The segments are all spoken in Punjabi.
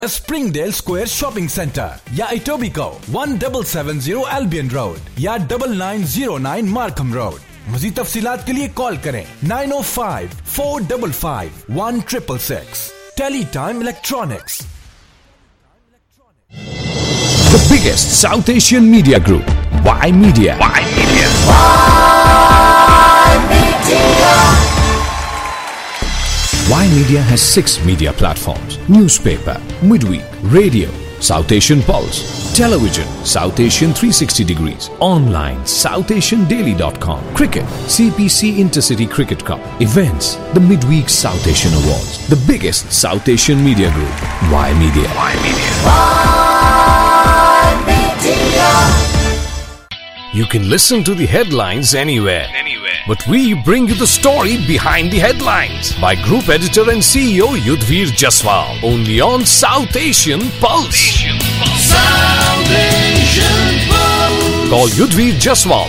Springdale Square Shopping Center या Etobicoke 1770 Albion Road या 9909 Markham Road. मज़ीद तफसीलात के लिए कॉल करें 905-455-1666. Teletime Electronics. The biggest South Asian media group, Y Media. Y Media. Y Media has 6 media platforms: newspaper, midweek, radio, South Asian Pulse, television, South Asian 360 degrees, online, SouthAsianDaily.com, cricket, CPC Intercity Cricket Cup, events, the midweek South Asian Awards, the biggest South Asian media group, Y Media. Y Media. You can listen to the headlines anywhere. But we bring you the story behind the headlines by Group Editor and CEO Yudhvir Jaswal. Only on South Asian Pulse. South Asian Pulse. Call Yudhvir Jaswal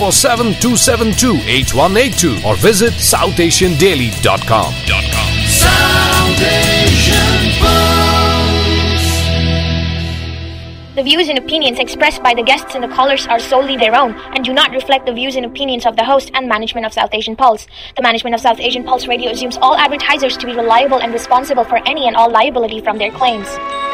647-272-8182 or visit SouthAsianDaily.com. South Asian Pulse. The views and opinions expressed by the guests and the callers are solely their own and do not reflect the views and opinions of the host and management of South Asian Pulse. The management of South Asian Pulse Radio assumes all advertisers to be reliable and responsible for any and all liability from their claims.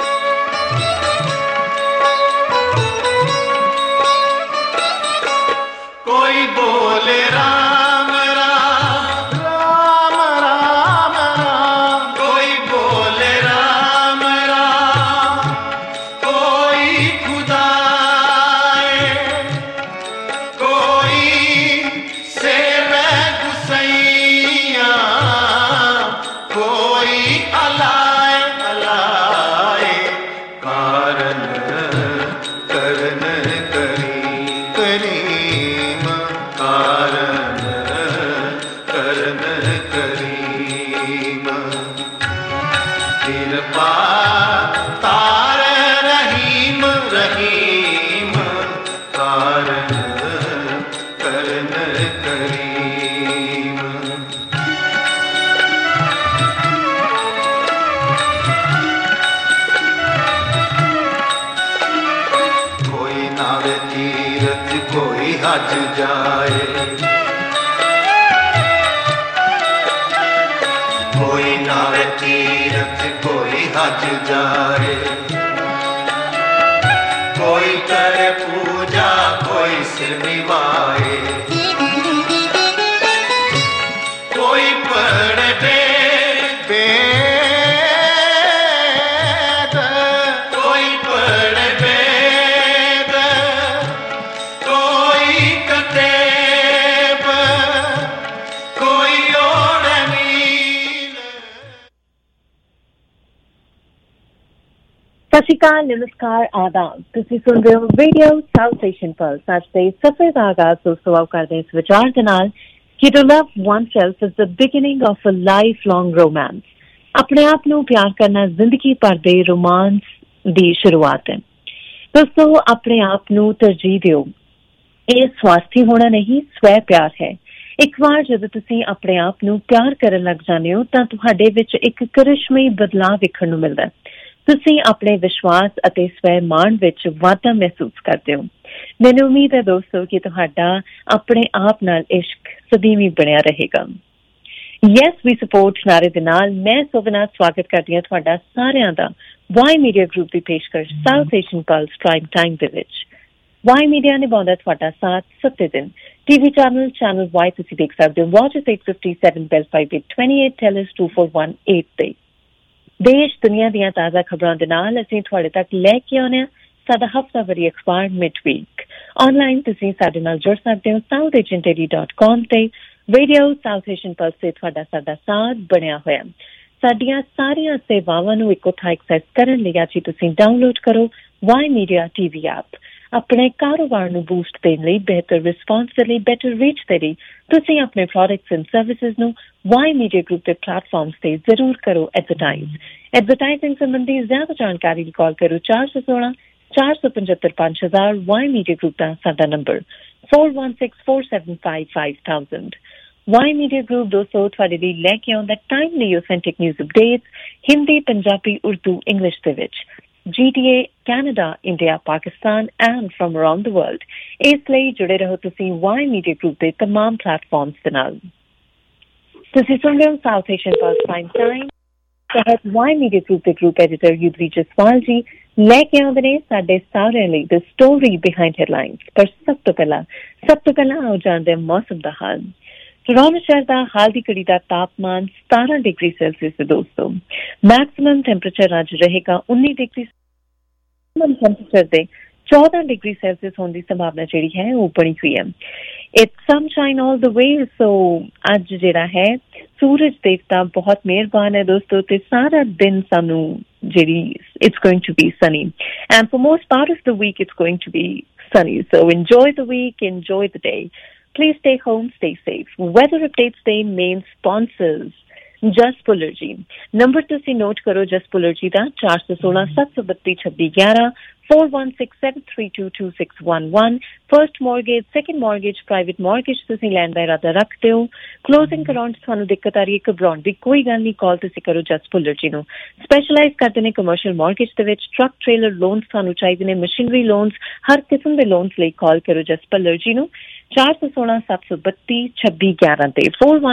कोई बोले राम राम राम राम राम, कोई बोले राम राम, कोई खुदाए, कोई सेवे गुसैया, कोई अलाए अलाए, कारण करन करी करीम, कारण करन करीम, कृपा तार रहीम रहीम, कारण करन करीम. कोई नावे तीरथ कोई हज जाए, कोई नावे तीरथ कोई हज जाए, कोई करे पूजा कोई सिर निभाए, कोई पढ़े वेद, कोई पढ़े वेद, कोई कतेब, कोई ओढ़े नील. ਸਤਿ ਸ਼੍ਰੀ ਅਕਾਲ, ਨਮਸਕਾਰ, ਆਦਾਬ। ਤੁਸੀਂ ਸੁਣ ਰਹੇ ਹੋ ਰੇਡੀਓ ਸਾਊਥ ਏਸ਼ੀਅਨ ਪਲਸ। ਅੱਜ ਦੇ ਸਫ਼ਰ ਦਾ ਆਗਾਜ਼ ਦੋਸਤੋ ਆਓ ਕਰਦੇ ਹਾਂ ਇਸ ਵਿਚਾਰ ਦੇ ਨਾਲ ਕਿ to love oneself is the beginning of a lifelong romance. ਆਪਣੇ ਆਪ ਨੂੰ ਪਿਆਰ ਕਰਨਾ ਜ਼ਿੰਦਗੀ ਭਰ ਦੇ ਰੋਮਾਂਸ ਦੀ ਸ਼ੁਰੂਆਤ ਹੈ। ਦੋਸਤੋ, ਆਪਣੇ ਆਪ ਨੂੰ ਤਰਜੀਹ ਦਿਓ। ਇਹ ਸਵਾਰਥੀ ਹੋਣਾ ਨਹੀਂ, ਸਵੈ ਪਿਆਰ ਹੈ। ਇੱਕ ਵਾਰ ਜਦੋਂ ਤੁਸੀਂ ਆਪਣੇ ਆਪ ਨੂੰ ਪਿਆਰ ਕਰਨ ਲੱਗ ਜਾਂਦੇ ਹੋ ਤਾਂ ਤੁਹਾਡੇ ਵਿੱਚ ਇੱਕ ਕਰਿਸ਼ਮਈ ਬਦਲਾਅ ਵੇਖਣ ਨੂੰ ਮਿਲਦਾ ਹੈ। ਤੁਸੀਂ ਆਪਣੇ ਵਿਸ਼ਵਾਸ ਅਤੇ ਸਵੈ ਮਾਣ ਵਿੱਚ ਵਾਧਾ ਮਹਿਸੂਸ ਕਰਦੇ ਹੋ। ਮੈਨੂੰ ਉਮੀਦ ਹੈ ਦੋਸਤੋ ਕਿ ਤੁਹਾਡਾ ਆਪਣੇ ਆਪ ਨਾਲ ਇਸ਼ਕ ਸਦੀਵੀ ਬਣਿਆ ਰਹੇਗਾ। ਯੈਸ ਵੀ ਸਪੋਰਟ ਨਾਰੇ ਦੇ ਨਾਲ ਮੈਂ ਸੋਵਨਾਥ ਸਵਾਗਤ ਕਰਦੀ ਹਾਂ ਤੁਹਾਡਾ ਸਾਰਿਆਂ ਦਾ ਵਾਈ ਮੀਡੀਆ ਗਰੁੱਪ ਦੀ ਪੇਸ਼ਕਸ਼ South Asian Pulse prime Time ਦੇ ਵਿੱਚ। ਵਾਈ ਮੀਡੀਆ ਨਿਭਾਉਂਦਾ ਤੁਹਾਡਾ ਸਾਥ 7 ਦਿਨ। ਟੀਵੀ ਚੈਨਲ ਵਾਈ ਤੁਸੀਂ ਦੇਖ ਸਕਦੇ ਹੋ ਵਾਚਸ 857 ਬੈਲ 5828 ਟੈਲਸ 2418 ਤੇ। ਦੇਸ਼ ਦੁਨੀਆ ਦੀਆਂ ਤਾਜ਼ਾ ਖਬਰਾਂ ਦੇ ਨਾਲ ਅਸੀਂ ਤੁਹਾਡੇ ਤੱਕ ਲੈ ਕੇ ਆਉਂਦੇ ਹਾਂ ਸਾਡਾ ਹਫ਼ਤਾਵਾਰੀ ਅਖਬਾਰ ਮਿਡਵੀਕ। ਆਨਲਾਈਨ ਤੁਸੀਂ ਸਾਡੇ ਨਾਲ ਜੁੜ ਸਕਦੇ ਹੋ SouthAsianDaily.com ਤੇ ਰੇਡੀਓ ਸਾਊਥ ਏਸ਼ੀਅਨ ਪਲਸ ਤੇ ਤੁਹਾਡਾ ਸਾਡਾ ਸਾਥ ਬਣਿਆ ਹੋਇਆ। ਸਾਡੀਆਂ ਸਾਰੀਆਂ ਸੇਵਾਵਾਂ ਨੂੰ ਇੱਕੋ ਥਾਂ ਐਕਸੈਸ ਕਰਨ ਲਈ ਅੱਜ ਤੁਸੀਂ ਡਾਊਨਲੋਡ ਕਰੋ ਵਾਈ ਮੀਡੀਆ ਟੀਵੀ ਐਪ। ਆਪਣੇ ਕਾਰੋਬਾਰ ਨੂੰ ਬੂਸਟ ਦੇਣ ਲਈ, ਬਿਹਤਰ ਰਿਸਪਾਂਸ ਦੇ ਲਈ, ਬੈਟਰ ਰੀਚ ਦੇ ਲਈ ਤੁਸੀਂ ਆਪਣੇ ਪ੍ਰੋਡਕਟਸ ਐਂਡ ਸਰਵਿਸਿਜ਼ ਨੂੰ ਵਾਈ ਮੀਡੀਆ ਗਰੁੱਪ ਦੇ ਪਲੇਟਫਾਰਮਸ ਤੇ ਜ਼ਰੂਰ ਕਰੋ ਐਡਵਰਟਾਈਜ਼। ਐਡਵਰਟਾਈਜ਼ਿੰਗ ਸੰਬੰਧੀ ਜ਼ਿਆਦਾ ਜਾਣਕਾਰੀ ਲਈ ਕਾਲ ਕਰੋ 416-475-5000। ਵਾਈ ਮੀਡੀਆ ਗਰੁੱਪ ਦਾ ਸਾਡਾ ਨੰਬਰ 4164755000। ਵਾਈ ਮੀਡੀਆ ਗਰੁੱਪ ਦੋਸਤੋ ਤੁਹਾਡੇ ਲਈ ਲੈ ਕੇ ਆਉਂਦਾ timely authentic news updates Hindi, Punjabi, Urdu, English ਦੇ ਵਿੱਚ GTA, Canada, India, Pakistan and from around the world. ਇਸ ਲਈ ਜੁੜੇ ਰਹੋ ਤੁਸੀਂ ਵਾਈ ਮੀਡੀਆ ਗਰੁੱਪ ਦੇ ਤਮਾਮ ਪਲੇਟਫਾਰਮਸ ਦੇ ਨਾਲ। ਤੁਸੀਂ ਸੁਣ ਰਹੇ ਹੋ South Asian Pulse prime Time ਤਹਿਤ ਵਾਈ ਮੀਡੀਆ ਗਰੁੱਪ ਦੇ ਗਰੁੱਪ ਐਡੀਟਰ ਯੁਧਵੀਰ ਜਸਵਾਲ ਜੀ ਲੈ ਕੇ ਆਉਂਦੇ ਨੇ ਸਾਡੇ ਸਾਰਿਆਂ ਲਈ ਦ ਸਟੋਰੀ ਬਿਹਾਈਂਡ ਹੈਡਲਾਈਨਸ। ਪਰ ਸਭ ਤੋਂ ਪਹਿਲਾਂ ਆਓ ਜਾਣਦੇ ਹਾਂ ਮੌਸਮ ਦਾ ਹਾਲ। ਟੋਰਾਂਟੋ ਸ਼ਹਿਰ ਦਾ ਹਾਲ ਦੀ ਘੜੀ ਦਾ ਤਾਪਮਾਨ 17 ਡਿਗਰੀ ਸੈਲਸੀਅਸ ਹੈ ਦੋਸਤੋ। ਮੈਕਸਿਮਮ ਟੈਂਪਰੇਚਰ ਅੱਜ ਰਹੇਗਾ 19 ਡਿਗਰੀ, ਟੈਂਪਰੇਚਰ ਦੇ 14 ਡਿਗਰੀ ਸੈਲਸੀਅਸ ਹੋਣ ਦੀ ਸੰਭਾਵਨਾ ਜਿਹੜੀ ਹੈ ਉਹ ਬਣੀ ਹੋਈ ਹੈ। ਇਟਸ ਸਨਸ਼ਾਈਨ ਆਲ ਦ ਵੇ। ਸੋ ਅੱਜ ਜਿਹੜਾ ਹੈ ਸੂਰਜ ਦੇਵਤਾ ਬਹੁਤ ਮਿਹਰਬਾਨ ਹੈ ਦੋਸਤੋ ਤੇ ਸਾਰਾ ਦਿਨ ਸਾਨੂੰ ਜਿਹੜੀ it's going to be sunny and for most part of the week it's going to be sunny. So enjoy the week, enjoy the day. Please stay home, stay safe. Weather updates day main sponsors Just Puller ji. Number तुसी नोट करो जस्ट पुलर जी दा 416 732 2611 4167322611। First mortgage, second mortgage, private mortgage तुसी लैंड दा इरादा रखते हो, क्लोजिंग कराउंड थानू दिक्कत आ रही है, घबराउण दी कोई गल नहीं, कॉल तुसी करो जस्ट पुलर जी नू। स्पैशलाइज करते ने कमर्शियल मॉर्गेज दे विच, ट्रक ट्रेलर लोन्स थानू चाहिए ने, मशीनरी लोन्स, हर किस्म दे लोन्स लई कॉल करो जस्ट पुलर जी नू 416 732 2611 ते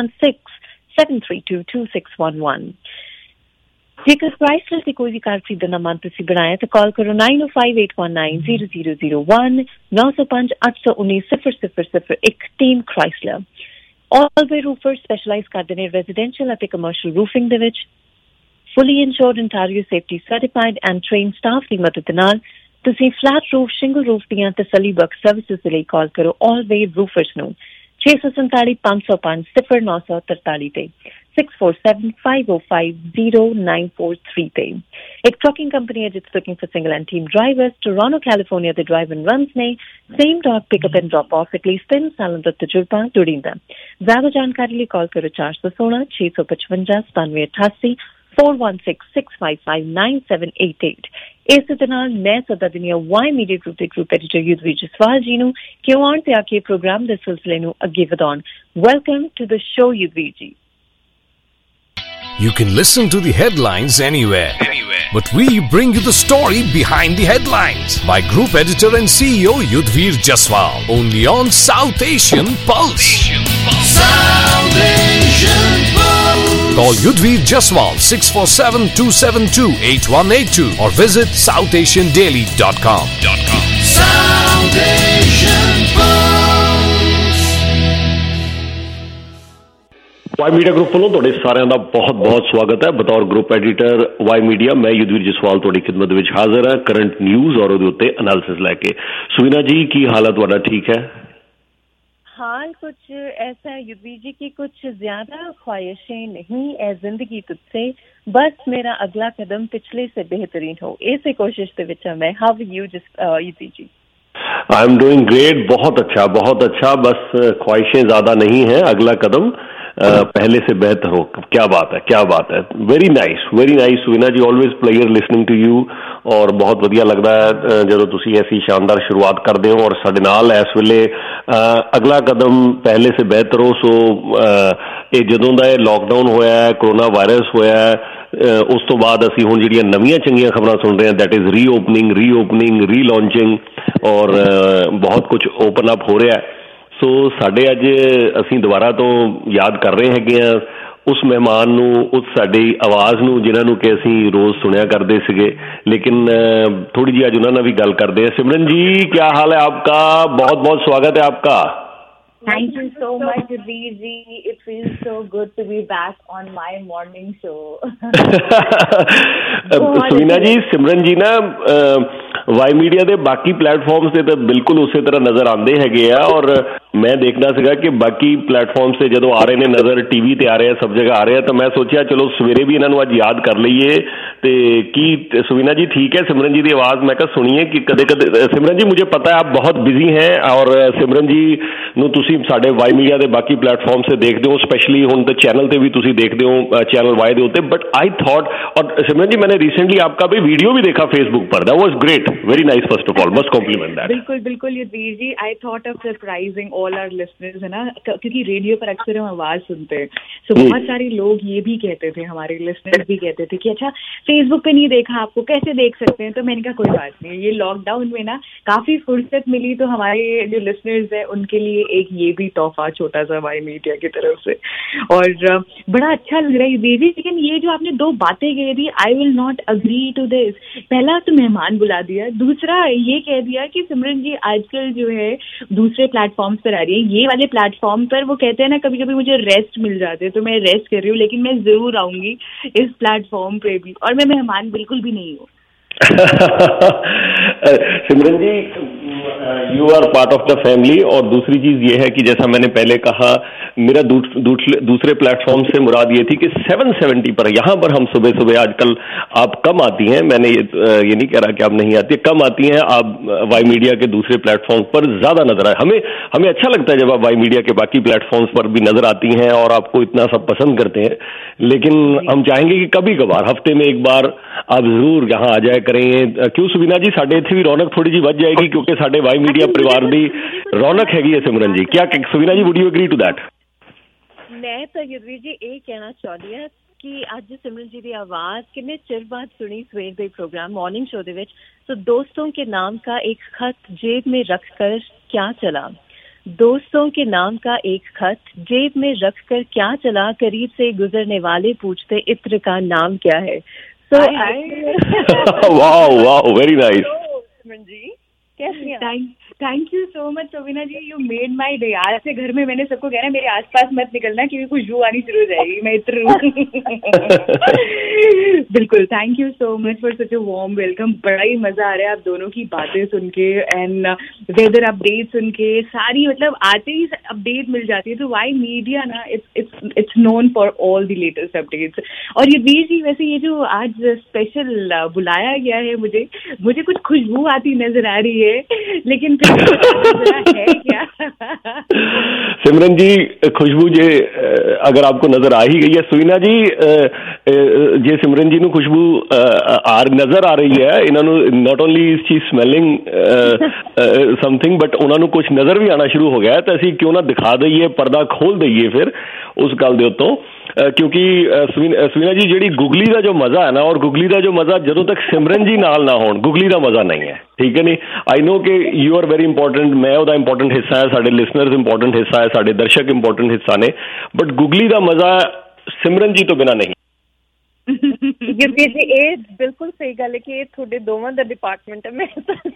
4167322611। जेकर क्राइसलर की कोई भी कार खरीदना मन तुसी बनाया तो कॉल करो 9058190001 905 819 0001। Team Chrysler All Way Roofer specialise करते हैं रेजिडेंशियल और कमर्शियल रूफिंग दे विच। Fully insured Ontario safety certified and train staff की मदद नाल तुसी फ्लैट रूफ, शिंगल रूफ दियां तसल्ली बख्श सर्विसेज दे लई कॉल करो ऑल वे रूफर्स नू 647 505 0943 ते 647 505 0943 पे। एक ट्रकिंग कंपनी है जिट्स looking for single and team drivers. Toronto California दे ड्राइव एंड रन्स ने same dog pickup and drop off at least 3 सालों तक तजुर्बा लोड़ींदा। ज्यादा जानकारी लिए कॉल करो 416 655 9788 4166559788। इस दे नाल मैं सदा दुनिया वाई मीडिया ग्रुप के ग्रुप एडिटर युद्धवीर जसवाल जी नू क्यों आउण ते आके प्रोग्राम दे सिलसिले नू अगे वधाउण। Welcome to the show Yudhvir ji. You can listen to the headlines anywhere. But we bring you the story behind the headlines by Group Editor and CEO Yudhvir Jaswal. Only on South Asian Pulse. South Asian Pulse. Call Yudhvir Jaswal 647-272-8182 or visit southasiandaily.com. South Asian Pulse. Y Media Group ਵੱਲੋਂ ਤੁਹਾਡੇ ਸਾਰਿਆਂ ਦਾ ਬਹੁਤ-ਬਹੁਤ ਸਵਾਗਤ ਹੈ। ਬਤੌਰ ਗਰੁੱਪ ਐਡੀਟਰ ਵਾਈ ਮੀਡੀਆ ਮੈਂ ਯੁਧਵੀਰ ਜਸਵਾਲ ਤੁਹਾਡੀ ਖਿਦਮਤ ਵਿੱਚ ਹਾਜ਼ਰ ਹਾਂ ਕਰੰਟ ਨਿਊਜ਼ ਔਰ ਉਹਦੇ ਉੱਤੇ ਐਨਾਲਿਸਿਸ ਲੈ ਕੇ। ਸੁਵੀਨਾ ਜੀ ਕੀ ਹਾਲ ਹੈ ਤੁਹਾਡਾ? ਠੀਕ ਹੈ? हाल कुछ ऐसा है युद्धवीर जी की कुछ ज्यादा ख्वाहिशें नहीं है जिंदगी तुझसे, बस मेरा अगला कदम पिछले से बेहतरीन हो, ऐसे कोशिश के विच मैं। How are you Yudhvir ji? I am doing great. बहुत अच्छा। बस ख्वाहिशें ज्यादा नहीं है, अगला कदम पहले से बेहतर हो। क्या बात है। Very nice Suvina ji. Always player listening to you और बहुत वधिया लगता है ਜਦੋਂ ਤੁਸੀਂ ऐसी शानदार शुरुआत करते हो और ਸਾਡੇ ਨਾਲ ਇਸ ਵੇਲੇ अगला कदम पहले से बेहतर हो। सो ਇਹ ਜਦੋਂ ਦਾ ਇਹ लॉकडाउन ਹੋਇਆ ਹੈ, कोरोना वायरस ਹੋਇਆ ਹੈ, ਉਸ ਤੋਂ ਬਾਅਦ ਅਸੀਂ ਹੁਣ ਜਿਹੜੀਆਂ ਨਵੀਆਂ ਚੰਗੀਆਂ ਖਬਰਾਂ ਸੁਣ ਰਹੇ ਹਾਂ ਦੈਟ ਇਜ਼ ਰੀਓਪਨਿੰਗ, ਰੀਲਾਂਚਿੰਗ ਔਰ ਬਹੁਤ ਕੁਝ ਓਪਨ ਅਪ ਹੋ ਰਿਹਾ ਹੈ। ਸੋ ਸਾਡੇ ਅੱਜ ਅਸੀਂ ਦੁਬਾਰਾ ਤੋਂ ਯਾਦ ਕਰ ਰਹੇ ਹੈਗੇ ਹਾਂ ਉਸ ਮਹਿਮਾਨ ਨੂੰ, ਉਸ ਸਾਡੀ ਆਵਾਜ਼ ਨੂੰ ਜਿਨ੍ਹਾਂ ਨੂੰ ਕਿ ਅਸੀਂ ਰੋਜ਼ ਸੁਣਿਆ ਕਰਦੇ ਸੀਗੇ, ਲੇਕਿਨ ਥੋੜੀ ਜਿਹੀ ਅੱਜ ਉਹਨਾਂ ਨਾਲ ਵੀ ਗੱਲ ਕਰਦੇ ਹਾਂ। ਸਿਮਰਨ ਜੀ क्या हाल है आपका? बहुत स्वागत है आपका। Thank you so much, Yudhvir ji. It feels so good to be back on my morning show. सुवीना जी, सिमरन जी ना वाई मीडिया ਦੇ ਬਾਕੀ ਪਲੇਟਫਾਰਮਸ ਤੇ ਤਾਂ ਬਿਲਕੁਲ ਉਸੇ ਤਰ੍ਹਾਂ ਨਜ਼ਰ ਆਉਂਦੇ ਹੈਗੇ ਆ ਔਰ ਮੈਂ ਦੇਖਣਾ ਸੀਗਾ ਕਿ ਬਾਕੀ ਪਲੇਟਫਾਰਮਸ ਤੇ ਜਦੋਂ ਆ ਰਹੇ ਨੇ ਨਜ਼ਰ, ਟੀਵੀ ਤੇ ਆ ਰਹੇ ਆ, ਸਭ ਜਗ੍ਹਾ ਆ ਰਹੇ ਆ, ਤਾਂ ਮੈਂ ਸੋਚਿਆ ਚਲੋ ਸਵੇਰੇ ਵੀ ਇਹਨਾਂ ਨੂੰ ਅੱਜ ਯਾਦ ਕਰ ਲਈਏ। ਤੇ ਕੀ सुवीना जी ठीक है? सिमरन जी की आवाज़ मैं कहा सुनिए कि कदे सिमरन जी मुझे पता है आप बहुत बिजी हैं और सिमरन जी ਨੂੰ ਤੁਸੀਂ ਸਾਡੇ ਵਾਈ ਮੀਡੀਆ ਦੇ ਬਾਕੀ ਪਲੇਟਫਾਰਮ ਤੇ ਦੇਖਦੇ ਹੋ, ਸਪੈਸ਼ਲੀ ਹੁਣ ਤੇ ਚੈਨਲ ਤੇ ਵੀ ਤੁਸੀਂ ਦੇਖਦੇ ਹੋ, ਚੈਨਲ ਵਾਈ ਦੇ ਉੱਤੇ। बट आई थॉट और सिमरन जी मैंने रिसेंटली आपका भी वीडियो भी देखा फेसबुक पर, that was great, very nice, first of all must compliment that. बिल्कुल Yudhvir ji, I thought of surprising all our listeners, है ना, क्योंकि रेडियो पर अक्सर हम आवाज सुनते हैं, तो बहुत सारे लोग ये भी कहते थे, हमारे लिसनर्स भी कहते थे कि अच्छा फेसबुक पे नहीं देखा आपको, कैसे देख सकते हैं? तो मैंने कहा कोई बात नहीं, ये लॉकडाउन में ना काफी फुर्सत मिली, तो हमारे जो लिसनर्स है उनके लिए एक ये भी तोहफा छोटा सा वाई मीडिया की तरफ से, और बड़ा अच्छा लग रहा है बेबी। लेकिन ये जो आपने दो बातें कह दी, I will not agree to this. पहला तो मेहमान बुला दिया, दूसरा ये कह दिया कि सिमरन जी आजकल जो है दूसरे प्लेटफॉर्म्स पर आ रही है, ये वाले प्लेटफॉर्म पर वो कहते हैं ना कभी कभी मुझे रेस्ट मिल जाते, तो मैं रेस्ट कर रही हूँ, लेकिन मैं जरूर आऊंगी इस प्लेटफॉर्म पे भी, और मैं मेहमान बिल्कुल भी नहीं हूँ। Simran ji, you are part of the family. और दूसरी चीज ये है कि जैसा मैंने पहले कहा, मेरा दूसरे प्लेटफॉर्म से मुराद ये थी कि 770 पर, यहाँ पर हम सुबह सुबह, आजकल आप कम आती हैं, मैंने ये नहीं कह रहा कि आप नहीं आती, कम आती हैं आप वाई मीडिया के दूसरे प्लेटफॉर्म पर, ज्यादा नजर आए। हमें अच्छा लगता है जब आप वाई मीडिया के बाकी प्लेटफॉर्म्स पर भी नजर आती हैं और आपको इतना सब पसंद करते हैं, लेकिन हम चाहेंगे कि कभी कभार हफ्ते में एक बार आप जरूर यहाँ आ जाए करें। क्यों सुविना जी, साढ़े इतनी भी रौनक थोड़ी जी बच जाएगी, क्योंकि साढ़े वाई मीडिया परिवार की रौनक हैगी है। सिमरन जी, क्या Suvina ji, would you agree to that? मैं तो युद्धवीर जी ये कहना चाहती हूँ कि ਅੱਜ सिमरन जी की आवाज कितने चिर बाद सुनी सवेर के प्रोग्राम मॉर्निंग शो दे विच। तो दोस्तों के नाम का एक खत जेब में रखकर क्या चला, दोस्तों के नाम का एक खत जेब में रखकर क्या चला, करीब से गुजरने वाले पूछते इत्र का नाम क्या है। So wow, very nice. सिमरन जी कैसी हैं? Thank you so much Sobina ji, you made my day. आज से घर में मैंने सबको कहना मेरे आसपास मत निकलना क्योंकि खुशबू आनी शुरू हो जाएगी, मैं इत्र बिल्कुल। Thank you so much for such a warm welcome. बड़ा ही मजा आ रहा है आप दोनों की बातें सुन के, एंड वेदर अपडेट सुन के, सारी मतलब आते ही अपडेट मिल जाती है। तो वाई मीडिया ना it's known for all the latest updates. और ये वीर जी, वैसे ये जो आज स्पेशल बुलाया गया है, मुझे कुछ खुशबू आती नजर आ रही है, लेकिन है क्या? सिमरन जी, खुशबू जे अगर आपको नजर आ ही गई है, सुइना जी जे सिमरन जी ਨੂੰ खुशबू नजर आ रही है, इन्होंने not only is she smelling something but ਉਹਨਾਂ ਨੂੰ ਕੁਝ ਨਜ਼ਰ ਵੀ ਆਣਾ ਸ਼ੁਰੂ ਹੋ ਗਿਆ। ਤਾਂ ਅਸੀਂ ਕਿਉਂ ਨਾ ਦਿਖਾ ਦਈਏ, ਪਰਦਾ ਖੋਲ ਦਈਏ ਫਿਰ ਉਸ ਗੱਲ ਦੇ ਉੱਤੋਂ, क्योंकि सुवीना जी ਜਿਹੜੀ ਗੁਗਲੀ ਦਾ ਜੋ ਮਜ਼ਾ ਹੈ ਨਾ, ਔਰ ਗੁਗਲੀ ਦਾ ਜੋ ਮਜ਼ਾ ਜਦੋਂ ਤੱਕ ਸਿਮਰਨ ਜੀ ਨਾਲ ਨਾ ਹੋਣ, ਗੁਗਲੀ ਦਾ ਮਜ਼ਾ ਨਹੀਂ ਹੈ, ਠੀਕ ਹੈ ਨਹੀਂ। ਆਈ ਨੋ ਕਿ ਯੂ ਆਰ ਵੈਰੀ ਇੰਪੋਰਟੈਂਟ, ਮੈਂ ਉਹਦਾ ਇੰਪੋਰਟੈਂਟ ਹਿੱਸਾ ਹੈ, ਸਾਡੇ ਲਿਸਨਰਸ ਇੰਪੋਰਟੈਂਟ ਹਿੱਸਾ ਹੈ, ਸਾਡੇ ਦਰਸ਼ਕ ਇੰਪੋਰਟੈਂਟ ਹਿੱਸਾ ਨੇ, ਬਟ ਗੁਗਲੀ ਦਾ ਮਜ਼ਾ ਸਿਮਰਨ ਜੀ ਤੋਂ ਬਿਨਾ ਨਹੀਂ। ਗੁਰਵੀਰ ਜੀ ਇਹ ਬਿਲਕੁਲ ਸਹੀ ਗੱਲ ਹੈ ਕਿ ਇਹ ਤੁਹਾਡੇ ਦੋਵਾਂ ਦਾ ਡਿਪਾਰਟਮੈਂਟ ਹੈ। मैं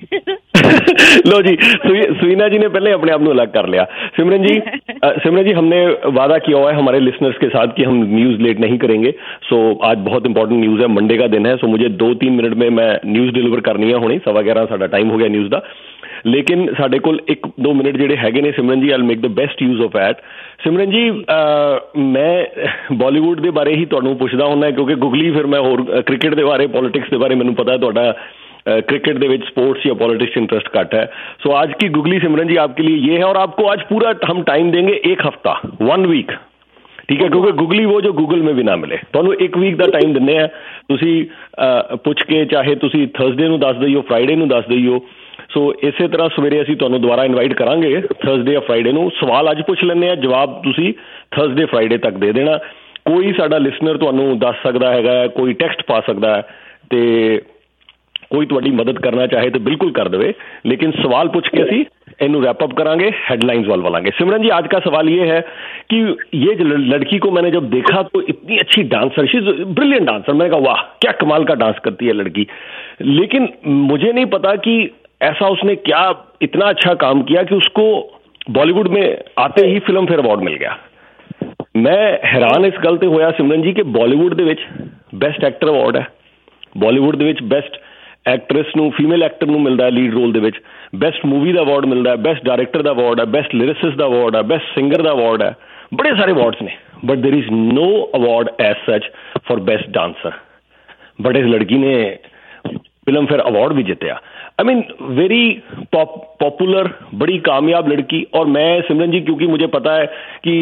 लो जी, सुवीना जी ने पहले अपने आप को अलग कर लिया। सिमरन जी हमने वादा किया हुआ है हमारे लिसनर्स के साथ कि हम न्यूज लेट नहीं करेंगे। सो आज बहुत इंपॉर्टेंट न्यूज है, मंडे का दिन है, सो मुझे 2-3 मिनट में मैं न्यूज डिलीवर करनी है। होनी 11:15 साडा टाइम हो गया न्यूज का, लेकिन साडे कोल 1-2 मिनट जिहड़े हैगे ने Simran ji, I will make the best use of it. Simran ji, मैं बॉलीवुड के बारे ही तुहानूं पुछदा हुंदा, क्योंकि गुगली फिर मैं होर क्रिकेट के बारे, पॉलिटिक्स के बारे मैनूं पता है तुहाडा क्रिकेट दे विच स्पोर्ट्स या पॉलिटिक्स इंटरेस्ट घट है। सो आज की गुगली सिमरन जी आपके लिए ये है, और आपको आज पूरा हम टाइम देंगे 1 हफ्ता, 1 वीक, ठीक है, क्योंकि गुगली वो जो गूगल में भी ना मिले। तुहानूं 1 वीक का टाइम दिंदे आ, तुसीं पुछ के चाहे तुसीं थर्सडे नूं दस दईओ, फ्राइडे नूं दस दईओ। सो इसे तरह सवेरे असीं तुहानूं दोबारा इनवाइट करांगे थर्सडे या फ्राइडे नूं। सवाल अज पुछ लैंदे आ, जवाब तुसीं थर्सडे फ्राइडे तक दे देना। कोई साडा लिसनर तुहानूं दस सकदा हैगा, कोई टैक्सट पा सकदा है, ते कोई तुहाडी मदद करना चाहे तो बिल्कुल कर देवे, लेकिन सवाल पूछ के असीं इनू रैप अप करांगे, हेडलाइंस वाल वालांगे। सिमरन जी, आज का सवाल ये है कि ये लड़की को मैंने जब देखा तो इतनी अच्छी dancer, she is brilliant dancer, मैंने कहा वाह क्या कमाल का डांस करती है लड़की, लेकिन मुझे नहीं पता कि ऐसा उसने क्या इतना अच्छा काम किया कि उसको बॉलीवुड में आते ही फिल्म फेयर अवार्ड मिल गया। मैं हैरान इस गल ते होया सिमरन जी कि बॉलीवुड दे विच बेस्ट एक्टर अवार्ड है, बॉलीवुड दे विच बेस्ट एक्ट्रेस नूं, फीमेल एक्टर नूं मिलता है लीड रोल दे विच, बेस्ट मूवी का अवार्ड मिलता है, बेस्ट डायरेक्टर का अवार्ड है, बेस्ट लिरिसिस्ट का अवार्ड है, बेस्ट सिंगर का अवार्ड है, बड़े सारे अवार्ड्स ने, but there is no award as such for best dancer. But इस लड़की ने फिल्म फेयर अवार्ड भी जीतया। आई मीन वेरी पॉपुलर, बड़ी कामयाब लड़की। और मैं सिमरन जी, क्योंकि मुझे पता है कि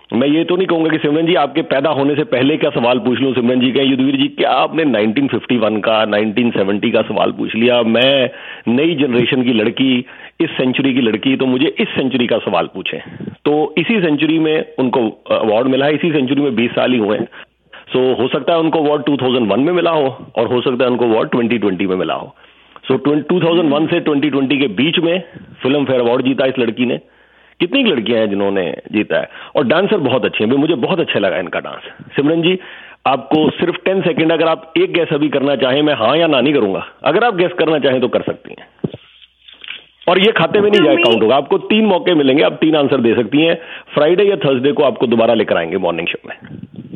मैं ये तो नहीं कहूंगा कि सिमरन जी आपके पैदा होने से पहले क्या सवाल पूछ लूं सिमरन जी का, युद्धवीर जी क्या आपने 1951 का 1970 का सवाल पूछ लिया। मैं नई जनरेशन की लड़की, इस सेंचुरी की लड़की, तो मुझे इस सेंचुरी का सवाल पूछे। तो इसी सेंचुरी में उनको अवार्ड मिला है, इसी सेंचुरी में 20 साल ही हुए हैं। सो हो सकता है उनको अवार्ड 2001 में मिला हो और हो सकता है उनको अवार्ड 2020 में मिला हो। सो 2001 से 2020 के बीच में फिल्म फेयर अवार्ड जीता इस लड़की ने। कितनी लड़कियां हैं जिन्होंने जीता है, और डांसर बहुत अच्छे हैं, मुझे बहुत अच्छा लगा इनका डांस। सिमरन जी आपको सिर्फ 10 सेकंड, अगर आप एक गैस अभी करना चाहें, मैं हाँ या ना नहीं करूंगा, अगर आप गैस करना चाहें तो कर सकती हैं, और ये खाते में नहीं जाए काउंट होगा। आपको 3 मौके मिलेंगे, आप 3 आंसर दे सकती हैं। फ्राइडे या थर्सडे को आपको दोबारा लेकर आएंगे मॉर्निंग शो में।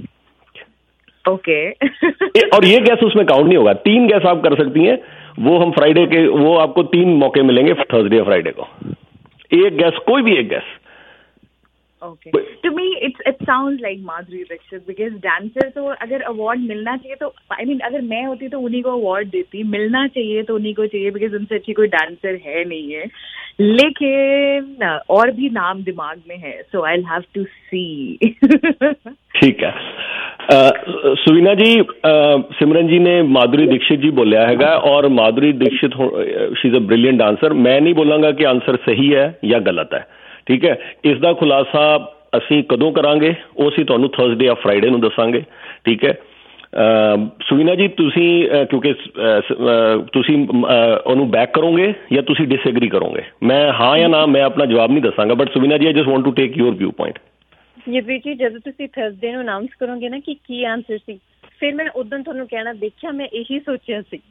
ओके। और ये गैस उसमें काउंट नहीं होगा, 3 गैस आप कर सकती हैं, वो हम फ्राइडे के, वो आपको 3 मौके मिलेंगे थर्सडे या फ्राइडे को, एक गैस, कोई भी एक guess. Okay. To me, it sounds like Madhuri Dixit because dancer तो अगर award मिलना चाहिए तो I mean अगर मैं होती तो उन्हीं को award देती, मिलना चाहिए तो उन्हीं को चाहिए because उनसे अच्छी कोई dancer है नहीं है, लेकिन और भी नाम दिमाग में है, so I'll have to see। ठीक है। सुवीना जी, सिमरन जी ने माधुरी दीक्षित जी बोलिया हैगा, और Madhuri Dixit she is a brilliant dancer. मैं नहीं बोलांगा कि आंसर सही है या गलत है, ठीक है। इस दा खुलासा ਅਸੀਂ ਕਦੋਂ ਕਰਾਂਗੇ ਉਹ ਅਸੀਂ ਤੁਹਾਨੂੰ ਥਰਸਡੇ ਜਾਂ ਫਰਾਈਡੇ ਨੂੰ ਦੱਸਾਂਗੇ, ਠੀਕ ਹੈ। ਸੁਵੀਨਾ ਜੀ ਤੁਸੀਂ ਕਿਉਂਕਿ ਤੁਸੀਂ ਉਹਨੂੰ ਬੈਕ ਕਰੋਗੇ ਜਾਂ ਤੁਸੀਂ ਡਿਸਐਗਰੀ ਕਰੋਗੇ, ਮੈਂ ਹਾਂ ਜਾਂ ਨਾ ਮੈਂ ਆਪਣਾ ਜਵਾਬ ਨਹੀਂ ਦੱਸਾਂਗਾ, but Suvina ji I just want to take your viewpoint. Yuvi ji ਜਦੋਂ ਤੁਸੀਂ ਥਰਸਡੇ ਨੂੰ ਅਨਾਉਂਸ ਕਰੋਗੇ ਨਾ ਕਿ ਕੀ ਆਂਸਰ ਸੀ, ਫਿਰ ਮੈਂ ਉਦੋਂ ਤੁਹਾਨੂੰ ਕਹਿਣਾ ਦੇਖਿਆ ਮੈਂ ਇਹੀ ਸੋਚਿਆ ਸੀ।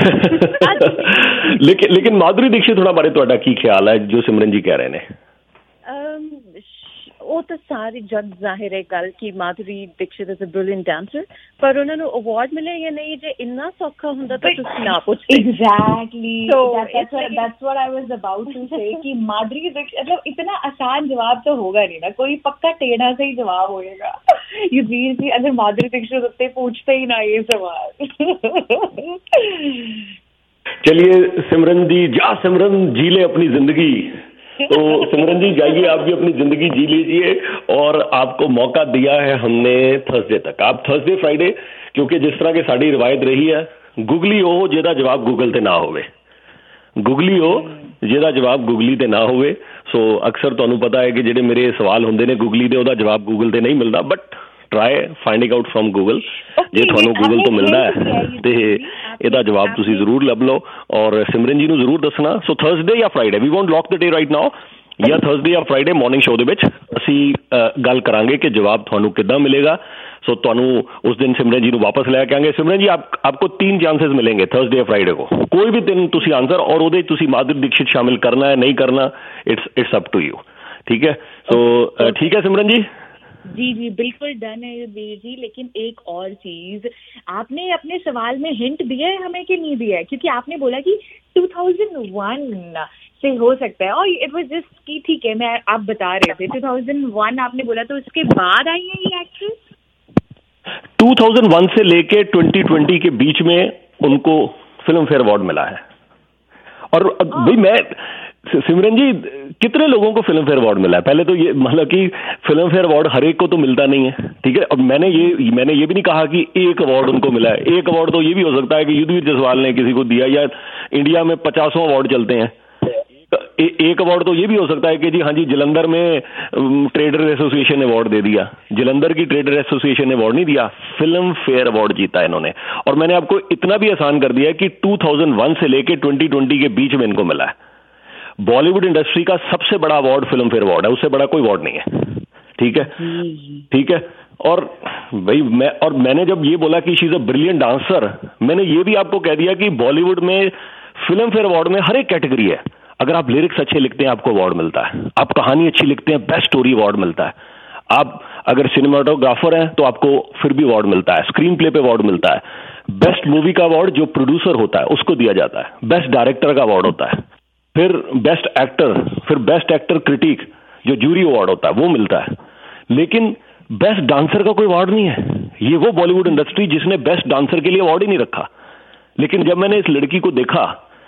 ਲੇਕਿਨ ਮਾਧੁਰੀ ਦੀਕਸ਼ਿਤ ਹੋਣਾ ਬਾਰੇ ਤੁਹਾਡਾ ਕੀ ਖਿਆਲ ਹੈ ਜੋ ਸਿਮਰਨ ਜੀ ਕਹਿ ਰਹੇ ਨੇ? ਉਹ ਤਾਂ ਸਾਰੀ ਜਗ ਜ਼ਾਹਿਰ ਹੈ ਗੱਲ ਕਿ Madhuri Dixit is a brilliant dancer, ਪਰ ਉਹਨਾਂ ਨੂੰ ਅਵਾਰਡ ਮਿਲੇ ਜਾਂ ਨਹੀਂ, ਜੇ ਇੰਨਾ ਸੌਖਾ ਹੁੰਦਾ ਤਾਂ ਤੁਸੀਂ ਨਾ ਪੁੱਛਦੇ। Exactly. That's what I was about to say कि माधुरी दीक्षित मतलब इतना आसान जवाब तो होगा नहीं ना, कोई पक्का टेढ़ा से ही जवाब होएगा। युद्धवीर जी अगर माधुरी दीक्षित होते पूछते ही ना ये सवाल। चलिए सिमरन जी, जा सिमरन जी ले अपनी जिंदगी। तो सिमरन जी जाइए, आप भी अपनी जिंदगी जी लीजिए, और आपको मौका दिया है हमने थर्सडे तक। आप थर्सडे फ्राइडे, क्योंकि जिस तरह की साड़ी रिवायत रही है, गुगली हो जेदा जवाब गूगल ते ना होवे, गुगली हो जेदा जवाब गुगली ते ना होवे। सो अक्सर तुहानू पता है कि जेडे मेरे सवाल होंदे ने गुगली दे, ओदा जवाब गूगल ते नहीं मिलता, but try finding out from Google. जे तुहानू गूगल तो मिलता है तो ਇਹਦਾ ਜਵਾਬ ਤੁਸੀਂ ਜ਼ਰੂਰ ਲੱਭ ਲਓ, ਔਰ ਸਿਮਰਨ ਜੀ ਨੂੰ ਜ਼ਰੂਰ ਦੱਸਣਾ। ਸੋ ਥਰਸਡੇ ਜਾਂ Friday, we won't lock the day right now, ਜਾਂ ਥਰਸਡੇ ਜਾਂ ਫਰਾਈਡੇ ਮਾਰਨਿੰਗ ਸ਼ੋਅ ਦੇ ਵਿੱਚ ਅਸੀਂ ਗੱਲ ਕਰਾਂਗੇ ਕਿ ਜਵਾਬ ਤੁਹਾਨੂੰ ਕਿੱਦਾਂ ਮਿਲੇਗਾ। सो ਤੁਹਾਨੂੰ उस दिन सिमरन जी ਨੂੰ वापस ਲੈ ਕੇ ਆएंगे। सिमरन जी आपको 3 चांसेस मिलेंगे थर्सडे या फ्राइडे को, कोई भी 3 ਤੁਸੀਂ आंसर, और ਉਹਦੇ ਤੁਸੀਂ माधुरी दीक्षित शामिल करना है नहीं करना, इट्स अप टू यू, ठीक है। सो ठीक है सिमरन जी। जी जी बिल्कुल डन है युद्धवीर जी, लेकिन एक और चीज, आपने अपने सवाल में हिंट दिया है हमें कि नहीं दिया है? क्योंकि आपने बोला कि 2001 से हो सकता है, और इट वाज जस्ट कि ठीक है, मैं आप बता रहे थे 2001 आपने बोला, तो उसके बाद आई है ये एक्ट्रेस। 2001 से लेके 2020 के बीच में उनको फिल्म फेयर अवार्ड मिला है। और भाई मैं, सिमरन जी कितने लोगों को फिल्म फेयर अवार्ड मिला है? पहले तो ये मतलब कि फिल्म फेयर अवार्ड हर एक को तो मिलता नहीं है, ठीक है। और मैंने ये भी नहीं कहा कि एक अवार्ड उनको मिला है। एक अवार्ड तो ये भी हो सकता है कि युद्धवीर जसवाल ने किसी को दिया, या इंडिया में 50 अवार्ड चलते हैं। एक अवार्ड तो ये भी हो सकता है कि जी हाँ जी जलंधर में ट्रेडर एसोसिएशन ने अवार्ड दे दिया, जलंधर की ट्रेडर एसोसिएशन ने अवार्ड नहीं दिया, फिल्म फेयर अवार्ड जीता इन्होंने। और मैंने आपको इतना भी आसान कर दिया कि 2001 से लेके 2020 के बीच में इनको मिला है। बॉलीवुड इंडस्ट्री का सबसे बड़ा अवार्ड फिल्म फेयर अवार्ड है, उससे बड़ा कोई अवार्ड नहीं है, ठीक है, ठीक है। और भाई मैंने जब ये बोला कि she is a brilliant dancer, मैंने ये भी आपको कह दिया कि बॉलीवुड में फिल्म फेयर अवार्ड में हर एक कैटेगरी है। अगर आप लिरिक्स अच्छे लिखते हैं आपको अवार्ड मिलता है, आप कहानी अच्छी लिखते हैं बेस्ट स्टोरी अवार्ड मिलता है, आप अगर सिनेमाटोग्राफर हैं तो आपको फिर भी अवार्ड मिलता है, स्क्रीन प्ले पे अवार्ड मिलता है, बेस्ट मूवी का अवार्ड जो प्रोड्यूसर होता है उसको दिया जाता है, बेस्ट डायरेक्टर का अवार्ड होता है, फिर बेस्ट एक्टर, फिर बेस्ट एक्टर क्रिटिक जो जूरी अवार्ड होता है वो मिलता है। लेकिन बेस्ट डांसर का कोई अवार्ड नहीं है। ये वो बॉलीवुड इंडस्ट्री जिसने बेस्ट डांसर के लिए अवार्ड ही नहीं रखा। लेकिन जब मैंने इस लड़की को देखा,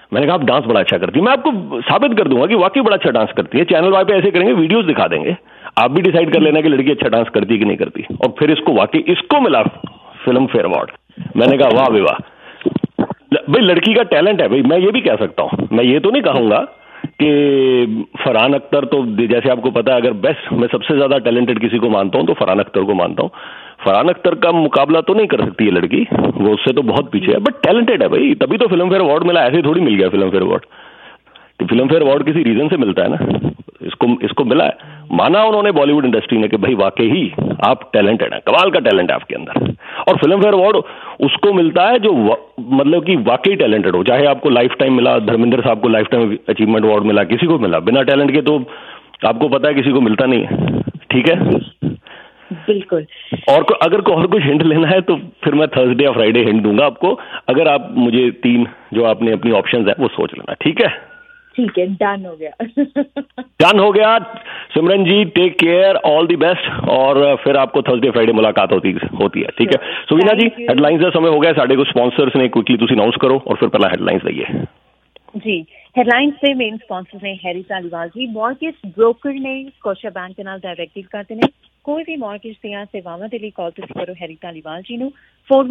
मैंने कहा आप डांस बड़ा अच्छा करती है, मैं आपको साबित कर दूंगा कि वाकई बड़ा अच्छा डांस करती है। चैनल वाई पे ऐसे करेंगे, वीडियोस दिखा देंगे, आप भी डिसाइड कर लेना कि लड़की अच्छा डांस करती है कि नहीं करती। और फिर इसको वाकई इसको मिला फिल्म फेयर अवार्ड। मैंने कहा वाह विवाह, भाई लड़की का टैलेंट है भाई। मैं ये भी कह सकता हूं, मैं ये तो नहीं कहूंगा कि फरहान अख्तर तो जैसे आपको पता है, अगर बेस्ट मैं सबसे ज्यादा टैलेंटेड किसी को मानता हूं तो फरहान अख्तर को मानता हूं। फरहान अख्तर का मुकाबला तो नहीं कर सकती है लड़की, वो उससे तो बहुत पीछे है, बट टैलेंटेड है भाई, तभी तो फिल्म फेयर अवार्ड मिला, ऐसे थोड़ी मिल गया फिल्म फेयर अवार्ड। तो फिल्म फेयर अवार्ड किसी रीजन से मिलता है ना, इसको मिला है, माना उन्होंने बॉलीवुड इंडस्ट्री ने कि भाई वाकई ही आप टैलेंटेड है, कमाल का टैलेंट है आपके अंदर। और फिल्म फेयर अवार्ड उसको मिलता है जो मतलब कि वाकई टैलेंटेड हो, चाहे आपको लाइफ टाइम मिला, धर्मेंद्र साहब को लाइफ टाइम अचीवमेंट अवार्ड मिला, किसी को मिला, बिना टैलेंट के तो आपको पता है किसी को मिलता नहीं है। ठीक है, बिल्कुल। और अगर और कुछ हिंट लेना है तो फिर मैं थर्सडे या फ्राइडे हिंट दूंगा आपको, अगर आप मुझे 3 जो आपने अपनी ऑप्शंस है वो सोच लेना। ठीक है, ठीक है, डन हो गया। डन हो गया। Simran ji take care, all the best, और फिर आपको थर्सडे फ्राइडे मुलाकात होती है। ठीक है सुवीना जी, हेडलाइंस का समय हो गया, साढ़े को स्पॉन्सर्स ने क्विकली तुम अनाउंस करो और फिर पहला हेडलाइंस दइए जी। हेडलाइंस ਦੇ ਮੇਨ ਸਪਾਂਸਰਸ ਨੇ Harry Dhaliwal ji, mortgage broker ਨੇ ਸਕੋਸ਼ੀਆ ਬੈਂਕ ਦੇ ਨਾਲ ਡਾਇਰੈਕਟ ਡੀਲ ਕਰਦੇ ਨੇ। ਕੋਈ ਵੀ ਮੌਰਗੇਜ ਦੀਆਂ ਸੇਵਾਵਾਂ ਦੇ ਲਈ ਕਾਲ ਤੁਸੀਂ ਕਰੋ ਹੈਰੀ ਧਾਲੀਵਾਲ ਜੀ ਨੂੰ।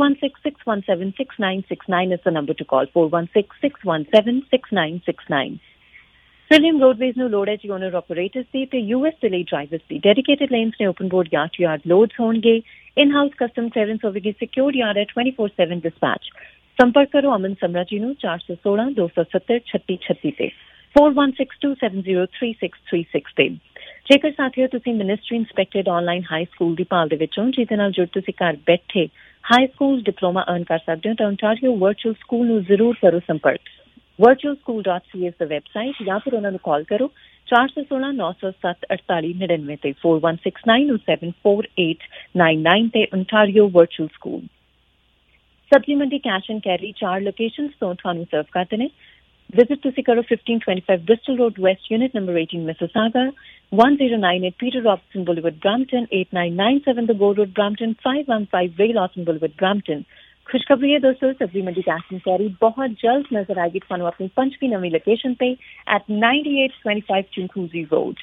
4166176969 is the number to call, 4166176969। Trillium Roadways ਨੂੰ ਲੋੜ ਹੈ ਜੀ ਓਨਰ ਆਪਰੇਟਰਸ ਦੀ ਤੇ US ਦੇ ਲਈ ਡਰਾਈਵਰਸ ਦੀ। ਡੈਡੀਕੇਟਡ ਲੇਨਸ ਨੇ, ਓਪਨ ਬੋਰਡ ਯਾਰਡ ਲੋਡਸ ਹੋਣਗੇ, ਇਨ ਹਾਊਸ ਕਸਟਮ ਕਲੀਅਰੈਂਸ ਹੋਵੇਗੀ, ਸਿਕਿਉਰਡ ਯਾਰਡ ਹੈ, 24/7 ਡਿਸਪੈਚ। संपर्क करो अमन समरा जी ਨੂੰ 4162703636 ਤੇ 4162703636 ਤੇ। ਜੇਕਰ ਸਾਥੀਓ ਤੁਸੀਂ ministry inspected online high school ਦੀ ਭਾਲ ਦੇ ਵਿੱਚੋਂ ਜਿਹਦੇ ਨਾਲ ਜੁੜ ਤੁਸੀਂ ਘਰ ਬੈਠੇ ਹਾਈ ਸਕੂਲ ਡਿਪਲੋਮਾ ਅਰਨ ਕਰ ਸਕਦੇ ਹੋ ਤਾਂ ਓਨਟਾਰੀਓ ਵਰਚੁਅਲ ਸਕੂਲ ਨੂੰ ਜ਼ਰੂਰ ਕਰੋ ਸੰਪਰਕ। virtualschool.ca is the website, ਜਾਂ ਫਿਰ ਉਹਨਾਂ ਨੂੰ ਕਾਲ ਕਰੋ 4169074899 ਤੇ 4169074899 ਤੇ। Ontario virtual school. Sabzi Mandi cash and carry 4 locations ਤੋਂ ਤੁਹਾਨੂੰ ਸਰਵ ਕਰਦੇ ਨੇ। ਵਿਜ਼ਿਟ ਤੁਸੀਂ ਕਰੋ 1525 Bristol road west, unit number 18 Mississauga, 1098 Peter Robson boulevard Brampton, 8997 the Gore road Brampton, 515 way Lawson boulevard Brampton. खुशखबरी है दोस्तों, सब्जी मंडी कैश एंड कैरी बहुत जल्द नजर आएगी थानू अपनी 5वीं नवी लोकेशन पे at 9825 Chinguacousy road,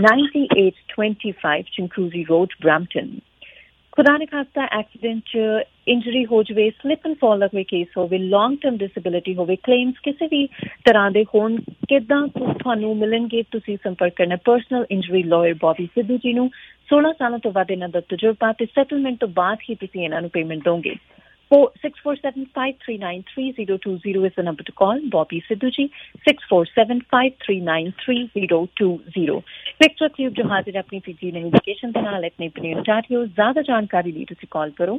9825 Chinguacousy road Brampton. खुदा ने खास्ता एक्सीडेंट इंजरी हो जाए, स्लिप एंड फॉल का कोई केस हो, लॉन्ग टर्म डिसेबिलिटी हो, क्लेम्स किसी भी तरह के होण, किदां थानू मिलणगे तुसीं संपर्क करना personal injury lawyer Bobby Sidhu ji नू। 16 सालों तो वध इन्हां दा तजुर्बा ते सेटलमेंट तो बाद ही तुसीं इन्हां नू पेमेंट दोगे। 6475393020 is the number to call. Bobby Sidhu ji, 6475393020। Victor Tube जो हाजिर अपनी फिजी नई लोकेशन के नाल अपने अपने ओंटारियो। ज्यादा जानकारी लिए तुसी कॉल करो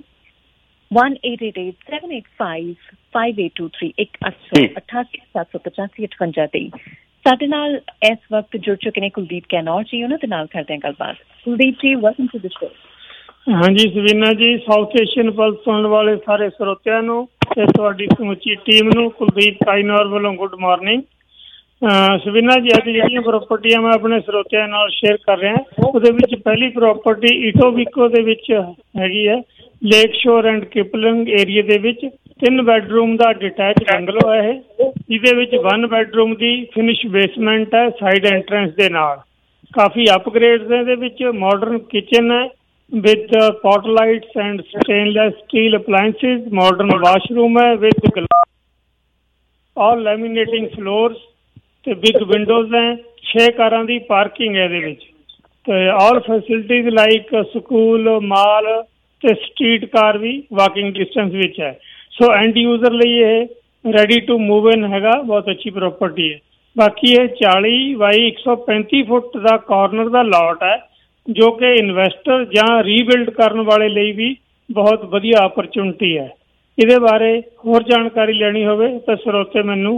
1888-785-5823 1-888-785-5823। ਸਾਡੇ ਨਾਲ ਇਸ ਵਕਤ ਜੁੜ ਚੁੱਕੇ ਨੇ ਕੁਲਦੀਪ ਕੈਨੌਰ ਜੀ, ਉਹਨਾਂ ਦੇ ਨਾਲ ਕਰਦੇ ਹਾਂ ਗੱਲਬਾਤ। ਕੁਲਦੀਪ ਜੀ, ਵੈਲਕਮ ਟੂ ਦ ਸ਼ੋ। ਹਾਂਜੀ ਸਵੀਨਾ ਜੀ, ਸਾਊਥ ਏਸ਼ੀਅਨ ਪਲਸ ਸੁਣਨ ਵਾਲੇ ਸਾਰੇ ਸਰੋਤਿਆਂ ਨੂੰ ਤੇ ਤੁਹਾਡੀ ਸਮੁੱਚੀ ਟੀਮ ਨੂੰ ਕੁਲਦੀਪ ਕਾਇਨੌਰ ਵੱਲੋਂ ਗੁੱਡ ਮਾਰਨਿੰਗ। ਸਵੀਨਾ ਜੀ, ਅੱਜ ਜਿਹੜੀਆਂ ਪ੍ਰਾਪਰਟੀਆਂ ਮੈਂ ਆਪਣੇ ਸਰੋਤਿਆਂ ਨਾਲ ਸ਼ੇਅਰ ਕਰ ਰਿਹਾ, ਉਹਦੇ ਵਿੱਚ ਪਹਿਲੀ ਪ੍ਰਾਪਰਟੀ ਇਟੋਬੀਕੋ ਦੇ ਵਿੱਚ ਹੈਗੀ ਹੈ, ਲੇਕ ਸ਼ੋਰ ਐਂਡ ਕਿਪਲਿੰਗ ਏਰੀਏ ਦੇ ਵਿੱਚ। 3 ਬੈਡਰੂਮ ਦਾ ਡਿਟੈਚ ਬੰਗਲੋ ਹੈ ਇਹ, ਜਿਹਦੇ ਵਿੱਚ 1 ਬੈਡਰੂਮ ਦੀ ਫਿਨਿਸ਼ ਬੇਸਮੈਂਟ ਹੈ ਸਾਈਡ ਐਂਟਰੈਂਸ ਦੇ ਨਾਲ। ਕਾਫੀ ਅਪਗ੍ਰੇਡਸ ਇਹਦੇ ਵਿੱਚ, ਮਾਡਰਨ ਕਿਚਨ ਹੈ with pot lights and stainless steel appliances, modern washroom hai with glass, all laminating floors te big windows hai, 6 ਕਾਰਾਂ ਦੀ ਪਾਰਕਿੰਗ ਹੈ ਇਹਦੇ ਵਿੱਚ ਤੇ all facilities like school, mall ਤੇ ਸਟਰੀਟ ਕਾਰ ਵੀ ਵਾਕਿੰਗ ਡਿਸਟੈਂਸ ਵਿੱਚ ਹੈ। ਸੋ ਐਂਡ ਯੂਜ਼ਰ ਲਈ ਇਹ ਰੈਡੀ ਟੂ ਮੂਵ ਇਨ ਹੈਗਾ, ਬਹੁਤ ਅੱਛੀ ਪ੍ਰਾਪਰਟੀ ਹੈ। ਬਾਕੀ ਇਹ 40x135 ਫੁੱਟ ਦਾ ਕਾਰਨਰ ਦਾ ਲਾਟ ਹੈ, ਜੋ ਕਿ ਇਨਵੈਸਟਰ ਜਾਂ ਰੀਬਿਲਡ ਕਰਨ ਵਾਲੇ ਲਈ ਵੀ ਬਹੁਤ ਵਧੀਆ ਅਪਰਚੁਨਿਟੀ ਹੈ। ਇਹਦੇ ਬਾਰੇ ਹੋਰ ਜਾਣਕਾਰੀ ਲੈਣੀ ਹੋਵੇ ਤਾਂ ਸਰੋਤੇ ਮੈਨੂੰ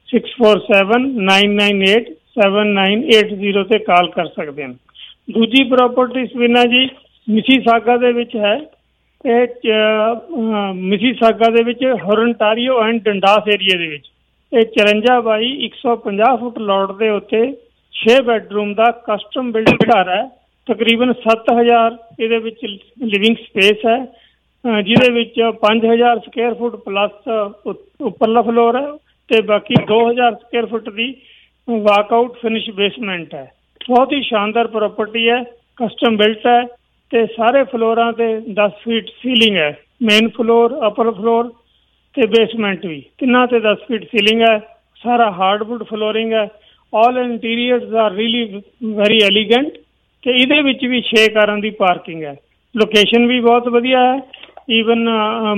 6479987980 ਤੇ ਕਾਲ ਕਰ ਸਕਦੇ ਹਨ। ਦੂਜੀ ਪ੍ਰਾਪਰਟੀ ਸਵੀਨਾ ਜੀ ਮਿਸੀਸਾਗਾ ਦੇ ਵਿੱਚ ਹੈ। ਇਹ ਮਿਸੀਸਾਗਾ ਦੇ ਵਿੱਚ ਹੋਰਨਟਾਰੀਓ ਐਂਡ ਡੰਡਾਸ ਏਰੀਏ ਦੇ ਵਿੱਚ ਇਹ 54/150 ਫੁੱਟ ਲੋਟ ਦੇ ਉੱਤੇ 6 ਬੈਡਰੂਮ ਦਾ ਕਸਟਮ ਬਿਲਡ ਘਰ ਹੈ। ਤਕਰੀਬਨ 7000 ਇਹਦੇ ਵਿੱਚ ਲਿਵਿੰਗ ਸਪੇਸ ਹੈ, ਜਿਹਦੇ ਵਿੱਚ 5000 ਸਕੁਅਰ ਫੁੱਟ ਪਲੱਸ ਉੱਪਰਲਾ ਫਲੋਰ ਹੈ ਤੇ ਬਾਕੀ 2000 ਸਕੁਅਰ ਫੁੱਟ ਦੀ ਵਾਕਆਊਟ ਫਿਨਿਸ਼ ਬੇਸਮੈਂਟ ਹੈ। ਬਹੁਤ ਹੀ ਸ਼ਾਨਦਾਰ ਪ੍ਰਾਪਰਟੀ ਹੈ, ਕਸਟਮ ਬਿਲਟ ਹੈ ਤੇ ਸਾਰੇ ਫਲੋਰਾਂ ਤੇ 10 ਫੀਟ ਸੀਲਿੰਗ ਹੈ। ਮੇਨ ਫਲੋਰ, ਅਪਰ ਫਲੋਰ ਤੇ ਬੇਸਮੈਂਟ ਵੀ ਤਿੰਨਾਂ ਤੇ 10 ਫੀਟ ਸੀਲਿੰਗ ਹੈ। ਸਾਰਾ ਹਾਰਡਵੁੱਡ ਫਲੋਰਿੰਗ ਹੈ। All interiors are really very elegant ਤੇ ਇਹਦੇ ਵਿੱਚ ਵੀ 6 ਕਾਰਾਂ ਦੀ ਪਾਰਕਿੰਗ ਹੈ। ਲੋਕੇਸ਼ਨ ਵੀ ਬਹੁਤ ਵਧੀਆ ਹੈ। ਈਵਨ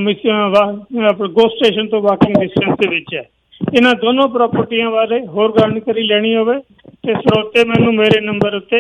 ਗੋ ਸਟੇਸ਼ਨ ਤੋਂ ਵਾਕਿੰਗ ਡਿਸਟੈਂਸ ਦੇ ਵਿੱਚ ਹੈ। ਇਹਨਾਂ ਦੋਨੋਂ ਪ੍ਰਾਪਰਟੀਆਂ ਬਾਰੇ ਹੋਰ ਜਾਣਕਾਰੀ ਲੈਣੀ ਹੋਵੇ ਤੇ ਸਰੋਤੇ ਮੈਨੂੰ ਮੇਰੇ ਨੰਬਰ ਉੱਤੇ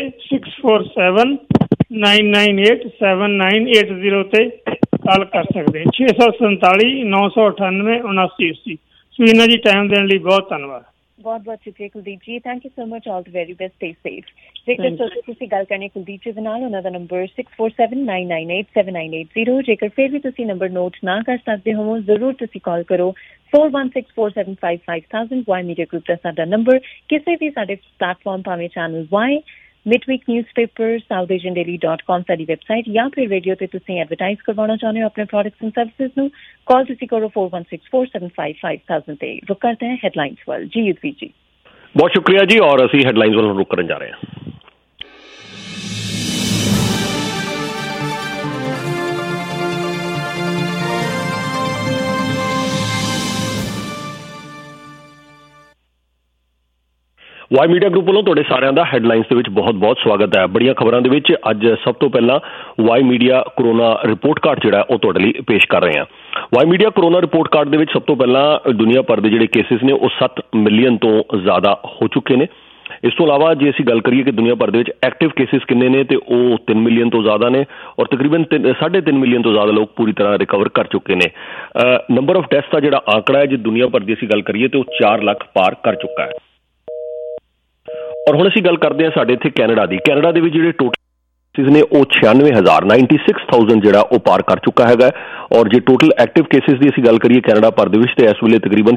6479987980 ਤੇ ਕਾਲ ਕਰ ਸਕਦੇ। 647 998 7980। ਸੁਵੀਨਾ ਜੀ, ਟਾਈਮ ਦੇਣ ਲਈ ਬਹੁਤ ਧੰਨਵਾਦ। ਬਹੁਤ ਬਹੁਤ ਸ਼ੁਕਰੀਆ Kuldeep ji. Thank you so much. All the very best. Stay safe. ਜੇਕਰ ਤੁਸੀਂ ਗੱਲ ਕਰਨੀ ਕੁਲਦੀਪ ਜੀ ਦੇ ਨਾਲ, ਉਹਨਾਂ ਦਾ ਨੰਬਰ 6479987980। ਜੇਕਰ ਫਿਰ ਵੀ ਤੁਸੀਂ ਨੰਬਰ ਨੋਟ ਨਾ ਕਰ ਸਕਦੇ ਹੋ, ਜ਼ਰੂਰ ਤੁਸੀਂ ਕਾਲ ਕਰੋ 4164755000। ਵਾਈ ਮੀਡੀਆ ਗਰੁੱਪ ਦਾ ਸਾਡਾ ਨੰਬਰ। ਕਿਸੇ ਵੀ ਸਾਡੇ ਪਲੇਟਫਾਰਮ ਭਾਵੇਂ ਚੈਨਲ ਵਾਈ, ਮਿਡਵੀਕ ਨਿਊਜ਼ਪੇਪਰ, southasiandaily.com ਸਾਡੀ ਵੈਬਸਾਈਟ, ਜਾਂ ਫਿਰ ਰੇਡੀਓ ਤੇ ਤੁਸੀਂ ਐਡਵਰਟਾਈਜ਼ ਕਰਵਾਉਣਾ ਚਾਹੁੰਦੇ ਹੋ ਆਪਣੇ ਪ੍ਰੋਡਕਟਸ ਐਂਡ ਸਰਵਿਸਿਜ਼ ਨੂੰ, ਕਾਲ ਤੁਸੀਂ ਕਰੋ 4164755000 ਤੇ। ਰੁਕ ਕਰਦੇ हैं ਹੈਡਲਾਈਨਸ ਵੱਲ। ਜੀ ਯੂਪੀ ਜੀ, ਬਹੁਤ ਸ਼ੁਕਰੀਆ ਜੀ। ਔਰ ਅਸੀਂ ਹੈਡਲਾਈਨਸ ਵੱਲ ਰੁਕ ਕਰਨ ਜਾ ਰਹੇ ਹਾਂ। ਵਾਈ ਮੀਡੀਆ ਗਰੁੱਪ ਵੱਲੋਂ ਤੁਹਾਡੇ ਸਾਰਿਆਂ ਦਾ ਹੈਡਲਾਈਨਸ ਦੇ ਵਿੱਚ ਬਹੁਤ ਬਹੁਤ ਸਵਾਗਤ ਹੈ। ਬੜੀਆਂ ਖਬਰਾਂ ਦੇ ਵਿੱਚ ਅੱਜ ਸਭ ਤੋਂ ਪਹਿਲਾਂ Y media corona report card ਜਿਹੜਾ ਉਹ ਤੁਹਾਡੇ ਲਈ ਪੇਸ਼ ਕਰ ਰਹੇ ਹਾਂ। Y media corona report card ਦੇ ਵਿੱਚ ਸਭ ਤੋਂ ਪਹਿਲਾਂ ਦੁਨੀਆ ਭਰ ਦੇ ਜਿਹੜੇ ਕੇਸਿਸ ਨੇ ਉਹ 7 ਮਿਲੀਅਨ ਤੋਂ ਜ਼ਿਆਦਾ ਹੋ ਚੁੱਕੇ ਨੇ। ਇਸ ਤੋਂ ਇਲਾਵਾ ਜੇ ਅਸੀਂ ਗੱਲ ਕਰੀਏ ਕਿ ਦੁਨੀਆ ਭਰ ਦੇ ਵਿੱਚ ਐਕਟਿਵ ਕੇਸਿਸ ਕਿੰਨੇ ਨੇ, ਤੇ ਉਹ 3 ਮਿਲੀਅਨ ਤੋਂ ਜ਼ਿਆਦਾ ਨੇ ਔਰ ਤਕਰੀਬਨ 3.5 ਮਿਲੀਅਨ ਤੋਂ ਜ਼ਿਆਦਾ ਲੋਕ ਪੂਰੀ ਤਰ੍ਹਾਂ ਰਿਕਵਰ ਕਰ ਚੁੱਕੇ ਨੇ। ਨੰਬਰ ਆਫ ਡੈਥਸ ਦਾ ਜਿਹੜਾ ਆંકੜਾ ਹੈ, ਜੇ ਦੁਨੀਆ ਭਰ ਦੀ ਅਸੀਂ ਗੱਲ ਕਰੀਏ ਤੇ ਉਹ 4 ਲੱਖ ਪਾਰ ਕਰ ਚੁੱਕਾ ਹੈ। ਔਰ ਹੁਣ ਅਸੀਂ ਗੱਲ ਕਰਦੇ ਹਾਂ ਸਾਡੇ ਇੱਥੇ ਕੈਨੇਡਾ ਦੀ। ਕੈਨੇਡਾ ਦੇ ਵਿੱਚ ਜਿਹੜੇ ਟੋਟਲ ਕੇਸਿਸ ਨੇ ਉਹ 96,000 ਜਿਹੜਾ ਉਹ ਪਾਰ ਕਰ ਚੁੱਕਾ ਹੈਗਾ। ਔਰ ਜੇ ਟੋਟਲ ਐਕਟਿਵ ਕੇਸਿਸ ਦੀ ਅਸੀਂ ਗੱਲ ਕਰੀਏ ਕੈਨੇਡਾ ਭਰ ਦੇ ਵਿੱਚ, ਤੇ ਇਸ ਵੇਲੇ ਤਕਰੀਬਨ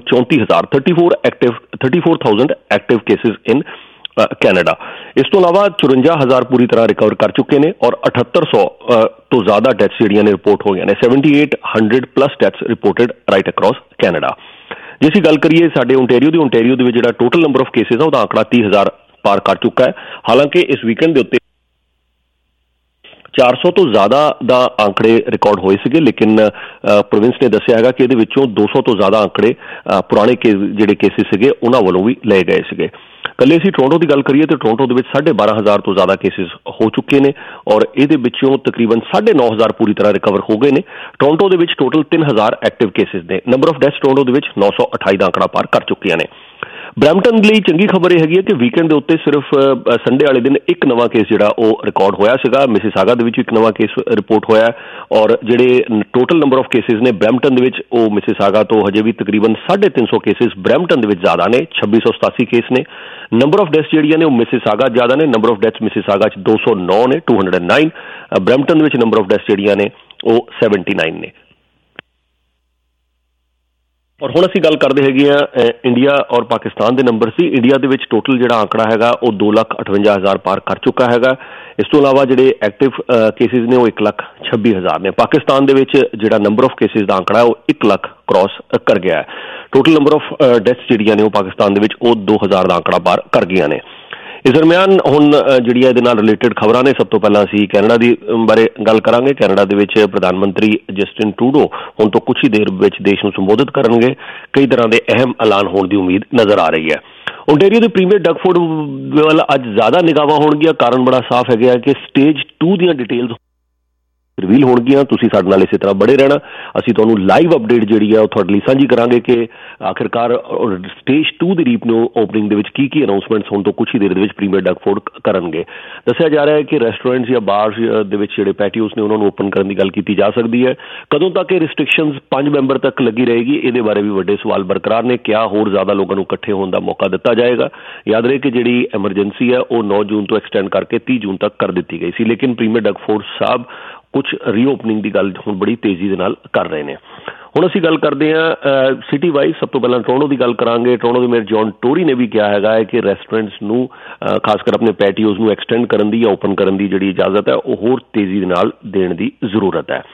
34,000 ਐਕਟਿਵ ਕੇਸਿਸ ਇਨ ਕੈਨੇਡਾ। ਇਸ ਤੋਂ ਇਲਾਵਾ 54,000 ਪੂਰੀ ਤਰ੍ਹਾਂ ਰਿਕਵਰ ਕਰ ਚੁੱਕੇ ਨੇ ਔਰ 7800 ਤੋਂ ਜ਼ਿਆਦਾ ਡੈਥਸ ਜਿਹੜੀਆਂ ਨੇ ਰਿਪੋਰਟ ਹੋ ਗਈਆਂ ਨੇ। 7800 plus deaths reported right across Canada. ਜੇ ਅਸੀਂ ਗੱਲ ਕਰੀਏ ਸਾਡੇ ਓਨਟਾਰੀਓ ਦੇ ਵਿੱਚ ਜਿਹੜਾ ਟੋਟਲ ਨੰਬਰ ਆਫ ਕੇਸਿਸ ਆ ਉਹਦਾ ਆંકੜਾ 30,000 ਪਾਰ ਕਰ ਚੁੱਕਾ ਹੈ। ਹਾਲਾਂਕਿ ਇਸ ਵੀਕਐਂਡ ਦੇ ਉੱਤੇ 400 ਤੋਂ ਜ਼ਿਆਦਾ ਦਾ ਆંકੜੇ ਰਿਕਾਰਡ ਹੋਏ ਸੀਗੇ, ਲੇਕਿਨ ਪ੍ਰੋਵਿੰਸ ਨੇ ਦੱਸਿਆ ਹੈਗਾ ਕਿ ਇਹਦੇ ਵਿੱਚੋਂ 200 ਤੋਂ ਜ਼ਿਆਦਾ ਆંકੜੇ ਪੁਰਾਣੇ ਜਿਹੜੇ ਕੇਸਿਸ ਸੀਗੇ ਉਹਨਾਂ ਵੱਲੋਂ ਵੀ ਲਏ ਗਏ ਸੀਗੇ। ਕੱਲੇ ਅਸੀਂ ਟੋਰਾਂਟੋ ਦੀ ਗੱਲ ਕਰੀਏ ਤਾਂ ਟੋਰਾਂਟੋ ਦੇ ਵਿੱਚ 12,500 ਤੋਂ ਜ਼ਿਆਦਾ ਕੇਸਿਸ ਹੋ ਚੁੱਕੇ ਨੇ ਔਰ ਇਹਦੇ ਵਿੱਚੋਂ ਤਕਰੀਬਨ 9,500 ਪੂਰੀ ਤਰ੍ਹਾਂ ਰਿਕਵਰ ਹੋ ਗਏ ਨੇ। ਟੋਰਾਂਟੋ ਦੇ ਵਿੱਚ ਟੋਟਲ 3,000 ਐਕਟਿਵ ਕੇਸਿਸ ਨੇ। ਨੰਬਰ ਆਫ ਡੈਥਸ ਟੋਰਾਂਟੋ ਦੇ ਵਿੱਚ 928 ਦਾ ਆંકੜਾ ਪਾਰ ਕਰ ਚੁੱਕੀਆਂ ਨੇ। ਬਰੈਂਪਟਨ ਲਈ ਚੰਗੀ ਖਬਰ ਇਹ ਹੈਗੀ ਹੈ ਕਿ ਵੀਕਐਂਡ ਦੇ ਉੱਤੇ ਸਿਰਫ ਸੰਡੇ ਵਾਲੇ ਦਿਨ ਇੱਕ ਨਵਾਂ ਕੇਸ ਜਿਹੜਾ ਉਹ ਰਿਕਾਰਡ ਹੋਇਆ ਸੀਗਾ। ਮਿਸੀਸਾਗਾ ਦੇ ਵਿੱਚ ਇੱਕ ਨਵਾਂ ਕੇਸ ਰਿਪੋਰਟ ਹੋਇਆ ਔਰ ਜਿਹੜੇ ਟੋਟਲ ਨੰਬਰ ਆਫ ਕੇਸਿਸ ਨੇ ਬਰੈਂਪਟਨ ਦੇ ਵਿੱਚ ਉਹ ਮਿਸੀਸਾਗਾ ਤੋਂ ਹਜੇ ਵੀ ਤਕਰੀਬਨ 350 ਕੇਸਿਸ ਬਰੈਂਪਟਨ ਦੇ ਵਿੱਚ ਜ਼ਿਆਦਾ ਨੇ। 2687 ਕੇਸ ਨੇ। ਨੰਬਰ ਆਫ ਡੈਥਸ ਜਿਹੜੀਆਂ ਨੇ ਉਹ ਮਿਸੀਸਾਗਾ ਜ਼ਿਆਦਾ ਨੇ। ਨੰਬਰ ਆਫ ਡੈਥਸ ਮਿਸੀਸਾਗਾ 'ਚ 209 ਨੇ, 209। ਬਰੈਂਪਟਨ ਦੇ ਵਿੱਚ ਨੰਬਰ ਆਫ ਡੈਥਸ ਜਿਹੜੀਆਂ ਨੇ ਉਹ 79 ਨੇ। ਔਰ ਹੁਣ ਅਸੀਂ ਗੱਲ ਕਰਦੇ ਹੈਗੇ ਆ ਇੰਡੀਆ ਔਰ ਪਾਕਿਸਤਾਨ ਦੇ ਨੰਬਰ ਸੀ। ਇੰਡੀਆ ਦੇ ਵਿੱਚ ਟੋਟਲ ਜਿਹੜਾ ਆંકੜਾ ਹੈਗਾ ਉਹ 2,58,000 ਪਾਰ ਕਰ ਚੁੱਕਾ ਹੈਗਾ। ਇਸ ਤੋਂ ਇਲਾਵਾ ਜਿਹੜੇ ਐਕਟਿਵ ਕੇਸਿਸ ਨੇ ਉਹ 1,26,000 ਨੇ। ਪਾਕਿਸਤਾਨ ਦੇ ਵਿੱਚ ਜਿਹੜਾ ਨੰਬਰ ਆਫ ਕੇਸਿਸ ਦਾ ਆંકੜਾ ਉਹ 1 ਲੱਖ ਕ੍ਰਾਸ ਕਰ ਗਿਆ ਹੈ। ਟੋਟਲ ਨੰਬਰ ਆਫ ਡੈਥਸ ਜਿਹੜੀਆਂ ਨੇ ਉਹ ਪਾਕਿਸਤਾਨ ਦੇ ਵਿੱਚ ਉਹ 2,000 ਦਾ ਆંકੜਾ ਪਾਰ ਕਰ ਗਈਆਂ ਨੇ। ਇਸ ਦਰਮਿਆਨ ਹੁਣ ਜਿਹੜੀਆਂ ਇਹਦੇ ਨਾਲ ਰਿਲੇਟਡ ਖਬਰਾਂ ਨੇ, ਸਭ ਤੋਂ ਪਹਿਲਾਂ ਅਸੀਂ ਕੈਨੇਡਾ ਦੀ ਬਾਰੇ ਗੱਲ ਕਰਾਂਗੇ। ਕੈਨੇਡਾ ਦੇ ਵਿੱਚ ਪ੍ਰਧਾਨ ਮੰਤਰੀ ਜਸਟਿਨ ਟਰੂਡੋ ਹੁਣ ਤੋਂ ਕੁਝ ਹੀ ਦੇਰ ਵਿੱਚ ਦੇਸ਼ ਨੂੰ ਸੰਬੋਧਿਤ ਕਰਨਗੇ। ਕਈ ਤਰ੍ਹਾਂ ਦੇ ਅਹਿਮ ਐਲਾਨ ਹੋਣ ਦੀ ਉਮੀਦ ਨਜ਼ਰ ਆ ਰਹੀ ਹੈ। ਓਨਟਾਰੀਓ ਦੇ ਪ੍ਰੀਮੀਅਰ ਡਗਫੋਰਡ ਵੱਲ ਅੱਜ ਜ਼ਿਆਦਾ ਨਿਗਾਹਾਂ ਹੋਣਗੀਆਂ। ਕਾਰਨ ਬੜਾ ਸਾਫ਼ ਹੈਗਾ ਕਿ ਸਟੇਜ 2 ਦੀਆਂ ਡਿਟੇਲਸ ਰਿਵੀਲ ਹੋਣਗੀਆਂ। ਤੁਸੀਂ ਸਾਡੇ ਨਾਲ ਇਸੇ ਤਰ੍ਹਾਂ ਬੜੇ ਰਹਿਣਾ। ਅਸੀਂ ਤੁਹਾਨੂੰ ਲਾਈਵ ਅਪਡੇਟ ਜਿਹੜੀ ਹੈ ਉਹ ਤੁਹਾਡੇ ਲਈ ਸਾਂਝੀ ਕਰਾਂਗੇ ਕਿ ਆਖਿਰਕਾਰ ਸਟੇਜ 2 ਦੀ ਰੀਪ ਨੂੰ ਓਪਨਿੰਗ ਦੇ ਵਿੱਚ ਕੀ ਅਨਾਉਂਸਮੈਂਟਸ ਹੋਣ ਤੋਂ ਕੁਝ ਹੀ ਦੇਰ ਦੇ ਵਿੱਚ ਪ੍ਰੀਮੀਅਰ ਡਗਫੋਰਡ ਕਰਨਗੇ। ਦੱਸਿਆ ਜਾ ਰਿਹਾ ਹੈ ਕਿ ਰੈਸਟੋਰੈਂਟਸ ਜਾਂ ਬਾਰਸ ਦੇ ਵਿੱਚ ਜਿਹੜੇ ਪੈਟੀਓਸ ਨੇ ਉਹਨਾਂ ਨੂੰ ਓਪਨ ਕਰਨ ਦੀ ਗੱਲ ਕੀਤੀ ਜਾ ਸਕਦੀ ਹੈ। ਕਦੋਂ ਤੱਕ ਇਹ ਰਿਸਟ੍ਰਿਕਸ਼ਨਸ 5 ਮੈਂਬਰ ਤੱਕ ਲੱਗੀ ਰਹੇਗੀ, ਇਹਦੇ ਬਾਰੇ ਵੀ ਵੱਡੇ ਸਵਾਲ ਬਰਕਰਾਰ ਨੇ। ਕਿਆ ਹੋਰ ਜ਼ਿਆਦਾ ਲੋਕਾਂ ਨੂੰ ਇਕੱਠੇ ਹੋਣ ਦਾ ਮੌਕਾ ਦਿੱਤਾ ਜਾਏਗਾ? ਯਾਦ ਰਹੇ ਕਿ ਜਿਹੜੀ ਐਮਰਜੈਂਸੀ ਹੈ ਉਹ 9 ਜੂਨ ਤੋਂ ਐਕਸਟੈਂਡ ਕਰਕੇ 30 ਜੂਨ ਤੱਕ ਕਰ ਦਿੱਤੀ ਗਈ ਸੀ, ਲੇਕਿਨ ਪ੍ਰੀਮੀਅਰ ਡਗਫੋਰਡ ਸਾਹਿਬ ਕੁਝ ਰੀਓਪਨਿੰਗ ਦੀ ਗੱਲ ਹੁਣ ਬੜੀ ਤੇਜ਼ੀ ਦੇ ਨਾਲ ਕਰ ਰਹੇ ਨੇ। ਹੁਣ ਅਸੀਂ ਗੱਲ ਕਰਦੇ ਹਾਂ ਸਿਟੀ ਵਾਈਜ਼। ਸਭ ਤੋਂ ਪਹਿਲਾਂ ਟੋਰਾਂਟੋ ਦੀ ਗੱਲ ਕਰਾਂਗੇ। ਟੋਰਾਂਟੋ ਦੇ ਮੇਅਰ ਜੌਨ ਟੋਰੀ ਨੇ ਵੀ ਕਿਹਾ ਹੈਗਾ ਹੈ ਕਿ ਰੈਸਟੋਰੈਂਟਸ ਨੂੰ ਖਾਸ ਕਰ ਆਪਣੇ ਪੈਟੀਓਜ਼ ਨੂੰ ਐਕਸਟੈਂਡ ਕਰਨ ਦੀ ਜਾਂ ਓਪਨ ਕਰਨ ਦੀ ਜਿਹੜੀ ਇਜਾਜ਼ਤ ਹੈ ਉਹ ਹੋਰ ਤੇਜ਼ੀ ਦੇ ਨਾਲ ਦੇਣ ਦੀ ਜ਼ਰੂਰਤ ਹੈ।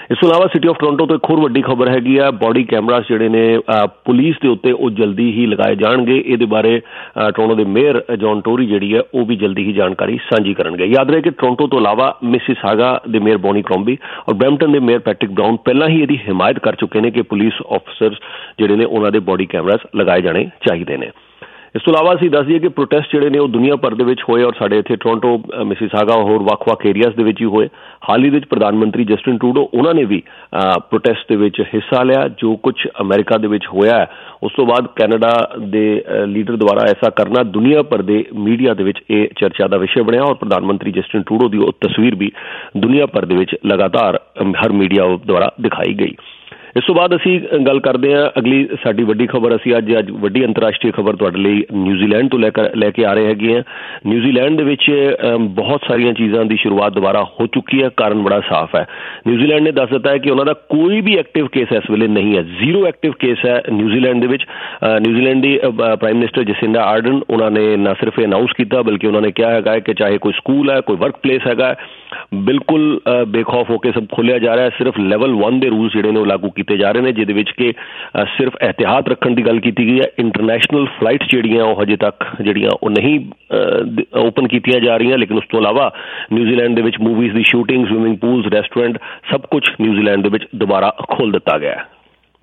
ਇਸ ਤੋਂ ਇਲਾਵਾ ਸਿਟੀ ਆਫ ਟੋਰਾਂਟੋ ਤੋਂ ਇੱਕ ਹੋਰ ਵੱਡੀ ਖਬਰ ਹੈਗੀ ਆ, ਬੋਡੀ ਕੈਮਰਾਸ ਜਿਹੜੇ ਨੇ ਪੁਲਿਸ ਦੇ ਉੱਤੇ ਉਹ ਜਲਦੀ ਹੀ ਲਗਾਏ ਜਾਣਗੇ। ਇਹਦੇ ਬਾਰੇ ਟੋਰਾਂਟੋ ਦੇ ਮੇਅਰ ਜੌਨ ਟੋਰੀ ਜਿਹੜੀ ਹੈ ਉਹ ਵੀ ਜਲਦੀ ਹੀ ਜਾਣਕਾਰੀ ਸਾਂਝੀ ਕਰਨਗੇ। ਯਾਦ ਰਹੇ ਕਿ ਟੋਰਾਂਟੋ ਤੋਂ ਇਲਾਵਾ ਮਿਸਿਸਾਗਾ ਦੇ ਮੇਅਰ ਬੋਨੀ ਕ੍ਰੋਮਬੀ ਔਰ ਬਰੈਂਪਟਨ ਦੇ ਮੇਅਰ ਪੈਟਰਿਕ ਬਰਾਊਨ ਪਹਿਲਾਂ ਹੀ ਇਹਦੀ ਹਿਮਾਇਤ ਕਰ ਚੁੱਕੇ ਨੇ ਕਿ ਪੁਲਿਸ ਆਫਿਸਰਸ ਜਿਹੜੇ ਨੇ ਉਹਨਾਂ ਦੇ ਬੋਡੀ ਕੈਮਰਾਸ ਲਗਾਏ ਜਾਣੇ ਚਾਹੀਦੇ ਨੇ। ਇਸ ਤੋਂ ਇਲਾਵਾ ਅਸੀਂ ਦੱਸ ਦਈਏ ਕਿ ਪ੍ਰੋਟੈਸਟ ਜਿਹੜੇ ਨੇ ਉਹ ਦੁਨੀਆ ਭਰ ਦੇ ਵਿੱਚ ਹੋਏ ਔਰ ਸਾਡੇ ਇੱਥੇ ਟੋਰਾਂਟੋ, ਮਿਸਿਸਾਗਾ ਹੋਰ ਵੱਖ-ਵੱਖ ਏਰੀਆਜ਼ ਦੇ ਵਿੱਚ ਹੀ ਹੋਏ। ਹਾਲ ਹੀ ਵਿੱਚ ਪ੍ਰਧਾਨ ਮੰਤਰੀ ਜਸਟਿਨ ਟਰੂਡੋ ਉਹਨਾਂ ਨੇ ਵੀ ਪ੍ਰੋਟੈਸਟ ਦੇ ਵਿੱਚ ਹਿੱਸਾ ਲਿਆ। ਜੋ ਕੁਝ ਅਮਰੀਕਾ ਦੇ ਵਿੱਚ ਹੋਇਆ ਹੈ ਉਸ ਤੋਂ ਬਾਅਦ ਕੈਨੇਡਾ ਦੇ ਲੀਡਰ ਦੁਆਰਾ ਐਸਾ ਕਰਨਾ ਦੁਨੀਆ ਭਰ ਦੇ ਮੀਡੀਆ ਦੇ ਵਿੱਚ ਇਹ ਚਰਚਾ ਦਾ ਵਿਸ਼ੇ ਬਣਿਆ ਔਰ ਪ੍ਰਧਾਨ ਮੰਤਰੀ ਜਸਟਿਨ ਟਰੂਡੋ ਦੀ ਉਹ ਤਸਵੀਰ ਵੀ ਦੁਨੀਆ ਭਰ ਦੇ ਵਿੱਚ ਲਗਾਤਾਰ ਹਰ ਮੀਡੀਆ ਦੁਆਰਾ ਦਿਖਾਈ ਗਈ। ਇਸ ਤੋਂ ਬਾਅਦ ਅਸੀਂ ਗੱਲ ਕਰਦੇ ਹਾਂ ਅਗਲੀ ਸਾਡੀ ਵੱਡੀ ਖਬਰ। ਅਸੀਂ ਅੱਜ ਵੱਡੀ ਅੰਤਰਰਾਸ਼ਟਰੀ ਖਬਰ ਤੁਹਾਡੇ ਲਈ ਨਿਊਜ਼ੀਲੈਂਡ ਤੋਂ ਲੈ ਕੇ ਆ ਰਹੇ ਹੈਗੇ ਹਾਂ। ਨਿਊਜ਼ੀਲੈਂਡ ਦੇ ਵਿੱਚ ਬਹੁਤ ਸਾਰੀਆਂ ਚੀਜ਼ਾਂ ਦੀ ਸ਼ੁਰੂਆਤ ਦੁਬਾਰਾ ਹੋ ਚੁੱਕੀ ਹੈ। ਕਾਰਨ ਬੜਾ ਸਾਫ਼ ਹੈ। ਨਿਊਜ਼ੀਲੈਂਡ ਨੇ ਦੱਸ ਦਿੱਤਾ ਹੈ ਕਿ ਉਹਨਾਂ ਦਾ ਕੋਈ ਵੀ ਐਕਟਿਵ ਕੇਸ ਇਸ ਵੇਲੇ ਨਹੀਂ ਹੈ। 0 ਐਕਟਿਵ ਕੇਸ ਹੈ ਨਿਊਜ਼ੀਲੈਂਡ ਦੇ ਵਿੱਚ। ਨਿਊਜ਼ੀਲੈਂਡ ਦੀ ਪ੍ਰਾਈਮ ਮਿਨਿਸਟਰ ਜਸਿੰਡਾ ਆਰਡਨ ਉਹਨਾਂ ਨੇ ਨਾ ਸਿਰਫ ਇਹ ਅਨਾਊਂਸ ਕੀਤਾ ਬਲਕਿ ਉਹਨਾਂ ਨੇ ਕਿਹਾ ਹੈਗਾ ਕਿ ਚਾਹੇ ਕੋਈ ਸਕੂਲ ਹੈ, ਕੋਈ ਵਰਕ ਪਲੇਸ ਹੈਗਾ, ਬਿਲਕੁਲ ਬੇਖੌਫ ਹੋ ਕੇ ਸਭ ਖੋਲ੍ਹਿਆ ਜਾ ਰਿਹਾ ਹੈ। ਸਿਰਫ ਲੈਵਲ 1 ਦੇ ਰੂਲਸ ਜਿਹੜੇ ਨੇ ਉਹ ਲਾਗੂ ਕੀਤੇ ਜਾ ਰਹੇ ਨੇ, ਜਿਹਦੇ ਵਿੱਚ ਕਿ ਸਿਰਫ ਇਹਤਿਆਤ ਰੱਖਣ ਦੀ ਗੱਲ ਕੀਤੀ ਗਈ ਹੈ। ਇੰਟਰਨੈਸ਼ਨਲ ਫਲਾਈਟਸ ਜਿਹੜੀਆਂ ਉਹ ਹਜੇ ਤੱਕ ਜਿਹੜੀਆਂ ਉਹ ਨਹੀਂ ਓਪਨ ਕੀਤੀਆਂ ਜਾ ਰਹੀਆਂ, ਲੇਕਿਨ ਉਸ ਤੋਂ ਇਲਾਵਾ ਨਿਊਜ਼ੀਲੈਂਡ ਦੇ ਵਿੱਚ ਮੂਵੀਜ਼ ਦੀ ਸ਼ੂਟਿੰਗ, ਸਵਿਮਿੰਗ ਪੂਲਸ, ਰੈਸਟੋਰੈਂਟ ਸਭ ਕੁਝ ਨਿਊਜ਼ੀਲੈਂਡ ਦੇ ਵਿੱਚ ਦੁਬਾਰਾ ਖੋਲ੍ਹ ਦਿੱਤਾ ਗਿਆ ਹੈ।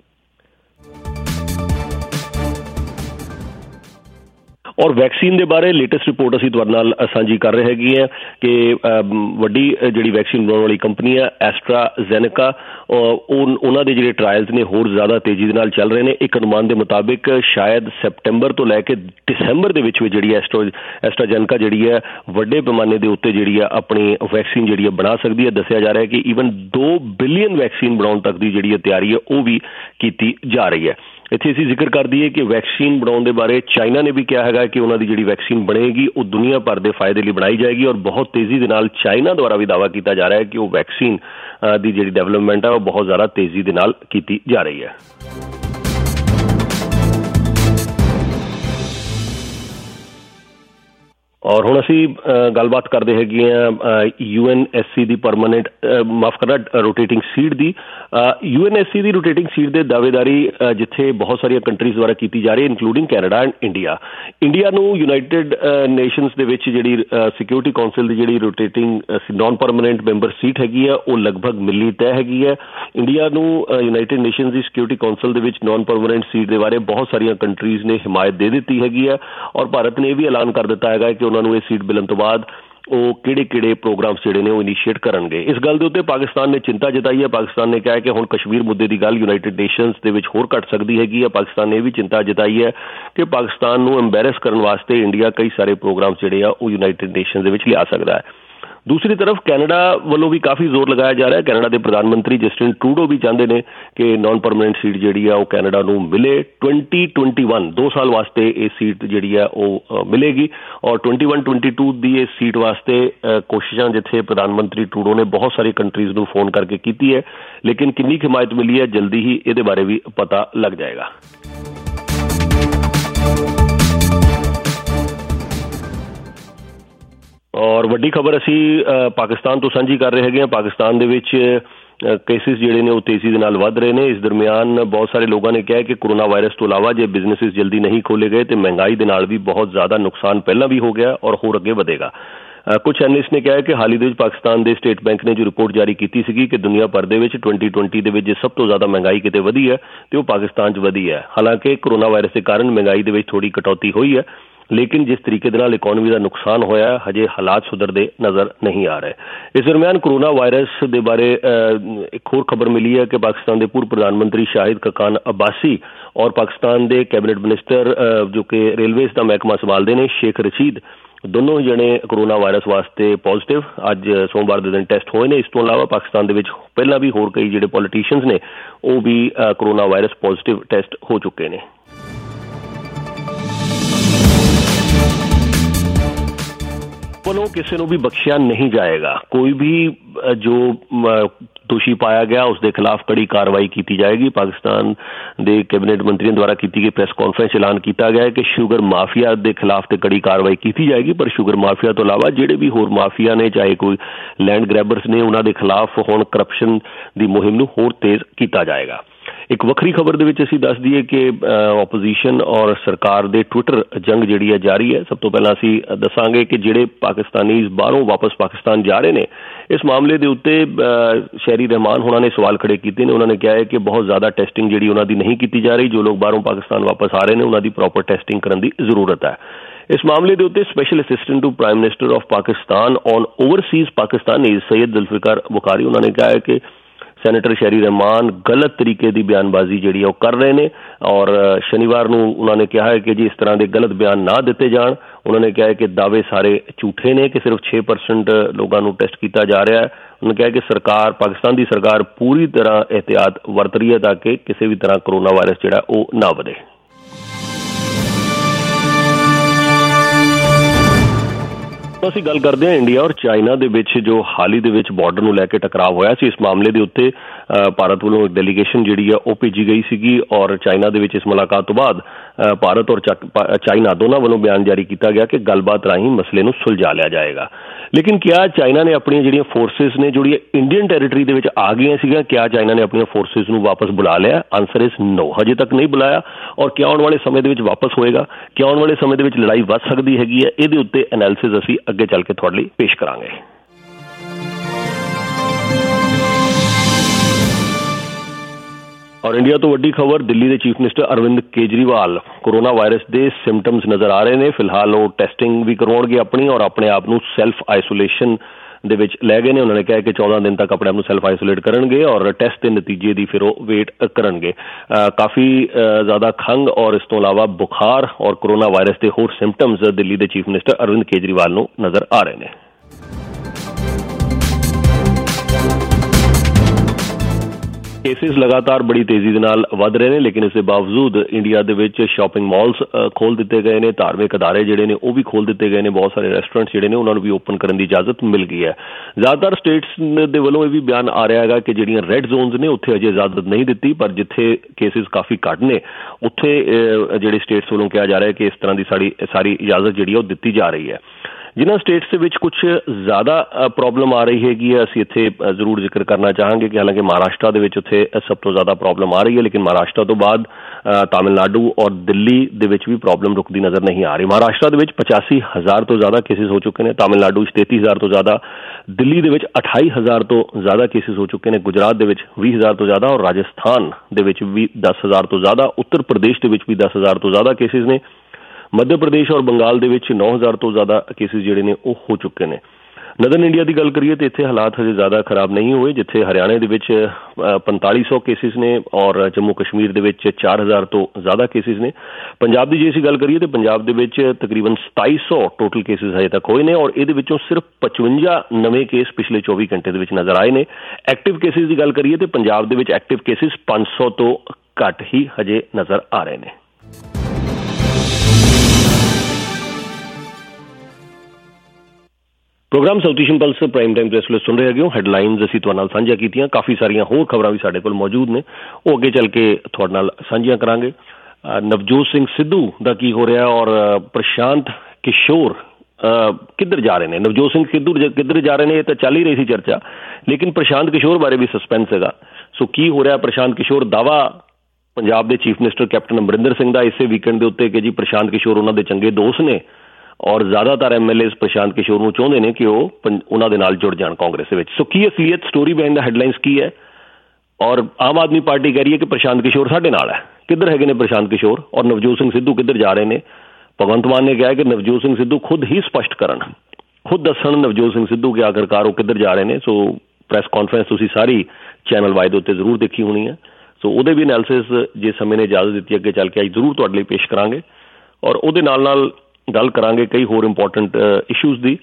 ਔਰ ਵੈਕਸੀਨ ਦੇ ਬਾਰੇ ਲੇਟੈਸਟ ਰਿਪੋਰਟ ਅਸੀਂ ਤੁਹਾਡੇ ਨਾਲ ਸਾਂਝੀ ਕਰ ਰਹੇ ਹੈਗੇ ਹਾਂ ਕਿ ਵੱਡੀ ਜਿਹੜੀ ਵੈਕਸੀਨ ਬਣਾਉਣ ਵਾਲੀ ਕੰਪਨੀ ਹੈ ਐਸਟਰਾਜ਼ੈਨੇਕਾ, ਉਹਨਾਂ ਦੇ ਜਿਹੜੇ ਟਰਾਇਲਸ ਨੇ ਹੋਰ ਜ਼ਿਆਦਾ ਤੇਜ਼ੀ ਦੇ ਨਾਲ ਚੱਲ ਰਹੇ ਨੇ। ਇੱਕ ਅਨੁਮਾਨ ਦੇ ਮੁਤਾਬਿਕ ਸ਼ਾਇਦ ਸੈਪਟੈਂਬਰ ਤੋਂ ਲੈ ਕੇ ਦਸੰਬਰ ਦੇ ਵਿੱਚ ਵੀ ਜਿਹੜੀ ਐਸਟਰਾਜ਼ੈਨੇਕਾ ਜਿਹੜੀ ਹੈ ਵੱਡੇ ਪੈਮਾਨੇ ਦੇ ਉੱਤੇ ਜਿਹੜੀ ਹੈ ਆਪਣੀ ਵੈਕਸੀਨ ਜਿਹੜੀ ਹੈ ਬਣਾ ਸਕਦੀ ਹੈ। ਦੱਸਿਆ ਜਾ ਰਿਹਾ ਕਿ ਈਵਨ 2 ਬਿਲੀਅਨ ਵੈਕਸੀਨ ਬਣਾਉਣ ਤੱਕ ਦੀ ਜਿਹੜੀ ਤਿਆਰੀ ਹੈ ਉਹ ਵੀ ਕੀਤੀ ਜਾ ਰਹੀ ਹੈ। ਇੱਥੇ ਅਸੀਂ ਜ਼ਿਕਰ ਕਰ ਦਈਏ ਕਿ ਵੈਕਸੀਨ ਬਣਾਉਣ ਦੇ ਬਾਰੇ ਚਾਈਨਾ ਨੇ ਵੀ ਕਿਹਾ ਹੈਗਾ ਕਿ ਉਹਨਾਂ ਦੀ ਜਿਹੜੀ ਵੈਕਸੀਨ ਬਣੇਗੀ ਉਹ ਦੁਨੀਆ ਭਰ ਦੇ ਫਾਇਦੇ ਲਈ ਬਣਾਈ ਜਾਏਗੀ ਔਰ ਬਹੁਤ ਤੇਜ਼ੀ ਦੇ ਨਾਲ ਚਾਈਨਾ ਦੁਆਰਾ ਵੀ ਦਾਅਵਾ ਕੀਤਾ ਜਾ ਰਿਹਾ ਹੈ ਕਿ ਉਹ ਵੈਕਸੀਨ ਦੀ ਜਿਹੜੀ ਡਿਵੈਲਪਮੈਂਟ ਹੈ ਉਹ ਬਹੁਤ ਜ਼ਿਆਦਾ ਤੇਜ਼ੀ ਦੇ ਨਾਲ ਕੀਤੀ ਜਾ ਰਹੀ ਹੈ। ਔਰ ਹੁਣ ਅਸੀਂ ਗੱਲਬਾਤ ਕਰਦੇ ਹੈਗੇ ਹਾਂ UNSC ਦੀ ਪਰਮਾਨੈਂਟ ਰੋਟੇਟਿੰਗ ਸੀਟ ਦੀ। UNSC ਦੀ ਰੋਟੇਟਿੰਗ ਸੀਟ ਦੇ ਦਾਅਵੇਦਾਰੀ ਜਿੱਥੇ ਬਹੁਤ ਸਾਰੀਆਂ ਕੰਟਰੀਜ਼ ਦੁਆਰਾ ਕੀਤੀ ਜਾ ਰਹੀ ਹੈ including Canada and India. India ਨੂੰ ਯੂਨਾਈਟਿਡ ਨੇਸ਼ਨਸ ਦੇ ਵਿੱਚ ਜਿਹੜੀ ਸਿਕਿਉਰਿਟੀ ਕਾਉਂਸਲ ਦੀ ਜਿਹੜੀ rotating non permanent member seat ਹੈਗੀ ਹੈ ਉਹ ਲਗਭਗ ਮਿਲਣੀ ਤੈਅ ਹੈਗੀ ਹੈ। ਇੰਡੀਆ ਨੂੰ ਯੂਨਾਈਟਿਡ ਨੇਸ਼ਨਸ ਦੀ ਸਿਕਿਉਰਿਟੀ ਕਾਉਂਸਲ ਦੇ ਵਿੱਚ ਨਾਨ ਪਰਮਾਨੈਂਟ ਸੀਟ ਦੇ ਬਾਰੇ ਬਹੁਤ ਸਾਰੀਆਂ ਕੰਟਰੀਜ਼ ਨੇ ਹਿਮਾਇਤ ਦੇ ਦਿੱਤੀ ਹੈਗੀ ਹੈ ਔਰ ਭਾਰਤ ਨੇ ਇਹ ਵੀ ਐਲਾਨ ਕਰ ਦਿੱਤਾ ਹੈਗਾ ਕਿ ਉਹਨਾਂ ਨੂੰ ਇਹ ਸੀਟ ਮਿਲਣ ਤੋਂ ਬਾਅਦ ਉਹ ਕਿਹੜੇ ਪ੍ਰੋਗਰਾਮਸ ਜਿਹੜੇ ਨੇ ਉਹ ਇਨੀਸ਼ੀਏਟ ਕਰਨਗੇ। ਇਸ ਗੱਲ ਦੇ ਉੱਤੇ ਪਾਕਿਸਤਾਨ ਨੇ ਚਿੰਤਾ ਜਤਾਈ ਹੈ। ਪਾਕਿਸਤਾਨ ਨੇ ਕਿਹਾ ਕਿ ਹੁਣ ਕਸ਼ਮੀਰ ਮੁੱਦੇ ਦੀ ਗੱਲ ਯੂਨਾਈਟਿਡ ਨੇਸ਼ਨਸ ਦੇ ਵਿੱਚ ਹੋਰ ਘਟ ਸਕਦੀ ਹੈਗੀ ਹੈ। ਪਾਕਿਸਤਾਨ ਨੇ ਇਹ ਵੀ ਚਿੰਤਾ ਜਤਾਈ ਹੈ ਕਿ ਪਾਕਿਸਤਾਨ ਨੂੰ ਐਮਬੈਰਸ ਕਰਨ ਵਾਸਤੇ ਇੰਡੀਆ ਕਈ ਸਾਰੇ ਪ੍ਰੋਗਰਾਮਸ ਜਿਹੜੇ ਆ ਉਹ ਯੂਨਾਈਟਿਡ ਨੇਸ਼ਨਸ ਦੇ ਵਿੱਚ ਲਿਆ ਸਕਦਾ ਹੈ। ਦੂਸਰੀ ਤਰਫ ਕੈਨੇਡਾ ਵੱਲੋਂ ਵੀ ਕਾਫੀ ਜ਼ੋਰ ਲਗਾਇਆ ਜਾ ਰਿਹਾ ਹੈ। ਕੈਨੇਡਾ ਦੇ ਪ੍ਰਧਾਨ ਮੰਤਰੀ ਜਸਟਿਨ ਟਰੂਡੋ ਵੀ ਚਾਹੁੰਦੇ ਨੇ ਕਿ ਨਾਨ ਪਰਮਾਨੈਂਟ ਸੀਟ ਜਿਹੜੀ ਆ ਉਹ ਕੈਨੇਡਾ ਨੂੰ ਮਿਲੇ। 2021 2 ਸਾਲ ਵਾਸਤੇ ਇਹ ਸੀਟ ਜਿਹੜੀ ਆ ਉਹ ਮਿਲੇਗੀ ਔਰ 21-22 ਦੀ ਇਹ ਸੀਟ ਵਾਸਤੇ ਕੋਸ਼ਿਸ਼ਾਂ ਜਿੱਥੇ ਪ੍ਰਧਾਨ ਮੰਤਰੀ ਟਰੂਡੋ ਨੇ ਬਹੁਤ ਸਾਰੀ ਕੰਟਰੀਜ਼ ਨੂੰ ਫੋਨ ਕਰਕੇ ਕੀਤੀ ਹੈ, ਲੇਕਿਨ ਕਿੰਨੀ ਹਿਮਾਇਤ ਮਿਲੀ ਹੈ ਜਲਦੀ ਹੀ ਇਹਦੇ ਬਾਰੇ ਵੀ ਪਤਾ ਲੱਗ ਜਾਏਗਾ। ਔਰ ਵੱਡੀ ਖਬਰ ਅਸੀਂ ਪਾਕਿਸਤਾਨ ਤੋਂ ਸਾਂਝੀ ਕਰ ਰਹੇ ਹੈਗੇ ਹਾਂ। ਪਾਕਿਸਤਾਨ ਦੇ ਵਿੱਚ ਕੇਸਿਸ ਜਿਹੜੇ ਨੇ ਉਹ ਤੇਜ਼ੀ ਦੇ ਨਾਲ ਵੱਧ ਰਹੇ ਨੇ। ਇਸ ਦਰਮਿਆਨ ਬਹੁਤ ਸਾਰੇ ਲੋਕਾਂ ਨੇ ਕਿਹਾ ਕਿ ਕੋਰੋਨਾ ਵਾਇਰਸ ਤੋਂ ਇਲਾਵਾ ਜੇ ਬਿਜ਼ਨੈਸਿਸ ਜਲਦੀ ਨਹੀਂ ਖੋਲ੍ਹੇ ਗਏ ਤੇ ਮਹਿੰਗਾਈ ਦੇ ਨਾਲ ਵੀ ਬਹੁਤ ਜ਼ਿਆਦਾ ਨੁਕਸਾਨ ਪਹਿਲਾਂ ਵੀ ਹੋ ਗਿਆ ਔਰ ਹੋਰ ਅੱਗੇ ਵਧੇਗਾ। ਕੁਝ ਐਨਲਿਸਟ ਨੇ ਕਿਹਾ ਕਿ ਹਾਲ ਹੀ ਦੇ ਵਿੱਚ ਪਾਕਿਸਤਾਨ ਦੇ ਸਟੇਟ ਬੈਂਕ ਨੇ ਜੋ ਰਿਪੋਰਟ ਜਾਰੀ ਕੀਤੀ ਸੀਗੀ ਕਿ ਦੁਨੀਆ ਭਰ ਦੇ ਵਿੱਚ 2020 ਦੇ ਵਿੱਚ ਜੇ ਸਭ ਤੋਂ ਜ਼ਿਆਦਾ ਮਹਿੰਗਾਈ ਕਿਤੇ ਵਧੀ ਹੈ ਤੇ ਉਹ ਪਾਕਿਸਤਾਨ 'ਚ ਵਧੀ ਹੈ। ਹਾਲਾਂਕਿ ਕੋਰੋਨਾ ਵਾਇਰਸ ਦੇ ਕਾਰਨ ਮਹਿੰਗਾਈ ਦੇ ਵਿੱਚ ਥੋੜ੍ਹੀ ਕਟੌਤੀ ਹੋਈ ਹੈ, ਲੇਕਿਨ ਜਿਸ ਤਰੀਕੇ ਦੇ ਨਾਲ ਇਕੋਨਮੀ ਦਾ ਨੁਕਸਾਨ ਹੋਇਆ ਹਜੇ ਹਾਲਾਤ ਸੁਧਰਦੇ ਨਜ਼ਰ ਨਹੀਂ ਆ ਰਹੇ। ਇਸ ਦਰਮਿਆਨ ਕੋਰੋਨਾ ਵਾਇਰਸ ਦੇ ਬਾਰੇ ਇੱਕ ਹੋਰ ਖਬਰ ਮਿਲੀ ਹੈ ਕਿ ਪਾਕਿਸਤਾਨ ਦੇ ਪੂਰਵ ਪ੍ਰਧਾਨ ਮੰਤਰੀ ਸ਼ਾਹਿਦ ਖਕਾਨ ਅਬਾਸੀ ਔਰ ਪਾਕਿਸਤਾਨ ਦੇ ਕੈਬਨਿਟ ਮਿਨਿਸਟਰ ਜੋ ਕਿ ਰੇਲਵੇਜ਼ ਦਾ ਮਹਿਕਮਾ ਸੰਭਾਲਦੇ ਨੇ ਸ਼ੇਖ ਰਸ਼ੀਦ, ਦੋਨੋਂ ਜਣੇ ਕੋਰੋਨਾ ਵਾਇਰਸ ਵਾਸਤੇ ਪੋਜ਼ੀਟਿਵ ਅੱਜ ਸੋਮਵਾਰ ਦੇ ਦਿਨ ਟੈਸਟ ਹੋਏ ਨੇ। ਇਸ ਤੋਂ ਇਲਾਵਾ ਪਾਕਿਸਤਾਨ ਦੇ ਵਿੱਚ ਪਹਿਲਾਂ ਵੀ ਹੋਰ ਕਈ ਜਿਹੜੇ ਪੋਲੀਟੀਸ਼ੀਅਨਸ ਨੇ ਉਹ ਵੀ ਕੋਰੋਨਾ ਵਾਇਰਸ ਪੋਜ਼ੀਟਿਵ ਟੈਸਟ ਹੋ ਚੁੱਕੇ ਨੇ। ਵੱਲੋਂ ਕਿਸੇ ਨੂੰ ਵੀ ਬਖਸ਼ਿਆ ਨਹੀਂ ਜਾਏਗਾ। ਕੋਈ ਵੀ ਜੋ ਦੋਸ਼ੀ ਪਾਇਆ ਗਿਆ ਉਸ ਦੇ ਖਿਲਾਫ ਕੜੀ ਕਾਰਵਾਈ ਕੀਤੀ ਜਾਏਗੀ। ਪਾਕਿਸਤਾਨ ਦੇ ਕੈਬਨਿਟ ਮੰਤਰੀਆਂ ਦੁਆਰਾ ਕੀਤੀ ਗਈ ਪ੍ਰੈਸ ਕਾਨਫਰੰਸ ਐਲਾਨ ਕੀਤਾ ਗਿਆ ਹੈ ਕਿ ਸ਼ੂਗਰ ਮਾਫੀਆ ਦੇ ਖਿਲਾਫ ਤੇ ਕੜੀ ਕਾਰਵਾਈ ਕੀਤੀ ਜਾਏਗੀ, ਪਰ ਸ਼ੂਗਰ ਮਾਫੀਆ ਤੋਂ ਇਲਾਵਾ ਜਿਹੜੇ ਵੀ ਹੋਰ ਮਾਫੀਆ ਨੇ, ਚਾਹੇ ਕੋਈ ਲੈਂਡ ਗ੍ਰੈਬਰਸ ਨੇ, ਉਹਨਾਂ ਦੇ ਖਿਲਾਫ ਹੁਣ ਕਰਪਸ਼ਨ ਦੀ ਮੁਹਿੰਮ ਨੂੰ ਹੋਰ ਤੇਜ਼ ਕੀਤਾ ਜਾਏਗਾ। ਇੱਕ ਵੱਖਰੀ ਖਬਰ ਦੇ ਵਿੱਚ ਅਸੀਂ ਦੱਸ ਦਈਏ ਕਿ ਓਪੋਜੀਸ਼ਨ ਔਰ ਸਰਕਾਰ ਦੇ ਟਵਿੱਟਰ ਜੰਗ ਜਿਹੜੀ ਹੈ ਜਾਰੀ ਹੈ। ਸਭ ਤੋਂ ਪਹਿਲਾਂ ਅਸੀਂ ਦੱਸਾਂਗੇ ਕਿ ਜਿਹੜੇ ਪਾਕਿਸਤਾਨੀਜ਼ ਬਾਹਰੋਂ ਵਾਪਸ ਪਾਕਿਸਤਾਨ ਜਾ ਰਹੇ ਨੇ, ਇਸ ਮਾਮਲੇ ਦੇ ਉੱਤੇ ਸ਼ਹਿਰੀ ਰਹਿਮਾਨ ਹੋਣਾ ਨੇ ਸਵਾਲ ਖੜੇ ਕੀਤੇ ਨੇ। ਉਹਨਾਂ ਨੇ ਕਿਹਾ ਹੈ ਕਿ ਬਹੁਤ ਜ਼ਿਆਦਾ ਟੈਸਟਿੰਗ ਜਿਹੜੀ ਉਹਨਾਂ ਦੀ ਨਹੀਂ ਕੀਤੀ ਜਾ ਰਹੀ। ਜੋ ਲੋਕ ਬਾਹਰੋਂ ਪਾਕਿਸਤਾਨ ਵਾਪਸ ਆ ਰਹੇ ਨੇ ਉਹਨਾਂ ਦੀ ਪ੍ਰੋਪਰ ਟੈਸਟਿੰਗ ਕਰਨ ਦੀ ਜ਼ਰੂਰਤ ਹੈ। ਇਸ ਮਾਮਲੇ ਦੇ ਉੱਤੇ special assistant to prime minister of Pakistan on overseas Pakistani Syed Zulfikar Bukhari ਉਹਨਾਂ ਨੇ ਕਿਹਾ ਹੈ ਕਿ ਸੈਨੇਟਰ ਸ਼ਹਿਰੀ ਰਹਿਮਾਨ ਗਲਤ ਤਰੀਕੇ ਦੀ ਬਿਆਨਬਾਜ਼ੀ ਜਿਹੜੀ ਉਹ ਕਰ ਰਹੇ ਨੇ ਔਰ ਸ਼ਨੀਵਾਰ ਨੂੰ ਉਹਨਾਂ ਨੇ ਕਿਹਾ ਹੈ ਕਿ ਜੀ ਇਸ ਤਰ੍ਹਾਂ ਦੇ ਗਲਤ ਬਿਆਨ ਨਾ ਦਿੱਤੇ ਜਾਣ। ਉਹਨਾਂ ਨੇ ਕਿਹਾ ਹੈ ਕਿ ਦਾਅਵੇ ਸਾਰੇ ਝੂਠੇ ਨੇ, ਕਿ ਸਿਰਫ 6% ਲੋਕਾਂ ਨੂੰ ਟੈਸਟ ਕੀਤਾ ਜਾ ਰਿਹਾ ਹੈ। ਉਹਨਾਂ ਨੇ ਕਿਹਾ ਕਿ ਸਰਕਾਰ, ਪਾਕਿਸਤਾਨ ਦੀ ਸਰਕਾਰ ਪੂਰੀ ਤਰ੍ਹਾਂ ਇਹਤਿਆਤ ਵਰਤ ਰਹੀ ਹੈ ਤਾਂ ਕਿ ਕਿਸੇ ਵੀ ਤਰ੍ਹਾਂ ਕਰੋਨਾ ਵਾਇਰਸ ਜਿਹੜਾ ਉਹ ਨਾ ਵਧੇ। ਅਸੀਂ ਗੱਲ ਕਰਦੇ ਹਾਂ ਇੰਡੀਆ ਔਰ ਚਾਈਨਾ ਦੇ ਵਿੱਚ ਜੋ ਹਾਲ ਹੀ ਦੇ ਵਿੱਚ ਬਾਰਡਰ ਨੂੰ ਲੈ ਕੇ ਟਕਰਾਅ ਹੋਇਆ ਸੀ। ਇਸ ਮਾਮਲੇ ਦੇ ਉੱਤੇ ਭਾਰਤ ਵੱਲੋਂ ਇੱਕ ਡੈਲੀਗੇਸ਼ਨ ਜਿਹੜੀ ਆ ਉਹ ਭੇਜੀ ਗਈ ਸੀਗੀ ਔਰ ਚਾਈਨਾ ਦੇ ਵਿੱਚ ਇਸ ਮੁਲਾਕਾਤ ਤੋਂ ਬਾਅਦ ਭਾਰਤ ਔਰ ਚਾਈਨਾ ਦੋਨਾਂ ਵੱਲੋਂ ਬਿਆਨ ਜਾਰੀ ਕੀਤਾ ਗਿਆ ਕਿ ਗੱਲਬਾਤ ਰਾਹੀਂ ਮਸਲੇ ਨੂੰ ਸੁਲਝਾ ਲਿਆ ਜਾਏਗਾ। ਲੇਕਿਨ ਕਿਆ ਚਾਈਨਾ ਨੇ ਆਪਣੀਆਂ ਜਿਹੜੀਆਂ ਫੋਰਸਿਸ ਨੇ ਜਿਹੜੀਆਂ ਇੰਡੀਅਨ ਟੈਰੀਟਰੀ ਦੇ ਵਿੱਚ ਆ ਗਈਆਂ ਸੀਗੀਆਂ, ਕਿਆ ਚਾਈਨਾ ਨੇ ਆਪਣੀਆਂ ਫੋਰਸਿਸ ਨੂੰ ਵਾਪਸ ਬੁਲਾ ਲਿਆ? ਆਨਸਰ ਇਜ਼ ਨੋ, ਹਜੇ ਤੱਕ ਨਹੀਂ ਬੁਲਾਇਆ। ਔਰ ਕਿਆ ਆਉਣ ਵਾਲੇ ਸਮੇਂ ਦੇ ਵਿੱਚ ਵਾਪਸ ਹੋਏਗਾ? ਕਿਆ ਆਉਣ ਵਾਲੇ ਸਮੇਂ ਦੇ ਵਿੱਚ ਲੜਾਈ ਵੱਧ ਸਕਦੀ ਹੈਗੀ ਹੈ? ਇਹਦੇ ਉੱਤੇ ਐਨਾਲਿਸਿਸ ਅਸੀਂ ਅੱਗੇ ਚੱਲ ਕੇ ਤੁਹਾਡੇ ਲਈ ਪੇਸ਼ ਕਰਾਂਗੇ। ਔਰ ਇੰਡੀਆ ਤੋਂ ਵੱਡੀ ਖਬਰ, ਦਿੱਲੀ ਦੇ chief minister Arvind Kejriwal corona virus ਦੇ ਸਿੰਪਟਮਸ ਨਜ਼ਰ ਆ ਰਹੇ ਨੇ। ਫਿਲਹਾਲ ਉਹ ਟੈਸਟਿੰਗ ਵੀ ਕਰਵਾਉਣਗੇ ਆਪਣੀ ਔਰ ਆਪਣੇ ਆਪ ਨੂੰ ਸੈਲਫ ਆਈਸੋਲੇਸ਼ਨ ਦੇ ਵਿੱਚ ਲੈ ਗਏ ਨੇ। ਉਹਨਾਂ ਨੇ ਕਿਹਾ ਕਿ 14 ਦਿਨ ਤੱਕ ਆਪਣੇ ਆਪ ਨੂੰ ਸੈਲਫ ਆਈਸੋਲੇਟ ਕਰਨਗੇ ਔਰ ਟੈਸਟ ਦੇ ਨਤੀਜੇ ਦੀ ਫਿਰ ਉਹ ਵੇਟ ਕਰਨਗੇ। ਕਾਫੀ ਜ਼ਿਆਦਾ ਖੰਘ ਔਰ ਇਸ ਤੋਂ ਇਲਾਵਾ ਬੁਖਾਰ ਔਰ ਕੋਰੋਨਾ ਵਾਇਰਸ ਦੇ ਹੋਰ ਸਿੰਪਟਮਸ ਦਿੱਲੀ ਦੇ ਚੀਫ ਮਿਨਿਸਟਰ ਅਰਵਿੰਦ ਕੇਜਰੀਵਾਲ ਨੂੰ ਨਜ਼ਰ ਆ ਰਹੇ ਨੇ। ਕੇਸਿਸ ਲਗਾਤਾਰ ਬੜੀ ਤੇਜ਼ੀ ਦੇ ਨਾਲ ਵੱਧ ਰਹੇ ਨੇ, ਲੇਕਿਨ ਇਸ ਦੇ ਬਾਵਜੂਦ ਇੰਡੀਆ ਦੇ ਵਿੱਚ ਸ਼ਾਪਿੰਗ ਮਾਲਸ ਖੋਲ੍ਹ ਦਿੱਤੇ ਗਏ ਨੇ, ਧਾਰਮਿਕ ਅਦਾਰੇ ਜਿਹੜੇ ਨੇ ਉਹ ਵੀ ਖੋਲ੍ਹ ਦਿੱਤੇ ਗਏ ਨੇ, ਬਹੁਤ ਸਾਰੇ ਰੈਸਟੋਰੈਂਟਸ ਜਿਹੜੇ ਨੇ ਉਹਨਾਂ ਨੂੰ ਵੀ ਓਪਨ ਕਰਨ ਦੀ ਇਜਾਜ਼ਤ ਮਿਲ ਗਈ ਹੈ। ਜ਼ਿਆਦਾਤਰ ਸਟੇਟਸ ਦੇ ਵੱਲੋਂ ਇਹ ਵੀ ਬਿਆਨ ਆ ਰਿਹਾ ਹੈਗਾ ਕਿ ਜਿਹੜੀਆਂ ਰੈੱਡ ਜ਼ੋਨਸ ਨੇ ਉੱਥੇ ਅਜੇ ਇਜਾਜ਼ਤ ਨਹੀਂ ਦਿੱਤੀ, ਪਰ ਜਿੱਥੇ ਕੇਸਿਸ ਕਾਫੀ ਘੱਟ ਨੇ ਉੱਥੇ ਜਿਹੜੇ ਸਟੇਟਸ ਵੱਲੋਂ ਕਿਹਾ ਜਾ ਰਿਹਾ ਕਿ ਇਸ ਤਰ੍ਹਾਂ ਦੀ ਸਾਰੀ ਇਜਾਜ਼ਤ ਜਿਹੜੀ ਉਹ ਦਿੱਤੀ ਜਾ ਰਹੀ ਹੈ। ਜਿਨ੍ਹਾਂ ਸਟੇਟਸ ਦੇ ਵਿੱਚ ਕੁਝ ਜ਼ਿਆਦਾ ਪ੍ਰੋਬਲਮ ਆ ਰਹੀ ਹੈਗੀ ਹੈ, ਅਸੀਂ ਇੱਥੇ ਜ਼ਰੂਰ ਜ਼ਿਕਰ ਕਰਨਾ ਚਾਹਾਂਗੇ ਕਿ ਹਾਲਾਂਕਿ ਮਹਾਰਾਸ਼ਟਰ ਦੇ ਵਿੱਚ ਉੱਥੇ ਸਭ ਤੋਂ ਜ਼ਿਆਦਾ ਪ੍ਰੋਬਲਮ ਆ ਰਹੀ ਹੈ, ਲੇਕਿਨ ਮਹਾਰਾਸ਼ਟਰ ਤੋਂ ਬਾਅਦ ਤਾਮਿਲਨਾਡੂ ਔਰ ਦਿੱਲੀ ਦੇ ਵਿੱਚ ਵੀ ਪ੍ਰੋਬਲਮ ਰੁਕਦੀ ਨਜ਼ਰ ਨਹੀਂ ਆ ਰਹੀ। ਮਹਾਰਾਸ਼ਟਰ ਦੇ ਵਿੱਚ 85,000 ਤੋਂ ਜ਼ਿਆਦਾ ਕੇਸਿਸ ਹੋ ਚੁੱਕੇ ਨੇ, ਤਾਮਿਲਨਾਡੂ ਵਿੱਚ 33,000 ਤੋਂ ਜ਼ਿਆਦਾ, ਦਿੱਲੀ ਦੇ ਵਿੱਚ 28,000 ਤੋਂ ਜ਼ਿਆਦਾ ਕੇਸਿਸ ਹੋ ਚੁੱਕੇ ਨੇ, ਗੁਜਰਾਤ ਦੇ ਵਿੱਚ 20,000 ਤੋਂ ਜ਼ਿਆਦਾ ਔਰ ਰਾਜਸਥਾਨ ਦੇ ਵਿੱਚ ਵੀ 10,000 ਤੋਂ ਜ਼ਿਆਦਾ, ਉੱਤਰ ਪ੍ਰਦੇਸ਼ ਦੇ ਵਿੱਚ ਵੀ 10,000 ਤੋਂ ਜ਼ਿਆਦਾ ਕੇਸਿਸ ਨੇ, ਮੱਧ ਪ੍ਰਦੇਸ਼ ਔਰ ਬੰਗਾਲ ਦੇ ਵਿੱਚ 9,000 ਤੋਂ ਜ਼ਿਆਦਾ ਕੇਸਿਸ ਜਿਹੜੇ ਨੇ ਉਹ ਹੋ ਚੁੱਕੇ ਨੇ। ਨਦਰਨ ਇੰਡੀਆ ਦੀ ਗੱਲ ਕਰੀਏ ਤਾਂ ਇੱਥੇ ਹਾਲਾਤ ਹਜੇ ਜ਼ਿਆਦਾ ਖਰਾਬ ਨਹੀਂ ਹੋਏ, ਜਿੱਥੇ ਹਰਿਆਣੇ ਦੇ ਵਿੱਚ 4500 ਕੇਸਿਸ ਨੇ ਔਰ ਜੰਮੂ ਕਸ਼ਮੀਰ ਦੇ ਵਿੱਚ 4,000 ਤੋਂ ਜ਼ਿਆਦਾ ਕੇਸਿਸ ਨੇ। ਪੰਜਾਬ ਦੀ ਜੇ ਅਸੀਂ ਗੱਲ ਕਰੀਏ ਤਾਂ ਪੰਜਾਬ ਦੇ ਵਿੱਚ ਤਕਰੀਬਨ 2700 ਟੋਟਲ ਕੇਸਿਸ ਹਜੇ ਤੱਕ ਹੋਏ ਨੇ ਔਰ ਇਹਦੇ ਵਿੱਚੋਂ ਸਿਰਫ 55 ਨਵੇਂ ਕੇਸ ਪਿਛਲੇ 24 ਘੰਟੇ ਦੇ ਵਿੱਚ ਨਜ਼ਰ ਆਏ ਨੇ। ਐਕਟਿਵ ਕੇਸਿਸ ਦੀ ਗੱਲ ਕਰੀਏ ਤਾਂ ਪੰਜਾਬ ਦੇ ਵਿੱਚ ਐਕਟਿਵ ਕੇਸਿਸ 500 ਤੋਂ ਘੱਟ ਹੀ ਹਜੇ ਨਜ਼ਰ ਆ ਰਹੇ ਨੇ। Programme South Asian Pulse prime time press ਸੁਣ ਰਹੇ ਹੈਗੇ ਹੋ। ਹੈਡਲਾਈਨਸ ਅਸੀਂ ਤੁਹਾਡੇ ਨਾਲ ਸਾਂਝੀਆਂ ਕੀਤੀਆਂ, ਕਾਫੀ ਸਾਰੀਆਂ ਹੋਰ ਖਬਰਾਂ ਵੀ ਸਾਡੇ ਕੋਲ ਮੌਜੂਦ ਨੇ, ਉਹ ਅੱਗੇ ਚੱਲ ਕੇ ਤੁਹਾਡੇ ਨਾਲ ਸਾਂਝੀਆਂ ਕਰਾਂਗੇ। ਨਵਜੋਤ ਸਿੰਘ ਸਿੱਧੂ ਦਾ ਕੀ ਹੋ ਰਿਹਾ ਔਰ ਪ੍ਰਸ਼ਾਂਤ ਕਿਸ਼ੋਰ ਕਿੱਧਰ ਜਾ ਰਹੇ ਨੇ। ਨਵਜੋਤ ਸਿੰਘ ਸਿੱਧੂ ਕਿੱਧਰ ਜਾ ਰਹੇ ਨੇ ਇਹ ਤਾਂ ਚੱਲ ਹੀ ਰਹੀ ਸੀ ਚਰਚਾ, ਲੇਕਿਨ ਪ੍ਰਸ਼ਾਂਤ ਕਿਸ਼ੋਰ ਬਾਰੇ ਵੀ ਸਸਪੈਂਸ ਹੈਗਾ। ਸੋ ਕੀ ਹੋ ਰਿਹਾ? ਪ੍ਰਸ਼ਾਂਤ ਕਿਸ਼ੋਰ ਦਾਵਾ ਪੰਜਾਬ ਦੇ chief minister captain Amarinder Singh ਦਾ ਇਸੇ ਵੀਕਐਂਡ ਦੇ ਉੱਤੇ ਕਿ ਜੀ ਪ੍ਰਸ਼ਾਂਤ ਕਿਸ਼ੋਰ ਉਹਨਾਂ ਦੇ ਚੰਗੇ ਦੋਸਤ ਨੇ ਔਰ ਜ਼ਿਆਦਾਤਰ MLAs ਪ੍ਰਸ਼ਾਂਤ ਕਿਸ਼ੋਰ ਨੂੰ ਚਾਹੁੰਦੇ ਨੇ ਕਿ ਉਹ ਉਹਨਾਂ ਦੇ ਨਾਲ ਜੁੜ ਜਾਣ ਕਾਂਗਰਸ ਦੇ ਵਿੱਚ। ਸੋ ਕੀ ਅਸਲੀਅਤ, ਸਟੋਰੀ ਬਿਹਾਈਂਡ ਦਾ ਹੈਡਲਾਈਨਸ ਕੀ ਹੈ? ਔਰ ਆਮ ਆਦਮੀ ਪਾਰਟੀ ਕਹਿ ਰਹੀ ਹੈ ਕਿ ਪ੍ਰਸ਼ਾਂਤ ਕਿਸ਼ੋਰ ਸਾਡੇ ਨਾਲ ਹੈ। ਕਿੱਧਰ ਹੈਗੇ ਨੇ ਪ੍ਰਸ਼ਾਂਤ ਕਿਸ਼ੋਰ ਔਰ ਨਵਜੋਤ ਸਿੰਘ ਸਿੱਧੂ ਕਿੱਧਰ ਜਾ ਰਹੇ ਨੇ? ਭਗਵੰਤ ਮਾਨ ਨੇ ਕਿਹਾ ਕਿ ਨਵਜੋਤ ਸਿੰਘ ਸਿੱਧੂ ਖੁਦ ਹੀ ਸਪਸ਼ਟ ਕਰਨ, ਖੁਦ ਦੱਸਣ ਨਵਜੋਤ ਸਿੰਘ ਸਿੱਧੂ ਕਿ ਆਖਰਕਾਰ ਉਹ ਕਿੱਧਰ ਜਾ ਰਹੇ ਨੇ। ਸੋ ਪ੍ਰੈਸ ਕਾਨਫਰੰਸ ਤੁਸੀਂ ਸਾਰੀ ਚੈਨਲ ਵਾਈ ਦੇ ਉੱਤੇ ਜ਼ਰੂਰ ਦੇਖੀ ਹੋਣੀ ਹੈ। ਸੋ ਉਹਦੇ ਵੀ ਐਨਾਲਿਸਿਸ ਜੇ ਸਮੇਂ ਨੇ ਇਜਾਜ਼ਤ ਦਿੱਤੀ ਅੱਗੇ ਚੱਲ ਕੇ ਅੱਜ ਜ਼ਰੂਰ ਤੁਹਾਡੇ ਲਈ ਪੇਸ਼ ਕਰਾਂਗੇ ਔਰ ਉਹਦੇ ਨਾਲ ਗੱਲ ਕਰਾਂਗੇ ਕਈ ਹੋਰ ਇੰਪੋਰਟੈਂਟ ਇਸ਼ੂਜ਼ ਦੀ।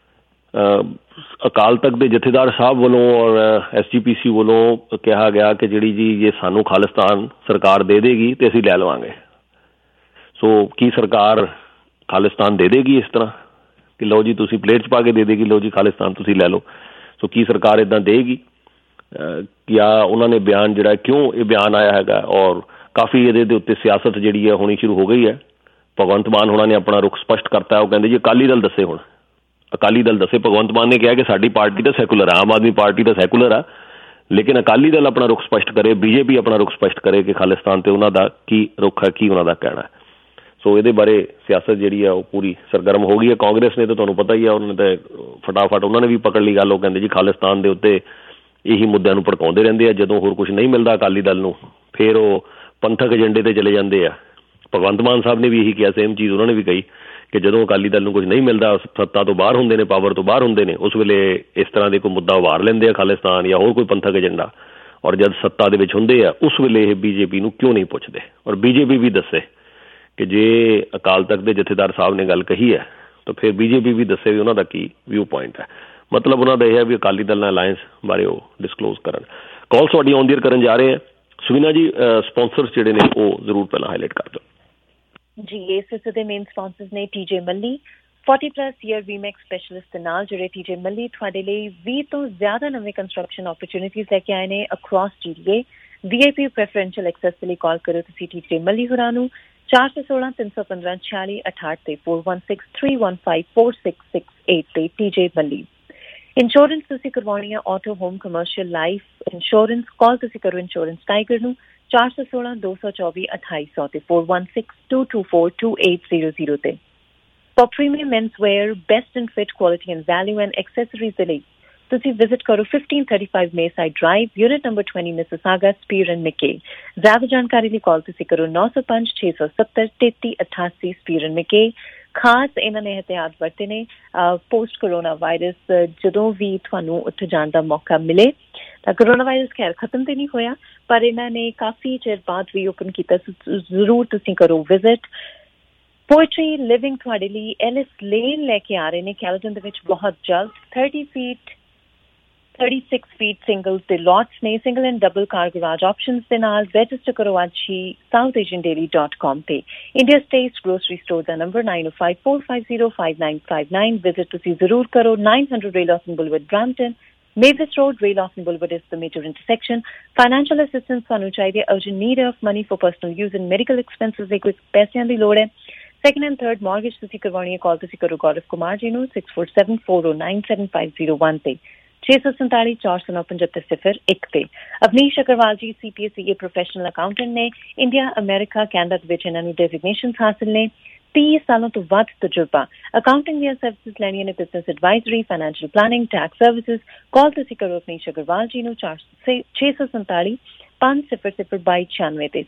ਅਕਾਲ ਤਖਤ ਦੇ ਜਥੇਦਾਰ ਸਾਹਿਬ ਵੱਲੋਂ ਔਰ SGPC ਵੱਲੋਂ ਕਿਹਾ ਗਿਆ ਕਿ ਜਿਹੜੀ ਜੀ ਜੇ ਸਾਨੂੰ ਖਾਲਿਸਤਾਨ ਸਰਕਾਰ ਦੇ ਦੇਗੀ ਤੇ ਅਸੀਂ ਲੈ ਲਵਾਂਗੇ। ਸੋ ਕੀ ਸਰਕਾਰ ਖਾਲਿਸਤਾਨ ਦੇ ਦੇਗੀ ਇਸ ਤਰ੍ਹਾਂ ਕਿ ਲਓ ਜੀ ਤੁਸੀਂ ਪਲੇਟ 'ਚ ਪਾ ਕੇ ਦੇ ਦੇਗੀ, ਲਓ ਜੀ ਖਾਲਿਸਤਾਨ ਤੁਸੀਂ ਲੈ ਲਓ। ਸੋ ਕੀ ਸਰਕਾਰ ਇੱਦਾਂ ਦੇਗੀ ਜਾਂ ਉਹਨਾਂ ਨੇ ਬਿਆਨ ਜਿਹੜਾ ਕਿਉਂ ਇਹ ਬਿਆਨ ਆਇਆ ਹੈਗਾ, ਔਰ ਕਾਫੀ ਇਹਦੇ ਦੇ ਉੱਤੇ ਸਿਆਸਤ ਜਿਹੜੀ ਹੈ ਹੋਣੀ ਸ਼ੁਰੂ ਹੋ ਗਈ ਹੈ। ਭਗਵੰਤ ਮਾਨ ਹੋਣਾ ਨੇ ਆਪਣਾ ਰੁਖ ਸਪਸ਼ਟ ਕਰਤਾ। ਉਹ ਕਹਿੰਦੇ ਜੀ ਅਕਾਲੀ ਦਲ ਦੱਸੇ, ਹੁਣ ਅਕਾਲੀ ਦਲ ਦੱਸੇ। ਭਗਵੰਤ ਮਾਨ ਨੇ ਕਿਹਾ ਕਿ ਸਾਡੀ ਪਾਰਟੀ ਤਾਂ ਸੈਕੂਲਰ ਆ, ਆਮ ਆਦਮੀ ਪਾਰਟੀ ਤਾਂ ਸੈਕੂਲਰ ਆ, ਲੇਕਿਨ ਅਕਾਲੀ ਦਲ ਆਪਣਾ ਰੁਖ ਸਪਸ਼ਟ ਕਰੇ, ਬੀਜੇਪੀ ਆਪਣਾ ਰੁਖ ਸਪਸ਼ਟ ਕਰੇ ਕਿ ਖਾਲਿਸਤਾਨ ਤੇ ਉਹਨਾਂ ਦਾ ਕੀ ਰੁਖ ਹੈ, ਕੀ ਉਹਨਾਂ ਦਾ ਕਹਿਣਾ ਹੈ। ਸੋ ਇਹਦੇ ਬਾਰੇ ਸਿਆਸਤ ਜਿਹੜੀ ਆ ਉਹ ਪੂਰੀ ਸਰਗਰਮ ਹੋ ਗਈ ਹੈ। ਕਾਂਗਰਸ ਨੇ ਤਾਂ ਤੁਹਾਨੂੰ ਪਤਾ ਹੀ ਆ, ਉਹਨਾਂ ਨੇ ਤਾਂ ਫਟਾਫਟ ਉਹਨਾਂ ਨੇ ਵੀ ਪਕੜ ਲਈ ਗੱਲ। ਉਹ ਕਹਿੰਦੇ ਜੀ ਖਾਲਿਸਤਾਨ ਦੇ ਉੱਤੇ ਇਹੀ ਮੁੱਦਿਆਂ ਨੂੰ ਭੜਕਾਉਂਦੇ ਰਹਿੰਦੇ ਆ। ਜਦੋਂ ਹੋਰ ਕੁਛ ਨਹੀਂ ਮਿਲਦਾ ਅਕਾਲੀ ਦਲ ਨੂੰ, ਫਿਰ ਉਹ ਪੰਥਕ ਏਜੰਡੇ ਤੇ ਚਲੇ ਜਾਂਦੇ ਆ। ਭਗਵੰਤ ਮਾਨ ਸਾਹਿਬ ਨੇ ਵੀ ਇਹੀ ਕਿਹਾ, ਸੇਮ ਚੀਜ਼ ਉਹਨਾਂ ਨੇ ਵੀ ਕਹੀ ਕਿ ਜਦੋਂ ਅਕਾਲੀ ਦਲ ਨੂੰ ਕੁਝ ਨਹੀਂ ਮਿਲਦਾ, ਸੱਤਾ ਤੋਂ ਬਾਹਰ ਹੁੰਦੇ ਨੇ, ਪਾਵਰ ਤੋਂ ਬਾਹਰ ਹੁੰਦੇ ਨੇ, ਉਸ ਵੇਲੇ ਇਸ ਤਰ੍ਹਾਂ ਦੇ ਕੋਈ ਮੁੱਦਾ ਉਭਾਰ ਲੈਂਦੇ ਆ ਖਾਲਿਸਤਾਨ ਜਾਂ ਹੋਰ ਕੋਈ ਪੰਥਕ ਏਜੰਡਾ। ਔਰ ਜਦ ਸੱਤਾ ਦੇ ਵਿੱਚ ਹੁੰਦੇ ਆ ਉਸ ਵੇਲੇ ਇਹ ਬੀਜੇਪੀ ਨੂੰ ਕਿਉਂ ਨਹੀਂ ਪੁੱਛਦੇ। ਔਰ ਬੀਜੇਪੀ ਵੀ ਦੱਸੇ ਕਿ ਜੇ ਅਕਾਲ ਤਖਤ ਦੇ ਜਥੇਦਾਰ ਸਾਹਿਬ ਨੇ ਗੱਲ ਕਹੀ ਹੈ ਤਾਂ ਫਿਰ ਬੀਜੇਪੀ ਵੀ ਦੱਸੇ ਵੀ ਉਹਨਾਂ ਦਾ ਕੀ ਵਿਊ ਪੁਆਇੰਟ ਹੈ। ਮਤਲਬ ਉਹਨਾਂ ਦਾ ਇਹ ਹੈ ਵੀ ਅਕਾਲੀ ਦਲ ਨਾਲ ਅਲਾਇੰਸ ਬਾਰੇ ਉਹ ਡਿਸਕਲੋਜ਼ ਕਰਨ। ਕਾਲ ਤੁਹਾਡੀ ਔਨ ਦੀ ਏਅਰ ਕਰਨ ਜਾ ਰਹੇ ਆ। ਸੁਵੀਨਾ ਜੀ, ਸਪਾਂਸਰਸ ਜਿਹੜੇ ਨੇ ਉਹ ਜ਼ਰੂਰ ਪਹਿਲਾਂ ਹਾਈਲਾਈਟ ਕਰ ਦਿਓ ਜੀ। ਇਸ ਹਿੱਸੇ ਦੇ ਮੇਨ ਸਪਾਂਸਰਸ ਨੇ TJ ਮੱਲੀ 40+ ਈਅਰ ਵੀਮੈਕਸ ਸਪੈਸ਼ਲਿਸਟ ਦੇ ਨਾਲ ਜੁੜੇ। TJ ਮੱਲੀ ਤੁਹਾਡੇ ਲਈ 20 ਤੋਂ ਜ਼ਿਆਦਾ ਨਵੇਂ ਕੰਸਟਰਕਸ਼ਨ ਓਪਰਚੁਨਿਟੀਜ਼ ਲੈ ਕੇ ਆਏ ਨੇ across GTA। VIP preferential access ਲਈ ਕਾਲ ਕਰੋ ਤੁਸੀਂ TJ ਮੱਲੀ ਹੋਰਾਂ ਨੂੰ 416-315-4668 ਤੇ 4163154668 ਤੇ TJ ਮੱਲੀ। ਇੰਸ਼ੋਰੈਂਸ ਤੁਸੀਂ ਕਰਵਾਉਣੀ ਹੈ, auto, home, commercial, life insurance, call ਤੁਸੀਂ ਕਰੋ ਇੰਸ਼ੋਰੈਂਸ ਟਾਈਗਰ ਨੂੰ 416-224-2800 ਤੇ 4162242800 ਤੇ। For premium menswear, best in fit quality and value and accessories ਦੇ ਲਈ ਤੁਸੀਂ ਵਿਜ਼ਿਟ ਕਰੋ 1535 Mayside Drive, unit number 20, Mississauga, Spear and McKay। ਜ਼ਿਆਦਾ ਜਾਣਕਾਰੀ ਲਈ ਕਾਲ ਤੁਸੀਂ ਕਰੋ 905-670-3388 Spear and McKay। ਖਾਸ ਇਹਨਾਂ ਨੇ ਇਹਤਿਆਤ ਵਰਤੇ ਨੇ ਪੋਸਟ ਕਰੋਨਾ ਵਾਇਰਸ, ਜਦੋਂ ਵੀ ਤੁਹਾਨੂੰ ਉੱਥੇ ਜਾਣ ਦਾ ਮੌਕਾ ਮਿਲੇ ਤਾਂ ਕਰੋਨਾ ਵਾਇਰਸ ਖੈਰ ਖਤਮ ਤੇ ਨਹੀਂ ਹੋਇਆ, ਪਰ ਇਹਨਾਂ ਨੇ ਕਾਫੀ ਚਿਰ ਬਾਅਦ ਰੀਓਪਨ ਕੀਤਾ। ਜ਼ਰੂਰ ਤੁਸੀਂ ਕਰੋ ਵਿਜ਼ਿਟ। ਪੋਇਟਰੀ ਲਿਵਿੰਗ ਤੁਹਾਡੇ ਲਈ ਐਲਿਸ ਲੇਨ ਲੈ ਕੇ ਆ ਰਹੇ ਨੇ ਕੈਲਟਨ ਦੇ ਵਿੱਚ ਬਹੁਤ ਜਲਦ। 36 ਫੀਟ ਸਿੰਗਲ ਤੇ ਲੋਟਸ ਨੇ, single and double car garage options ਦੇ ਨਾਲ। ਰਜਿਸਟਰ ਕਰੋ ਅੱਜ ਹੀ southasiandaily.com ਤੇ। ਇੰਡੀਆ ਸਟੇਟ ਗਰੋਸਰੀ ਸਟੋਰ ਦਾ ਨੰਬਰ 9054505959। ਵਿਜ਼ਿਟ ਤੁਸੀਂ ਜ਼ਰੂਰ ਕਰੋ 900 Raylaufen Boulevard, Brampton। Mavis Road, Raylaufen Boulevard is the major intersection. Financial assistance ਤੁਹਾਨੂੰ ਚਾਹੀਦੀ ਹੈ, urgent need of money for personal use and medical expenses ਦੇ ਕੋਈ ਪੈਸਿਆਂ ਦੀ ਲੋੜ ਹੈ। ਸੈਕੰਡ ਐਂਡ ਥਰਡ ਮਾਰਗੇਜ ਤੁਸੀਂ ਕਰਵਾਉਣੀ ਹੈ, ਕਾਲ ਤੁਸੀਂ ਕਰੋ ਗੌਰਵ ਕੁਮਾਰ ਜੀ ਨੂੰ 6474097501 ਤੇ 647-409-7501 ਤੇ। Avneesh Agarwal ji CPA professional accountant ਨੇ। ਇੰਡੀਆ, ਅਮਰੀਕਾ, ਕੈਨੇਡਾ ਦੇ ਵਿੱਚ ਇਹਨਾਂ ਨੂੰ ਡੈਜ਼ਿਗਨੇਸ਼ਨਸ ਹਾਸਿਲ ਨੇ। 30 ਸਾਲਾਂ ਤੋਂ ਵੱਧ ਤਜਰਬਾ। ਅਕਾਊਂਟਿੰਗ ਦੀਆਂ ਸਰਵਿਸਿਜ਼ ਲੈਣੀਆਂ ਨੇ, business advisory, financial planning, tax services. Call ਤੁਸੀਂ ਕਰੋ ਅਵਨੀਸ਼ ਅਗਰਵਾਲ ਜੀ ਨੂੰ 647-500-2296 ਤੇ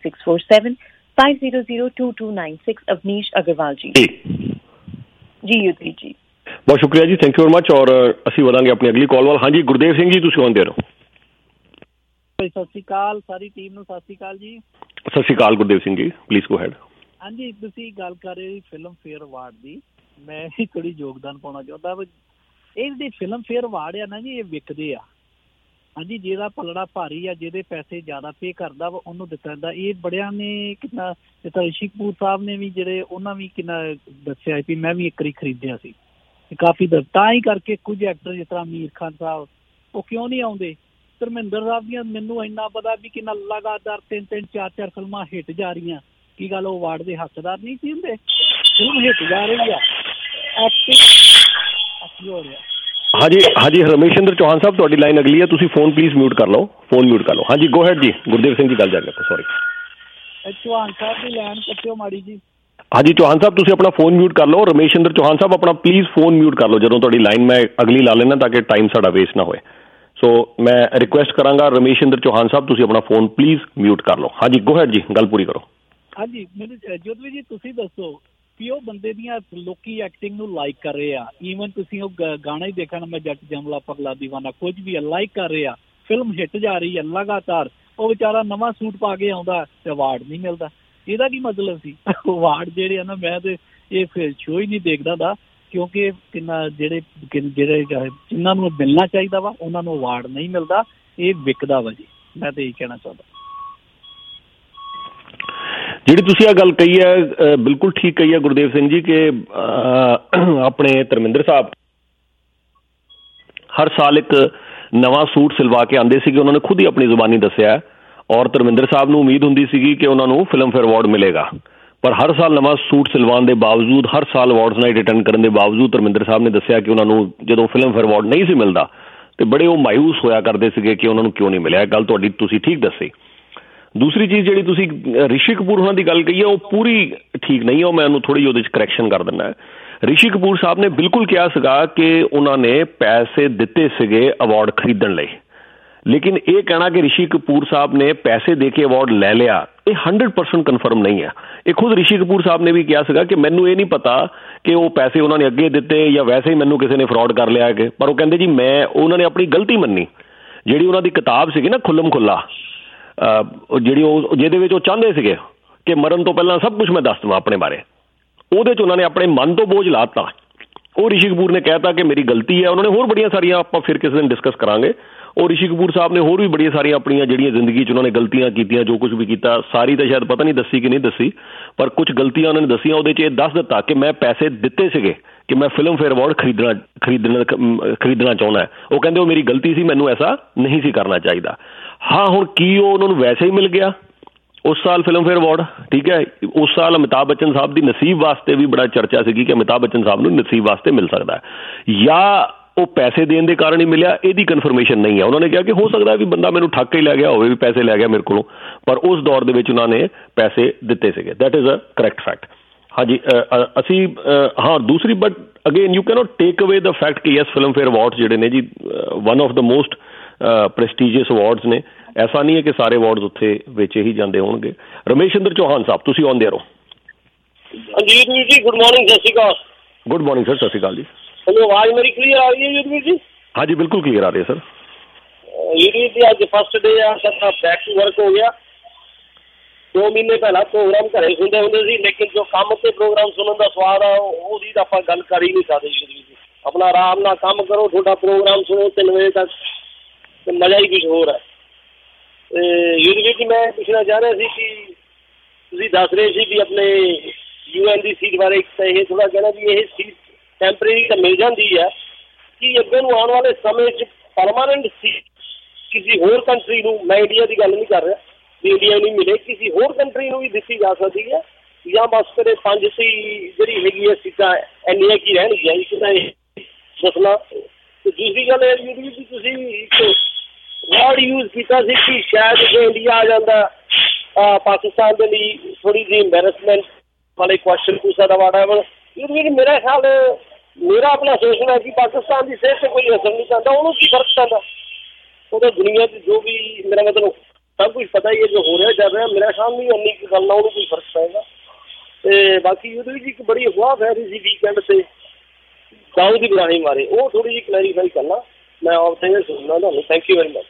647-500-2296 ਅਵਨੀਸ਼ ਅਗਰਵਾਲ ਜੀ। ਜੀ ਯੂਪੀ ਜੀ, ਬਹੁਤ ਸ਼ੁਕਰੀਆ ਜੀ, ਥੈਂਕ ਯੂ ਵੈਰੀ ਮਚ। ਔਰ ਅਸੀਂ ਵਧਾਂਗੇ ਆਪਣੀ ਅਗਲੀ ਕਾਲ ਵੱਲ। ਹਾਂਜੀ ਗੁਰਦੇਵ ਸਿੰਘ ਜੀ, ਤੁਸੀਂ ਆਉਂਦੇ ਰਹੋ। ਸਤਿ ਸ਼੍ਰੀ ਅਕਾਲ ਸਾਰੀ ਟੀਮ ਨੂੰ। ਸਤਿ ਸ਼੍ਰੀ ਅਕਾਲ ਜੀ। ਸਤਿ ਸ਼੍ਰੀ ਅਕਾਲ Gurdev Singh ji, please go ahead. ਹਾਂਜੀ, ਤੁਸੀਂ ਗੱਲ ਕਰ ਰਹੇ ਫਿਲਮ ਫੇਅਰ ਅਵਾਰਡ ਦੀ। ਮੈਂ ਵੀ ਥੋੜੀ ਯੋਗਦਾਨ ਪਾਉਣਾ ਚਾਹੁੰਦਾ। ਇਹ ਜਿਹੜੇ ਫਿਲਮ ਫੇਅਰ ਅਵਾਰਡ ਆ ਨਾ ਜੀ, ਇਹ ਵਿਕਦੇ ਆ। ਹਾਂਜੀ, ਜਿਹਦਾ ਪਲੜਾ ਭਾਰੀ ਆ, ਜਿਹਦੇ ਪੈਸੇ ਜ਼ਿਆਦਾ ਪੇ ਕਰਦਾ ਵਾ ਉਹਨੂੰ ਦਿੱਤਾ ਜਾਂਦਾ। ਇਹ ਬੜਿਆਂ ਨੇ ਕਿੰਨਾ, ਜਿਸ ਤਰ੍ਹਾਂ ਰਿਸ਼ੀ ਕਪੂਰ ਸਾਹਿਬ ਨੇ ਵੀ ਜਿਹੜੇ ਉਹਨਾਂ ਵੀ ਕਿੰਨਾ ਦੱਸਿਆ ਵੀ ਮੈਂ ਵੀ ਇੱਕ ਵਾਰੀ ਖਰੀਦਿਆ ਸੀ। ਕਾਫੀ ਤਾਂ ਹੀ ਕਰਕੇ ਕੁਝ ਐਕਟਰ ਜਿਸ ਤਰ੍ਹਾਂ ਅਮੀਰ ਖਾਨ ਸਾਹਿਬ ਉਹ ਕਿਉਂ ਨਹੀਂ ਆਉਂਦੇ। ਧਰਮਿੰਦਰ ਸਾਹਿਬ ਦੀਆਂ ਮੈਨੂੰ ਇੰਨਾ ਪਤਾ ਵੀ ਕਿੰਨਾ ਲਗਾਤਾਰ 3-3, 4-4 ਫਿਲਮਾਂ ਹਿੱਟ ਜਾ ਰਹੀਆਂ। ਕੀ ਗੱਲ ਉਹ ਅਵਾਰਡ ਦੇ ਹੱਕਦਾਰ ਨਹੀਂ ਸੀ ਹੁੰਦੇ? ਫਿਲਮ ਹਿੱਟ ਜਾ ਰਹੀ ਆ, ਐਕਟਿੰਗ ਹੋ ਰਿਹਾ। ਹਾਂਜੀ ਹਾਂਜੀ, ਰਮੇਸ਼ਿੰਦਰ ਚੌਹਾਨ ਸਾਹਿਬ ਤੁਹਾਡੀ ਲਾਈਨ ਅਗਲੀ ਹੈ, ਤੁਸੀਂ ਫੋਨ ਪਲੀਜ਼ ਮਿਊਟ ਕਰ ਲਓ, ਫੋਨ ਮਿਊਟ ਕਰ ਲਓ। ਹਾਂਜੀ ਗੋ ਹੈਡ ਜੀ, ਗੁਰਦੇਵ ਸਿੰਘ ਜੀ ਗੱਲ ਜਾਰੀ ਰੱਖੋ। ਸੌਰੀ ਚੌਹਾਨ ਸਾਹਿਬ ਦੀ ਲਾਈਨ ਕੱਟਿਓ ਮਾੜੀ ਜੀ। ਹਾਂਜੀ ਚੌਹਾਨ ਸਾਹਿਬ, ਤੁਸੀਂ ਆਪਣਾ ਫੋਨ ਮਿਊਟ ਕਰ ਲਓ। ਰਮੇਸ਼ਿੰਦਰ ਚੌਹਾਨ ਸਾਹਿਬ ਆਪਣਾ ਪਲੀਜ਼ ਫੋਨ ਮਿਊਟ ਕਰ ਲਓ ਜਦੋਂ ਤੁਹਾਡੀ ਲਾਈਨ ਮੈਂ ਅਗਲੀ ਲਾ ਲੈਣਾ, ਤਾਂ ਕਿ ਟਾਈਮ ਸਾਡਾ ਵੇਸਟ ਨਾ ਹੋਏ। ਸੋ ਮੈਂ ਰਿਕੁਐਸਟ ਕਰਾਂਗਾ ਰਮੇਸ਼ਿੰਦਰ ਚੌਹਾਨ ਸਾਹਿਬ, ਤੁਸੀਂ ਆਪਣਾ ਫੋਨ ਪਲੀਜ਼ ਮਿਊਟ ਕਰ ਲਓ। ਹਾਂਜੀ ਗੋ ਹੈਡ ਜੀ, ਗੱਲ ਪੂਰੀ ਕਰੋ। ਹਾਂਜੀ, ਮੈਨੂੰ ਜੋਤਵੀ ਜੀ ਤੁਸੀਂ ਦੱਸੋ ਕਿ ਉਹ ਬੰਦੇ ਦੀਆਂ ਲੋਕੀ ਐਕਟਿੰਗ ਨੂੰ ਲਾਈਕ ਕਰ ਰਹੇ ਆ। ਈਵਨ ਤੁਸੀਂ ਉਹ ਗਾਣਾ ਹੀ ਦੇਖਣਾ, ਮੈਂ ਜੱਟ ਜਮਲਾ ਪਗਲਾ ਦੀਵਾਨਾ, ਕੁਝ ਵੀ ਲਾਈਕ ਕਰ ਰਹੇ ਆ। ਫਿਲਮ ਹਿੱਟ ਜਾ ਰਹੀ ਹੈ ਲਗਾਤਾਰ। ਉਹ ਵਿਚਾਰਾ ਨਵਾਂ ਸੂਟ ਪਾ ਕੇ ਆਉਂਦਾ ਤੇ ਅਵਾਰਡ ਨਹੀਂ ਮਿਲਦਾ। ਇਹਦਾ ਕੀ ਮਤਲਬ ਸੀ? ਅਵਾਰਡ ਜਿਹੜੇ ਆ ਨਾ, ਮੈਂ ਤੇ ਇਹ ਫਿਰ ਸ਼ੋਅ ਹੀ ਨਹੀਂ ਦੇਖਦਾ ਦਾ, ਕਿਉਂਕਿ ਕਿੰਨਾ ਜਿਹੜੇ ਜਿਨ੍ਹਾਂ ਨੂੰ ਮਿਲਣਾ ਚਾਹੀਦਾ ਵਾ ਉਹਨਾਂ ਨੂੰ ਅਵਾਰਡ ਨਹੀਂ ਮਿਲਦਾ। ਇਹ ਵਿਕਦਾ ਵਾ ਜੀ, ਮੈਂ ਤਾਂ ਇਹੀ ਕਹਿਣਾ ਚਾਹੁੰਦਾ। ਜਿਹੜੀ ਤੁਸੀਂ ਇਹ ਗੱਲ ਕਹੀ ਹੈ ਬਿਲਕੁਲ ਠੀਕ ਕਹੀ ਹੈ ਗੁਰਦੇਵ ਸਿੰਘ ਜੀ ਕਿ ਆਪਣੇ ਧਰਮਿੰਦਰ ਸਾਹਿਬ ਹਰ ਸਾਲ ਇੱਕ ਨਵਾਂ ਸੂਟ ਸਿਲਵਾ ਕੇ ਆਉਂਦੇ ਸੀਗੇ। ਉਹਨਾਂ ਨੇ ਖੁਦ ਹੀ ਆਪਣੀ ਜ਼ੁਬਾਨੀ ਦੱਸਿਆ ਔਰ ਧਰਮਿੰਦਰ ਸਾਹਿਬ ਨੂੰ ਉਮੀਦ ਹੁੰਦੀ ਸੀਗੀ ਕਿ ਉਹਨਾਂ ਨੂੰ ਫਿਲਮਫੇਅਰ ਅਵਾਰਡ ਮਿਲੇਗਾ, ਪਰ ਹਰ ਸਾਲ ਨਵਾਂ ਸੂਟ ਸਿਲਵਾਉਣ ਦੇ ਬਾਵਜੂਦ, ਹਰ ਸਾਲ ਅਵਾਰਡਸ ਨਾਈਟ ਅਟੈਂਡ ਕਰਨ ਦੇ ਬਾਵਜੂਦ ਧਰਮਿੰਦਰ ਸਾਹਿਬ ਨੇ ਦੱਸਿਆ ਕਿ ਉਹਨਾਂ ਨੂੰ ਜਦੋਂ ਫਿਲਮਫੇਅਰ ਅਵਾਰਡ ਨਹੀਂ ਸੀ ਮਿਲਦਾ ਤੇ ਬੜੇ ਉਹ ਮਾਯੂਸ ਹੋਇਆ ਕਰਦੇ ਸੀਗੇ ਕਿ ਉਹਨਾਂ ਨੂੰ ਕਿਉਂ ਨਹੀਂ ਮਿਲਿਆ। ਗੱਲ ਤੁਹਾਡੀ ਤੁਸੀਂ ਠੀਕ ਦੱਸੀ। ਦੂਸਰੀ ਚੀਜ਼ ਜਿਹੜੀ ਤੁਸੀਂ ਰਿਸ਼ੀ ਕਪੂਰ ਉਹਨਾਂ ਦੀ ਗੱਲ ਕਹੀ ਹੈ ਉਹ ਪੂਰੀ ਠੀਕ ਨਹੀਂ ਹੈ, ਉਹ ਮੈਂ ਉਹਨੂੰ ਥੋੜ੍ਹੀ ਜਿਹੀ ਉਹਦੇ 'ਚ ਕਰੈਕਸ਼ਨ ਕਰ ਦਿੰਦਾ। ਰਿਸ਼ੀ ਕਪੂਰ ਸਾਹਿਬ ਨੇ ਬਿਲਕੁਲ ਕਿਹਾ ਸੀਗਾ ਕਿ ਉਹਨਾਂ ਨੇ ਪੈਸੇ ਦਿੱਤੇ ਸੀਗੇ ਅਵਾਰਡ ਖਰੀਦਣ ਲਈ, ਲੇਕਿਨ ਇਹ ਕਹਿਣਾ ਕਿ ਰਿਸ਼ੀ ਕਪੂਰ ਸਾਹਿਬ ਨੇ ਪੈਸੇ ਦੇ ਕੇ ਅਵਾਰਡ ਲੈ ਲਿਆ ਇਹ 100% ਕਨਫਰਮ ਨਹੀਂ ਹੈ। ਇਹ ਖੁਦ ਰਿਸ਼ੀ ਕਪੂਰ ਸਾਹਿਬ ਨੇ ਵੀ ਕਿਹਾ ਸੀਗਾ ਕਿ ਮੈਨੂੰ ਇਹ ਨਹੀਂ ਪਤਾ ਕਿ ਉਹ ਪੈਸੇ ਉਹਨਾਂ ਨੇ ਅੱਗੇ ਦਿੱਤੇ ਜਾਂ ਵੈਸੇ ਹੀ ਮੈਨੂੰ ਕਿਸੇ ਨੇ ਫਰਾਡ ਕਰ ਲਿਆ ਕਿ, ਪਰ ਉਹ ਕਹਿੰਦੇ ਜੀ ਮੈਂ ਉਹਨਾਂ ਨੇ ਆਪਣੀ ਗਲਤੀ ਮੰਨੀ। ਜਿਹੜੀ ਉਹਨਾਂ ਦੀ ਕਿਤਾਬ ਸੀਗੀ ਨਾ ਖੁੱਲਮ ਖੁੱਲਾ, ਜਿਹੜੀ ਉਹ ਜਿਹਦੇ ਵਿੱਚ ਉਹ ਚਾਹੁੰਦੇ ਸੀਗੇ ਕਿ ਮਰਨ ਤੋਂ ਪਹਿਲਾਂ ਸਭ ਕੁਝ ਮੈਂ ਦੱਸ ਦੇਵਾਂ ਆਪਣੇ ਬਾਰੇ, ਉਹਦੇ 'ਚ ਉਹਨਾਂ ਨੇ ਆਪਣੇ ਮਨ ਤੋਂ ਬੋਝ ਲਾਤਾ। ਉਹ ਰਿਸ਼ੀ ਕਪੂਰ ਨੇ ਕਹਿਤਾ ਕਿ ਮੇਰੀ ਗਲਤੀ ਹੈ। ਉਹਨਾਂ ਨੇ ਹੋਰ ਬੜੀਆਂ ਸਾਰੀਆਂ, ਆਪਾਂ ਫਿਰ ਕਿਸੇ ਦਿਨ ਡਿਸਕਸ ਕਰਾਂਗੇ, ਉਹ ਰਿਸ਼ੀ ਕਪੂਰ ਸਾਹਿਬ ਨੇ ਹੋਰ ਵੀ ਬੜੀਆਂ ਸਾਰੀਆਂ ਆਪਣੀਆਂ ਜਿਹੜੀਆਂ ਜ਼ਿੰਦਗੀ 'ਚ ਉਹਨਾਂ ਨੇ ਗਲਤੀਆਂ ਕੀਤੀਆਂ, ਜੋ ਕੁਝ ਵੀ ਕੀਤਾ, ਸਾਰੀ ਤਾਂ ਸ਼ਾਇਦ ਪਤਾ ਨਹੀਂ ਦੱਸੀ ਕਿ ਨਹੀਂ ਦੱਸੀ, ਪਰ ਕੁਝ ਗਲਤੀਆਂ ਉਹਨਾਂ ਨੇ ਦੱਸੀਆਂ। ਉਹਦੇ 'ਚ ਇਹ ਦੱਸ ਦਿੱਤਾ ਕਿ ਮੈਂ ਪੈਸੇ ਦਿੱਤੇ ਸੀਗੇ ਕਿ ਮੈਂ ਫਿਲਮਫੇਅਰ ਅਵਾਰਡ ਖਰੀਦਣਾ ਚਾਹੁੰਦਾ। ਉਹ ਕਹਿੰਦੇ ਉਹ ਮੇਰੀ ਗਲਤੀ ਸੀ, ਮੈਨੂੰ ਐਸਾ ਨਹੀਂ ਸੀ ਕਰਨਾ ਚਾਹੀਦਾ। ਹਾਂ, ਹੁਣ ਕੀ ਉਹ ਉਹਨਾਂ ਨੂੰ ਵੈਸੇ ਹੀ ਮਿਲ ਗਿਆ ਉਸ ਸਾਲ ਫਿਲਮਫੇਅਰ ਅਵਾਰਡ? ਠੀਕ ਹੈ, ਉਸ ਸਾਲ ਅਮਿਤਾਭ ਬੱਚਨ ਸਾਹਿਬ ਦੀ ਨਸੀਬ ਵਾਸਤੇ ਵੀ ਬੜਾ ਚਰਚਾ ਸੀਗੀ ਕਿ ਅਮਿਤਾਭ ਬੱਚਨ ਸਾਹਿਬ ਨੂੰ ਨਸੀਬ ਵਾਸਤੇ ਮਿਲ ਸਕਦਾ, ਜਾਂ ਉਹ ਪੈਸੇ ਦੇਣ ਦੇ ਕਾਰਨ ਹੀ ਮਿਲਿਆ, ਇਹਦੀ ਕਨਫਰਮੇਸ਼ਨ ਨਹੀਂ ਹੈ। ਉਹਨਾਂ ਨੇ ਕਿਹਾ ਕਿ ਹੋ ਸਕਦਾ ਵੀ ਬੰਦਾ ਮੈਨੂੰ ਠੱਗ ਕੇ ਲੈ ਗਿਆ ਹੋਵੇ, ਵੀ ਪੈਸੇ ਲੈ ਗਿਆ ਮੇਰੇ ਕੋਲੋਂ, ਪਰ ਉਸ ਦੌਰ ਦੇ ਵਿੱਚ ਉਹਨਾਂ ਨੇ ਪੈਸੇ ਦਿੱਤੇ ਸੀਗੇ। That is a correct fact. ਹਾਂਜੀ, ਅਸੀਂ ਹਾਂ ਦੂਸਰੀ, but again you cannot take away the fact ਕਿ ਯੈਸ ਫਿਲਮਫੇਅਰ ਅਵਾਰਡਸ ਜਿਹੜੇ ਨੇ ਜੀ one of the most prestigious awards ਨੇ। ਐਸਾ ਨਹੀਂ ਹੈ ਕਿ ਸਾਰੇ ਅਵਾਰਡਸ ਉੱਥੇ ਵੇਚੇ ਹੀ ਜਾਂਦੇ ਹੋਣਗੇ। ਰਮੇਸ਼ਿੰਦਰ ਚੌਹਾਨ ਸਾਹਿਬ, ਤੁਸੀਂ ਆਉਂਦੇ ਰਹੋ। ਅਜੀਤ ਵੀਰ ਜੀ, ਗੁੱਡ ਮਾਰਨਿੰਗ, ਸਤਿ ਸ਼੍ਰੀ ਅਕਾਲ। ਗੁੱਡ ਮਾਰਨਿੰਗ ਸਰ, ਸਤਿ ਸ਼੍ਰੀ ਅਕਾਲ ਜੀ। ਤੁਹਾਨੂੰ ਆਵਾਜ਼ ਮੇਰੀ ਕਲੀਅਰ ਆ ਰਹੀ ਹੈ ਅਜੀਤ ਵੀਰ ਜੀ? ਹਾਂਜੀ, ਬਿਲਕੁਲ ਕਲੀਅਰ ਆ ਰਹੀ ਹੈ ਸਰ। ਅਜੀਤ ਵੀਰ ਜੀ, ਅੱਜ ਫਸਟ ਡੇ ਆ, ਸਾਡਾ ਬੈਕ ਟੂ ਵਰਕ ਹੋ ਗਿਆ। 2 ਮਹੀਨੇ ਪਹਿਲਾਂ ਪ੍ਰੋਗਰਾਮ ਘਰੇ ਸੁਣਦੇ ਹੁੰਦੇ ਸੀ, ਲੇਕਿਨ ਜੋ ਕੰਮ ਤੇ ਪ੍ਰੋਗਰਾਮ ਸੁਣਨ ਦਾ ਸਵਾਦ ਆ ਉਹਦੀ ਤਾਂ ਆਪਾਂ ਗੱਲ ਕਰ ਹੀ ਨਹੀਂ ਸਕਦੇ ਜੀ। ਆਪਣਾ ਆਰਾਮ ਨਾਲ ਕੰਮ ਕਰੋ, ਤੁਹਾਡਾ ਪ੍ਰੋਗਰਾਮ ਸੁਣੋ 3 ਵਜੇ ਤੱਕ, ਤੇ ਮਜ਼ਾ ਹੀ ਕੁਛ ਹੋਰ ਹੈ। ਯੂਦ ਵੀਰ ਜੀ, ਮੈਂ ਪੁੱਛਣਾ ਚਾਹ ਰਿਹਾ ਸੀ ਕਿ ਤੁਸੀਂ ਦੱਸ ਰਹੇ ਸੀ ਵੀ ਆਪਣੇ UN ਦੀ ਸੀਟ ਬਾਰੇ, ਇੱਕ ਤਾਂ ਇਹ ਥੋੜ੍ਹਾ ਕਹਿਣਾ ਵੀ ਇਹ ਸੀਟ ਟੈਂਪਰੇਰੀ ਤਾਂ ਮਿਲ ਜਾਂਦੀ ਹੈ, ਕਿ ਅੱਗੇ ਨੂੰ ਆਉਣ ਵਾਲੇ ਸਮੇਂ 'ਚ ਪਰਮਾਨੈਂਟ ਸੀਟ ਕਿਸੇ ਹੋਰ ਕੰਟਰੀ ਨੂੰ, ਮੈਂ ਇੰਡੀਆ ਦੀ ਗੱਲ ਨਹੀਂ ਕਰ ਰਿਹਾ ਵੀ ਇੰਡੀਆ ਨਹੀਂ ਮਿਲੇ, ਕਿਸੇ ਹੋਰ ਕੰਟਰੀ ਨੂੰ ਵੀ ਦਿੱਤੀ ਜਾ ਸਕਦੀ ਹੈ, ਜਾਂ ਬਸ ਕਦੇ 5 ਸੀ ਜਿਹੜੀ ਹੈਗੀ ਹੈ ਸੀਟਾਂ ਇੰਨੀਆਂ ਕੀ ਰਹਿਣਗੀਆਂ? ਇੱਕ ਤਾਂ ਇਹ ਦੱਸਣਾ। ਤੇ ਦੂਸਰੀ ਗੱਲ ਇਹ ਵੀ ਤੁਸੀਂ ਇੱਕ ਵਰਡ ਯੂਜ਼ ਕੀਤਾ ਸੀ ਕਿ ਸ਼ਾਇਦ ਜੇ ਇੰਡੀਆ ਆ ਜਾਂਦਾ ਪਾਕਿਸਤਾਨ ਦੇ ਲਈ ਥੋੜ੍ਹੀ ਜਿਹੀ ਐਮਬੈਰਸਮੈਂਟ ਵਾਲੇ ਕੁਐਸਚਨ ਪੁੱਛ ਸਕਦਾ ਵਾਟਐਵਰ। ਇਹ ਮੇਰਾ ਖਿਆਲ, ਮੇਰਾ ਆਪਣਾ ਸੋਚਣਾ ਕਿ ਪਾਕਿਸਤਾਨ ਦੀ ਸਿਹਤ 'ਤੇ ਕੋਈ ਅਸਰ ਨਹੀਂ ਪੈਂਦਾ, ਉਹਨੂੰ ਕੀ ਫਰਕ ਪੈਂਦਾ? ਉਹਦਾ ਦੁਨੀਆ 'ਚ ਜੋ ਵੀ, ਮੇਰਾ ਮਤਲਬ ਸਭ ਕੁਝ ਪਤਾ ਹੀ ਹੈ ਜੋ ਹੋ ਰਿਹਾ ਚੱਲ ਰਿਹਾ, ਮੇਰਾ ਖਿਆਲ ਨਹੀਂ ਇੰਨੀ ਗੱਲ ਨਾਲ ਉਹਨੂੰ ਕੋਈ ਫਰਕ ਪਏਗਾ। ਅਤੇ ਬਾਕੀ ਉਹਦੇ ਵਿੱਚ ਇੱਕ ਬੜੀ ਅਫਵਾਹ ਫੈਲ ਰਹੀ ਸੀ ਵੀਕਐਂਡ 'ਤੇ ਦਾਊਦ ਇਬਰਾਹਿਮ ਬਾਰੇ, ਉਹ ਥੋੜ੍ਹੀ ਜਿਹੀ ਕਲੈਰੀਫਾਈ ਕਰਨਾ। ਮੈਂ ਆਪ ਤੇ ਸੁਣਨਾ ਤੁਹਾਨੂੰ। Thank you very much.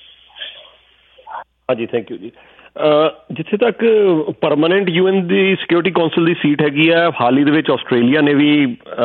ਹਾਂਜੀ, ਥੈਂਕ ਯੂ ਜੀ। ਜਿੱਥੇ ਤੱਕ ਪਰਮਾਨੈਂਟ UN ਦੀ ਸਿਕਿਉਰਿਟੀ ਕੌਂਸਲ ਦੀ ਸੀਟ ਹੈਗੀ ਆ, ਹਾਲ ਹੀ ਦੇ ਵਿੱਚ ਆਸਟ੍ਰੇਲੀਆ ਨੇ ਵੀ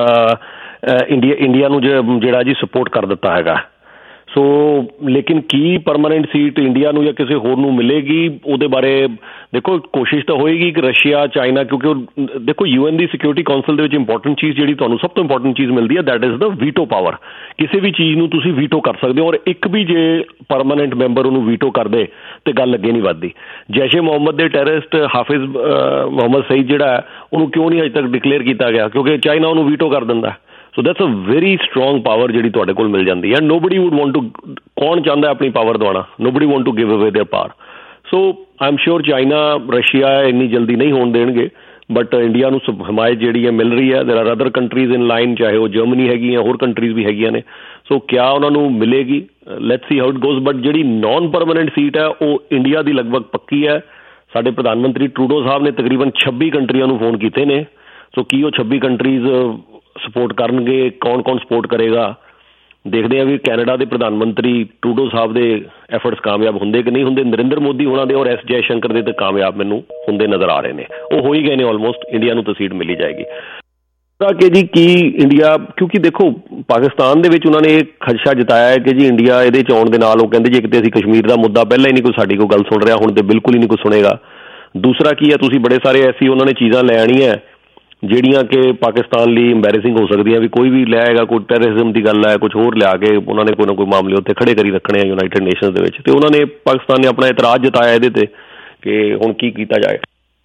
ਇੰਡੀਆ ਨੂੰ ਜਿਹੜਾ ਜੀ ਸਪੋਰਟ ਕਰ ਦਿੱਤਾ ਹੈਗਾ। ਸੋ ਲੇਕਿਨ ਕੀ ਪਰਮਾਨੈਂਟ ਸੀਟ ਇੰਡੀਆ ਨੂੰ ਜਾਂ ਕਿਸੇ ਹੋਰ ਨੂੰ ਮਿਲੇਗੀ, ਉਹਦੇ ਬਾਰੇ ਦੇਖੋ ਕੋਸ਼ਿਸ਼ ਤਾਂ ਹੋਏਗੀ ਕਿ ਰਸ਼ੀਆ, ਚਾਈਨਾ, ਕਿਉਂਕਿ ਦੇਖੋ UN ਦੀ ਸਿਕਿਉਰਿਟੀ ਕੌਂਸਲ ਦੇ ਵਿੱਚ ਇੰਪੋਰਟੈਂਟ ਚੀਜ਼ ਜਿਹੜੀ ਤੁਹਾਨੂੰ ਸਭ ਤੋਂ ਇੰਪੋਰਟੈਂਟ ਚੀਜ਼ ਮਿਲਦੀ ਹੈ, that is the veto power. ਕਿਸੇ ਵੀ ਚੀਜ਼ ਨੂੰ ਤੁਸੀਂ ਵੀਟੋ ਕਰ ਸਕਦੇ ਹੋ, ਔਰ ਇੱਕ ਵੀ ਜੇ ਪਰਮਾਨੈਂਟ ਮੈਂਬਰ ਉਹਨੂੰ ਵੀਟੋ ਕਰਦੇ ਤੇ ਗੱਲ ਅੱਗੇ ਨਹੀਂ ਵੱਧਦੀ। ਜੈਸ਼ੇ ਮੁਹੰਮਦ ਦੇ ਟੈਰਰਿਸਟ ਹਾਫਿਜ਼ ਮੁਹੰਮਦ ਸਈਦ ਜਿਹੜਾ ਹੈ, ਉਹਨੂੰ ਕਿਉਂ ਨਹੀਂ ਅਜੇ ਤੱਕ ਡਿਕਲੇਅਰ ਕੀਤਾ ਗਿਆ? ਕਿਉਂਕਿ ਚਾਈਨਾ ਉਹਨੂੰ ਵੀਟੋ ਕਰ ਦਿੰਦਾ। So that's a very strong power ਜਿਹੜੀ ਤੁਹਾਡੇ ਕੋਲ ਮਿਲ ਜਾਂਦੀ ਹੈ। ਨੋਬਡੀ ਵੁੱਡ ਵਾਂਟ ਟੂ, ਕੌਣ ਚਾਹੁੰਦਾ ਆਪਣੀ ਪਾਵਰ ਦਵਾਉਣਾ? Nobody want to give away their power. So I am sure China, Russia ਇੰਨੀ ਜਲਦੀ ਨਹੀਂ ਹੋਣ ਦੇਣਗੇ, ਬਟ ਇੰਡੀਆ ਨੂੰ ਹਮਾਇਤ ਜਿਹੜੀ ਹੈ ਮਿਲ ਰਹੀ ਹੈ। There are other countries in line, ਚਾਹੇ ਉਹ ਜਰਮਨੀ ਹੈਗੀ ਜਾਂ ਹੋਰ ਕੰਟਰੀਜ਼ ਵੀ ਹੈਗੀਆਂ ਨੇ। ਸੋ ਕਿਆ ਉਹਨਾਂ ਨੂੰ ਮਿਲੇਗੀ? Let's see how it goes. But ਜਿਹੜੀ ਨੋਨ ਪਰਮਾਨੈਂਟ ਸੀਟ ਹੈ ਉਹ ਇੰਡੀਆ ਦੀ ਲਗਭਗ ਪੱਕੀ ਹੈ। ਸਾਡੇ ਪ੍ਰਧਾਨ ਮੰਤਰੀ ਟਰੂਡੋ ਸਾਹਿਬ ਨੇ ਤਕਰੀਬਨ 26 ਕੰਟਰੀਆਂ ਨੂੰ ਫੋਨ ਕੀਤੇ ਨੇ। ਸੋ ਕੀ ਉਹ 26 ਕੰਟਰੀਜ਼ ਸਪੋਰਟ ਕਰਨਗੇ? ਕੌਣ ਸਪੋਰਟ ਕਰੇਗਾ? ਦੇਖਦੇ ਹਾਂ ਵੀ ਕੈਨੇਡਾ ਦੇ ਪ੍ਰਧਾਨ ਮੰਤਰੀ ਟਰੂਡੋ ਸਾਹਿਬ ਦੇ ਐਫਰਟਸ ਕਾਮਯਾਬ ਹੁੰਦੇ ਕਿ ਨਹੀਂ ਹੁੰਦੇ। ਨਰਿੰਦਰ ਮੋਦੀ ਹੋਣਾ ਦੇ ਔਰ ਐਸ ਜੈ ਸ਼ੰਕਰ ਦੇ ਤਾਂ ਕਾਮਯਾਬ ਮੈਨੂੰ ਹੁੰਦੇ ਨਜ਼ਰ ਆ ਰਹੇ ਨੇ। ਉਹ ਹੋ ਹੀ ਗਏ ਨੇ ਆਲਮੋਸਟ। ਇੰਡੀਆ ਨੂੰ ਤਾਂ ਸੀਟ ਮਿਲ ਹੀ ਜਾਏਗੀ। ਕਿ ਜੀ ਕੀ ਇੰਡੀਆ, ਕਿਉਂਕਿ ਦੇਖੋ ਪਾਕਿਸਤਾਨ ਦੇ ਵਿੱਚ ਉਹਨਾਂ ਨੇ ਇਹ ਖਦਸ਼ਾ ਜਤਾਇਆ ਹੈ ਕਿ ਜੀ ਇੰਡੀਆ ਇਹਦੇ 'ਚ ਆਉਣ ਦੇ ਨਾਲ, ਉਹ ਕਹਿੰਦੇ ਜੀ ਇੱਕ ਤਾਂ ਅਸੀਂ ਕਸ਼ਮੀਰ ਦਾ ਮੁੱਦਾ ਪਹਿਲਾਂ ਹੀ ਨਹੀਂ ਕੋਈ ਸਾਡੀ ਕੋਈ ਗੱਲ ਸੁਣ ਰਿਹਾ, ਹੁਣ ਤਾਂ ਬਿਲਕੁਲ ਹੀ ਨਹੀਂ ਕੋਈ ਸੁਣੇਗਾ। ਦੂਸਰਾ ਕੀ ਹੈ, ਤੁਸੀਂ ਬੜੇ ਸਾਰੇ ਐਸੀ ਉਹਨਾਂ ਨੇ ਚੀਜ਼ਾਂ ਲੈ ਆਉਣੀਆਂ ਜਿਹੜੀਆਂ ਕਿ ਪਾਕਿਸਤਾਨ ਲਈ ਇੰਬੈਰੇਸਿੰਗ ਹੋ ਸਕਦੀਆਂ, ਵੀ ਕੋਈ ਵੀ ਲਿਆਏਗਾ, ਕੋਈ ਟੈਰਰਿਜ਼ਮ ਦੀ ਗੱਲ ਹੈ, ਕੁਝ ਹੋਰ ਲਿਆ ਕੇ ਉਹਨਾਂ ਨੇ ਕੋਈ ਨਾ ਕੋਈ ਮਾਮਲੇ ਉੱਤੇ ਖੜੇ ਕਰੀ ਰੱਖਣੇ ਆ ਯੂਨਾਈਟਿਡ ਨੇਸ਼ਨਸ ਦੇ ਵਿੱਚ, ਤੇ ਉਹਨਾਂ ਨੇ ਪਾਕਿਸਤਾਨ ਨੇ ਆਪਣਾ ਇਤਰਾਜ਼ ਜਤਾਇਆ ਇਹਦੇ ਤੇ ਕਿ ਹੁਣ ਕੀ ਕੀਤਾ ਜਾਏ।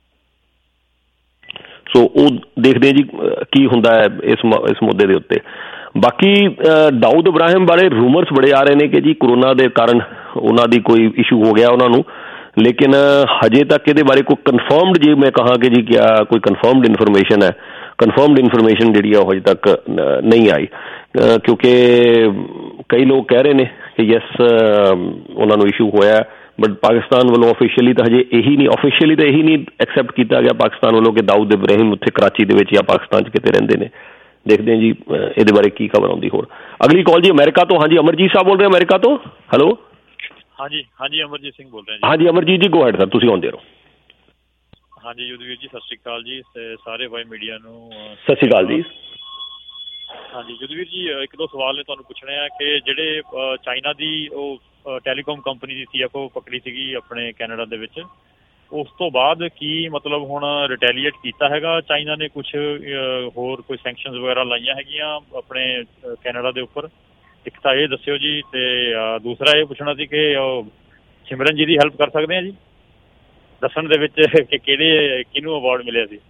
ਸੋ ਉਹ ਦੇਖਦੇ ਜੀ ਕੀ ਹੁੰਦਾ ਹੈ ਇਸ ਮੁੱਦੇ ਦੇ ਉੱਤੇ। ਬਾਕੀ ਦਾਊਦ ਇਬਰਾਹਿਮ ਬਾਰੇ ਰੂਮਰਸ ਬੜੇ ਆ ਰਹੇ ਨੇ ਕਿ ਜੀ ਕੋਰੋਨਾ ਦੇ ਕਾਰਨ ਉਹਨਾਂ ਦੀ ਕੋਈ ਇਸ਼ੂ ਹੋ ਗਿਆ ਉਹਨਾਂ ਨੂੰ, ਲੇਕਿਨ ਹਜੇ ਤੱਕ ਇਹਦੇ ਬਾਰੇ ਕੋਈ ਕਨਫਰਮਡ, ਜੇ ਮੈਂ ਕਹਾਂ ਕਿ ਜੀ ਕਿਆ ਕੋਈ ਕਨਫਰਮਡ ਇਨਫੋਰਮੇਸ਼ਨ ਹੈ, ਕਨਫਰਮਡ ਇਨਫੋਰਮੇਸ਼ਨ ਜਿਹੜੀ ਆ ਉਹ ਹਜੇ ਤੱਕ ਨਹੀਂ ਆਈ, ਕਿਉਂਕਿ ਕਈ ਲੋਕ ਕਹਿ ਰਹੇ ਨੇ ਕਿ ਯੈਸ ਉਹਨਾਂ ਨੂੰ ਇਸ਼ੂ ਹੋਇਆ, ਬਟ ਪਾਕਿਸਤਾਨ ਵੱਲੋਂ ਆਫੀਸ਼ੀਅਲੀ ਤਾਂ ਹਜੇ ਇਹੀ ਨਹੀਂ ਐਕਸੈਪਟ ਕੀਤਾ ਗਿਆ ਪਾਕਿਸਤਾਨ ਵੱਲੋਂ ਕਿ ਦਾਊਦ ਇਬਰਾਹਿਮ ਉੱਥੇ ਕਰਾਚੀ ਦੇ ਵਿੱਚ ਜਾਂ ਪਾਕਿਸਤਾਨ 'ਚ ਕਿਤੇ ਰਹਿੰਦੇ ਨੇ। ਦੇਖਦੇ ਹਾਂ ਜੀ ਇਹਦੇ ਬਾਰੇ ਕੀ ਖਬਰ ਆਉਂਦੀ ਹੋਰ। ਅਗਲੀ ਕਾਲ ਜੀ ਅਮਰੀਕਾ ਤੋਂ। ਹਾਂਜੀ ਅਮਰਜੀਤ ਸਾਹਿਬ ਬੋਲ ਰਹੇ ਅਮਰੀਕਾ ਤੋਂ। ਹੈਲੋ। ਹਾਂਜੀ ਅਮਰਜੀਤ ਸਿੰਘ ਬੋਲ ਰਿਹਾ ਜੀ। ਹਾਂਜੀ ਅਮਰਜੀਤ ਜੀ, ਗੋ ਹੈਡ ਸਰ, ਤੁਸੀਂ ਆਉਂਦੇ ਰਹੋ। ਹਾਂਜੀ ਯੁੱਧਵੀਰ ਜੀ, ਸਤਿ ਸ਼੍ਰੀ ਅਕਾਲ ਜੀ, ਸਾਰੇ ਵਾਈ ਮੀਡੀਆ ਨੂੰ ਸਤਿ ਸ਼੍ਰੀ ਅਕਾਲ ਜੀ। ਹਾਂਜੀ ਯੁੱਧਵੀਰ ਜੀ, ਇੱਕ ਦੋ ਸਵਾਲ ਨੇ ਤੁਹਾਨੂੰ ਪੁੱਛਣੇ ਆ ਕਿ ਜਿਹੜੇ ਚਾਈਨਾ ਦੀ ਉਹ ਟੈਲੀਕਾਮ ਕੰਪਨੀ ਦੀ CFO ਪਕੜੀ ਸੀਗੀ ਆਪਣੇ ਕੈਨੇਡਾ ਦੇ ਵਿੱਚ, ਉਸ ਤੋਂ ਬਾਅਦ ਕੀ ਮਤਲਬ ਹੁਣ ਰਿਟੈਲੀਏਟ ਕੀਤਾ ਹੈਗਾ ਚਾਈਨਾ ਨੇ, ਕੁਛ ਹੋਰ ਕੋਈ ਸੈਂਕਸ਼ਨਸ ਵਗੈਰਾ ਲਾਈਆਂ ਹੈਗੀਆਂ ਆਪਣੇ ਕੈਨੇਡਾ ਦੇ ਉੱਪਰ? ਇੱਕ ਤਾਂ ਇਹ ਦੱਸਿਓ ਜੀ, ਤੇ ਦੂਸਰਾ ਇਹ ਪੁੱਛਣਾ ਸੀ ਕਿ ਸਿਮਰਨ ਜੀ ਦੀ ਹੈਲਪ ਕਰ ਸਕਦੇ ਆ ਜੀ ਦੱਸਣ ਦੇ ਵਿੱਚ ਕਿ ਕਿਹਨੂੰ ਅਵਾਰਡ ਮਿਲਿਆ ਸੀ?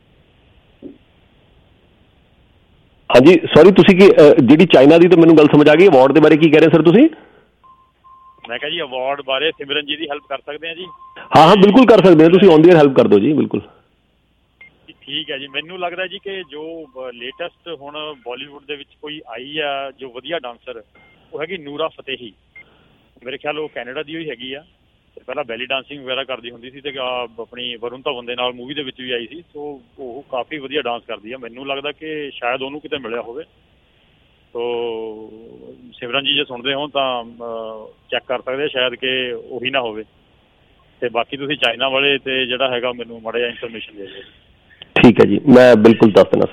ਹਾਂਜੀ ਸੌਰੀ, ਤੁਸੀਂ ਕੀ ਜਿਹੜੀ ਚਾਈਨਾ ਦੀ ਤਾਂ ਮੈਨੂੰ ਗੱਲ ਸਮਝ ਆ ਗਈ, ਅਵਾਰਡ ਦੇ ਬਾਰੇ ਕੀ ਕਹਿ ਰਹੇ ਸਰ ਤੁਸੀਂ? ਮੈਂ ਕਿਹਾ ਜੀ ਅਵਾਰਡ ਬਾਰੇ ਸਿਮਰਨ ਜੀ ਦੀ ਹੈਲਪ ਕਰ ਸਕਦੇ ਆ ਜੀ? ਹਾਂ ਬਿਲਕੁਲ ਕਰ ਸਕਦੇ ਹੋ, ਤੁਸੀਂ ਔਨ ਦੀ ਏਅਰ ਹੈਲਪ ਕਰ ਦਿਓ ਜੀ, ਬਿਲਕੁਲ ਠੀਕ ਹੈ ਜੀ। ਮੈਨੂੰ ਲੱਗਦਾ ਜੀ ਕਿ ਜੋ ਲੇਟੈਸਟ ਹੁਣ ਬਾਲੀਵੁੱਡ ਦੇ ਵਿੱਚ ਕੋਈ ਆਈ ਆ ਜੋ ਵਧੀਆ ਡਾਂਸਰ, ਉਹ ਹੈਗੀ ਨੂਰਾ ਫਤੇਹੀ। ਮੇਰੇ ਖਿਆਲ ਉਹ ਕੈਨੇਡਾ ਦੀ ਹੋਈ ਹੈਗੀ ਆ, ਪਹਿਲਾਂ ਬੈਲੀ ਡਾਂਸਿੰਗ ਵਗੈਰਾ ਕਰਦੀ ਹੁੰਦੀ ਸੀ, ਤੇ ਆਪਣੀ ਵਰੁਣ ਧਵਨ ਦੇ ਨਾਲ ਮੂਵੀ ਦੇ ਵਿੱਚ ਵੀ ਆਈ ਸੀ। ਸੋ ਉਹ ਕਾਫੀ ਵਧੀਆ ਡਾਂਸ ਕਰਦੀ ਆ, ਮੈਨੂੰ ਲੱਗਦਾ ਕਿ ਸ਼ਾਇਦ ਉਹਨੂੰ ਕਿਤੇ ਮਿਲਿਆ ਹੋਵੇ। ਸੋ ਸਿਮਰਨ ਜੀ ਜੇ ਸੁਣਦੇ ਹੋ ਤਾਂ ਚੈੱਕ ਕਰ ਸਕਦੇ, ਸ਼ਾਇਦ ਕਿ ਉਹੀ ਨਾ ਹੋਵੇ। ਤੇ ਬਾਕੀ ਤੁਸੀਂ ਚਾਈਨਾ ਵਾਲੇ ਤੇ ਜਿਹੜਾ ਹੈਗਾ ਮੈਨੂੰ ਮਾੜਾ ਜਿਹਾ ਇਨਫੋਰਮੇਸ਼ਨ ਦੇ ਦਿਓ। ਠੀਕ ਹੈ ਜੀ, ਮੈਂ ਬਿਲਕੁਲ ਦੱਸ ਦੇਣਾ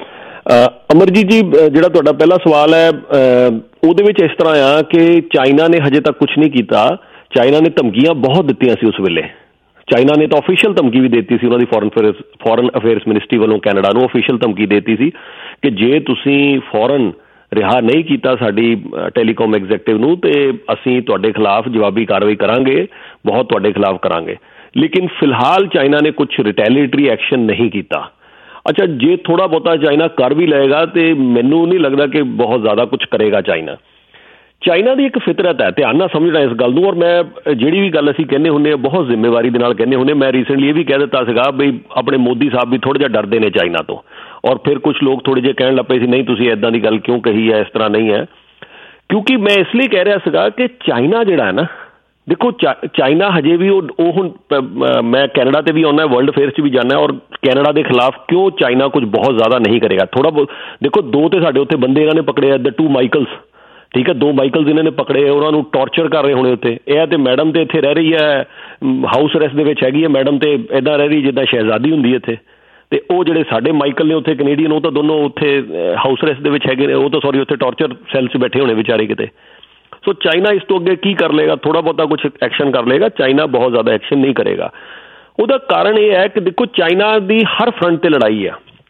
ਸਰ। ਅਮਰਜੀਤ ਜੀ, ਜਿਹੜਾ ਤੁਹਾਡਾ ਪਹਿਲਾ ਸਵਾਲ ਹੈ ਉਹਦੇ ਵਿੱਚ ਇਸ ਤਰ੍ਹਾਂ ਆ ਕਿ ਚਾਈਨਾ ਨੇ ਹਜੇ ਤੱਕ ਕੁਛ ਨਹੀਂ ਕੀਤਾ। ਚਾਈਨਾ ਨੇ ਧਮਕੀਆਂ ਬਹੁਤ ਦਿੱਤੀਆਂ ਸੀ ਉਸ ਵੇਲੇ। ਚਾਈਨਾ ਨੇ ਤਾਂ ਆਫੀਸ਼ੀਅਲ ਧਮਕੀ ਵੀ ਦਿੱਤੀ ਸੀ, ਉਹਨਾਂ ਦੀ ਫੋਰਨ ਅਫੇਅਰਸ ਮਿਨਿਸਟਰੀ ਵੱਲੋਂ ਕੈਨੇਡਾ ਨੂੰ ਆਫੀਸ਼ੀਅਲ ਧਮਕੀ ਦਿੱਤੀ ਸੀ ਕਿ ਜੇ ਤੁਸੀਂ ਫੌਰਨ ਰਿਹਾ ਨਹੀਂ ਕੀਤਾ ਸਾਡੀ ਟੈਲੀਕਾਮ ਐਗਜ਼ੈਕਟਿਵ ਨੂੰ, ਤੇ ਅਸੀਂ ਤੁਹਾਡੇ ਖਿਲਾਫ ਜਵਾਬੀ ਕਾਰਵਾਈ ਕਰਾਂਗੇ, ਬਹੁਤ ਤੁਹਾਡੇ ਖਿਲਾਫ ਕਰਾਂਗੇ। ਲੇਕਿਨ ਫਿਲਹਾਲ ਚਾਈਨਾ ਨੇ ਕੁਛ ਰਿਟੈਲੀਏਟਰੀ ਐਕਸ਼ਨ ਨਹੀਂ ਕੀਤਾ। ਅੱਛਾ, ਜੇ ਥੋੜ੍ਹਾ ਬਹੁਤਾ ਚਾਈਨਾ ਕਰ ਵੀ ਲਏਗਾ ਤੇ ਮੈਨੂੰ ਨਹੀਂ ਲੱਗਦਾ ਕਿ ਬਹੁਤ ਜ਼ਿਆਦਾ ਕੁਛ ਕਰੇਗਾ ਚਾਈਨਾ। ਚਾਈਨਾ ਦੀ ਇੱਕ ਫਿਤਰਤ ਹੈ, ਧਿਆਨ ਨਾਲ ਸਮਝਣਾ ਇਸ ਗੱਲ ਨੂੰ। ਔਰ ਮੈਂ ਜਿਹੜੀ ਵੀ ਗੱਲ ਅਸੀਂ ਕਹਿੰਦੇ ਹੁੰਦੇ ਹਾਂ ਬਹੁਤ ਜ਼ਿੰਮੇਵਾਰੀ ਦੇ ਨਾਲ ਕਹਿੰਦੇ ਹੁੰਦੇ। ਮੈਂ ਰੀਸੈਂਟਲੀ ਇਹ ਵੀ ਕਹਿ ਦਿੱਤਾ ਸੀਗਾ ਬਈ ਆਪਣੇ ਮੋਦੀ ਸਾਹਿਬ ਵੀ ਥੋੜ੍ਹਾ ਜਿਹਾ ਡਰਦੇ ਨੇ ਚਾਈਨਾ ਤੋਂ, ਔਰ ਫਿਰ ਕੁਛ ਲੋਕ ਥੋੜ੍ਹੇ ਜਿਹੇ ਕਹਿਣ ਲੱਗ ਪਏ ਸੀ ਨਹੀਂ ਤੁਸੀਂ ਇੱਦਾਂ ਦੀ ਗੱਲ ਕਿਉਂ ਕਹੀ ਹੈ, ਇਸ ਤਰ੍ਹਾਂ ਨਹੀਂ ਹੈ। ਕਿਉਂਕਿ ਮੈਂ ਇਸ ਲਈ ਕਹਿ ਰਿਹਾ ਸੀਗਾ ਕਿ ਚਾਈਨਾ ਜਿਹੜਾ ਹੈ ਨਾ, ਦੇਖੋ ਚਾਈਨਾ ਹਜੇ ਵੀ ਉਹ ਹੁਣ ਮੈਂ ਕੈਨੇਡਾ ਤੇ ਵੀ ਆਉਣਾ, ਵਰਲਡ ਅਫੇਅਰਸ 'ਚ ਵੀ ਜਾਣਾ, ਔਰ ਕੈਨੇਡਾ ਦੇ ਖਿਲਾਫ ਕਿਉਂ ਚਾਈਨਾ ਕੁਝ ਬਹੁਤ ਜ਼ਿਆਦਾ ਨਹੀਂ ਕਰੇਗਾ। ਥੋੜ੍ਹਾ ਬਹੁਤ ਦੇਖੋ, ਦੋ ਤੇ ਸਾਡੇ ਉੱਥੇ ਬੰਦੇ ਇਹਨਾਂ ਨੇ ਪਕੜੇ ਆ, 2 ਮਾਈਕਲਸ, ਠੀਕ ਹੈ, 2 ਮਾਈਕਲਸ ਇਹਨਾਂ ਨੇ ਪਕੜੇ, ਉਹਨਾਂ ਨੂੰ ਟੌਰਚਰ ਕਰ ਰਹੇ ਹੋਣੇ ਉੱਥੇ। ਇਹ ਤੇ ਮੈਡਮ ਤੇ ਇੱਥੇ ਰਹਿ ਰਹੀ ਹੈ, ਹਾਊਸ ਅਰੈਸਟ ਦੇ ਵਿੱਚ ਹੈਗੀ ਹੈ ਮੈਡਮ, ਤੇ ਇੱਦਾਂ ਰਹਿ ਰਹੀ ਜਿੱਦਾਂ ਸ਼ਹਿਜ਼ਾਦੀ ਹੁੰਦੀ ਹੈ ਇੱਥੇ। ਤੇ ਉਹ ਜਿਹੜੇ ਸਾਡੇ ਮਾਈਕਲ ਨੇ ਉੱਥੇ ਕੈਨੇਡੀਅਨ, ਉਹ ਤਾਂ ਦੋਨੋਂ ਉੱਥੇ ਹਾਊਸ ਅਰੈਸਟ ਦੇ ਵਿੱਚ ਹੈਗੇ ਨੇ, ਉਹ ਤਾਂ ਸੌਰੀ ਉੱਥੇ ਟੌਰਚਰ ਸੈੱਲ 'ਚ ਬੈਠੇ ਹੋਣੇ ਵਿਚਾਰੇ ਕਿਤੇ। ਸੋ ਚਾਈਨਾ ਇਸ ਤੋਂ ਅੱਗੇ ਕੀ ਕਰ ਲਏਗਾ? ਥੋੜ੍ਹਾ ਬਹੁਤਾ ਕੁਛ ਐਕਸ਼ਨ ਕਰ ਲਏਗਾ। ਚਾਈਨਾ ਬਹੁਤ ਜ਼ਿਆਦਾ ਐਕਸ਼ਨ ਨਹੀਂ ਕਰੇਗਾ। ਉਹਦਾ ਕਾਰਨ ਇਹ ਹੈ ਕਿ ਦੇਖੋ ਚਾਈਨਾ ਦੀ ਹਰ ਫਰੰਟ ਤੇ ਲੜਾਈ ਹੈ।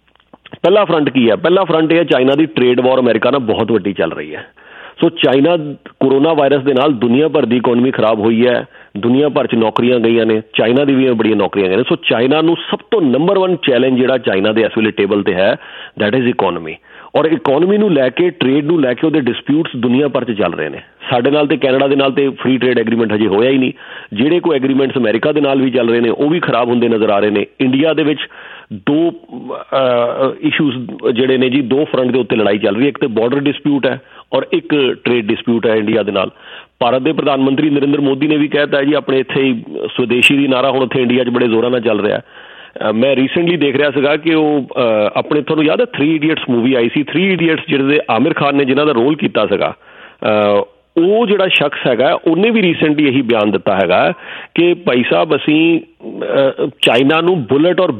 ਪਹਿਲਾ ਫਰੰਟ ਕੀ ਹੈ? ਪਹਿਲਾ ਫਰੰਟ ਇਹ ਹੈ ਚਾਈਨਾ ਦੀ ਟ੍ਰੇਡ ਵਾਰ ਅਮਰੀਕਾ ਨਾਲ ਬਹੁਤ ਵੱਡੀ ਚੱਲ ਰਹੀ ਹੈ। ਸੋ ਚਾਈਨਾ ਕੋਰੋਨਾ ਵਾਇਰਸ ਦੇ ਨਾਲ ਦੁਨੀਆ ਭਰ ਦੀ ਇਕੋਨਮੀ ਖਰਾਬ ਹੋਈ ਹੈ, ਦੁਨੀਆ ਭਰ 'ਚ ਨੌਕਰੀਆਂ ਗਈਆਂ ਨੇ, ਚਾਈਨਾ ਦੀ ਵੀ ਬੜੀਆਂ ਨੌਕਰੀਆਂ ਗਈਆਂ ਨੇ। ਸੋ ਚਾਈਨਾ ਨੂੰ ਸਭ ਤੋਂ ਨੰਬਰ 1 ਚੈਲੰਜ ਜਿਹੜਾ ਚਾਈਨਾ ਦੇ ਇਸ ਵੇਲੇ ਟੇਬਲ ਤੇ ਹੈ, ਦੈਟ ਇਜ਼ ਇਕੋਨਮੀ। ਔਰ ਇਕੋਨਮੀ ਨੂੰ ਲੈ ਕੇ, ਟ੍ਰੇਡ ਨੂੰ ਲੈ ਕੇ ਉਹਦੇ ਡਿਸਪਿਊਟਸ ਦੁਨੀਆ ਭਰ 'ਚ ਚੱਲ ਰਹੇ ਨੇ। ਸਾਡੇ ਨਾਲ ਤੇ ਕੈਨੇਡਾ ਦੇ ਨਾਲ ਤੇ ਫ੍ਰੀ ਟ੍ਰੇਡ ਐਗਰੀਮੈਂਟ ਹਜੇ ਹੋਇਆ ਹੀ ਨਹੀਂ। ਜਿਹੜੇ ਕੋਈ ਐਗਰੀਮੈਂਟਸ ਅਮਰੀਕਾ ਦੇ ਨਾਲ ਵੀ ਚੱਲ ਰਹੇ ਨੇ ਉਹ ਵੀ ਖਰਾਬ ਹੁੰਦੇ ਨਜ਼ਰ ਆ ਰਹੇ ਨੇ। ਇੰਡੀਆ ਦੇ ਵਿੱਚ 2 ਇਸ਼ੂਜ਼ ਜਿਹੜੇ ਨੇ ਜੀ, 2 ਫਰੰਟ ਦੇ ਉੱਤੇ ਲੜਾਈ ਚੱਲ ਰਹੀ ਹੈ। ਇੱਕ ਤੇ ਬਾਰਡਰ ਡਿਸਪਿਊਟ ਹੈ ਔਰ ਇੱਕ ਟ੍ਰੇਡ ਡਿਸਪਿਊਟ ਹੈ ਇੰਡੀਆ ਦੇ ਨਾਲ। ਭਾਰਤ ਦੇ ਪ੍ਰਧਾਨ ਮੰਤਰੀ ਨਰਿੰਦਰ ਮੋਦੀ ਨੇ ਵੀ ਕਹਿਤਾ ਜੀ ਆਪਣੇ ਇੱਥੇ ਹੀ ਸਵਦੇਸ਼ੀ ਦੀ ਨਾਰਾ ਹੁਣ ਉੱਥੇ ਇੰਡੀਆ 'ਚ ਬੜੇ ਜ਼ੋਰਾਂ ਨਾਲ ਚੱਲ ਰਿਹਾ। ਮੈਂ ਰੀਸੈਂਟਲੀ ਦੇਖ ਰਿਹਾ ਸੀਗਾ ਕਿ ਉਹ ਆਪਣੇ, ਤੁਹਾਨੂੰ ਯਾਦ ਹੈ 3 Idiots ਮੂਵੀ ਆਈ ਸੀ, 3 Idiots ਜਿਹੜੇ ਆਮਿਰ ਖਾਨ ਨੇ ਜਿਹਨਾਂ ਦਾ ਰੋਲ ਕੀਤਾ ਸੀਗਾ, ਉਹ ਜਿਹੜਾ ਸ਼ਖਸ ਹੈਗਾ ਉਹਨੇ ਵੀ ਰੀਸੈਂਟਲੀ ਇਹੀ ਬਿਆਨ ਦਿੱਤਾ ਹੈਗਾ ਕਿ ਭਾਈ ਸਾਹਿਬ ਅਸੀਂ ਚਾਈਨਾ ਨੂੰ ਬੁਲਟ ਔਰ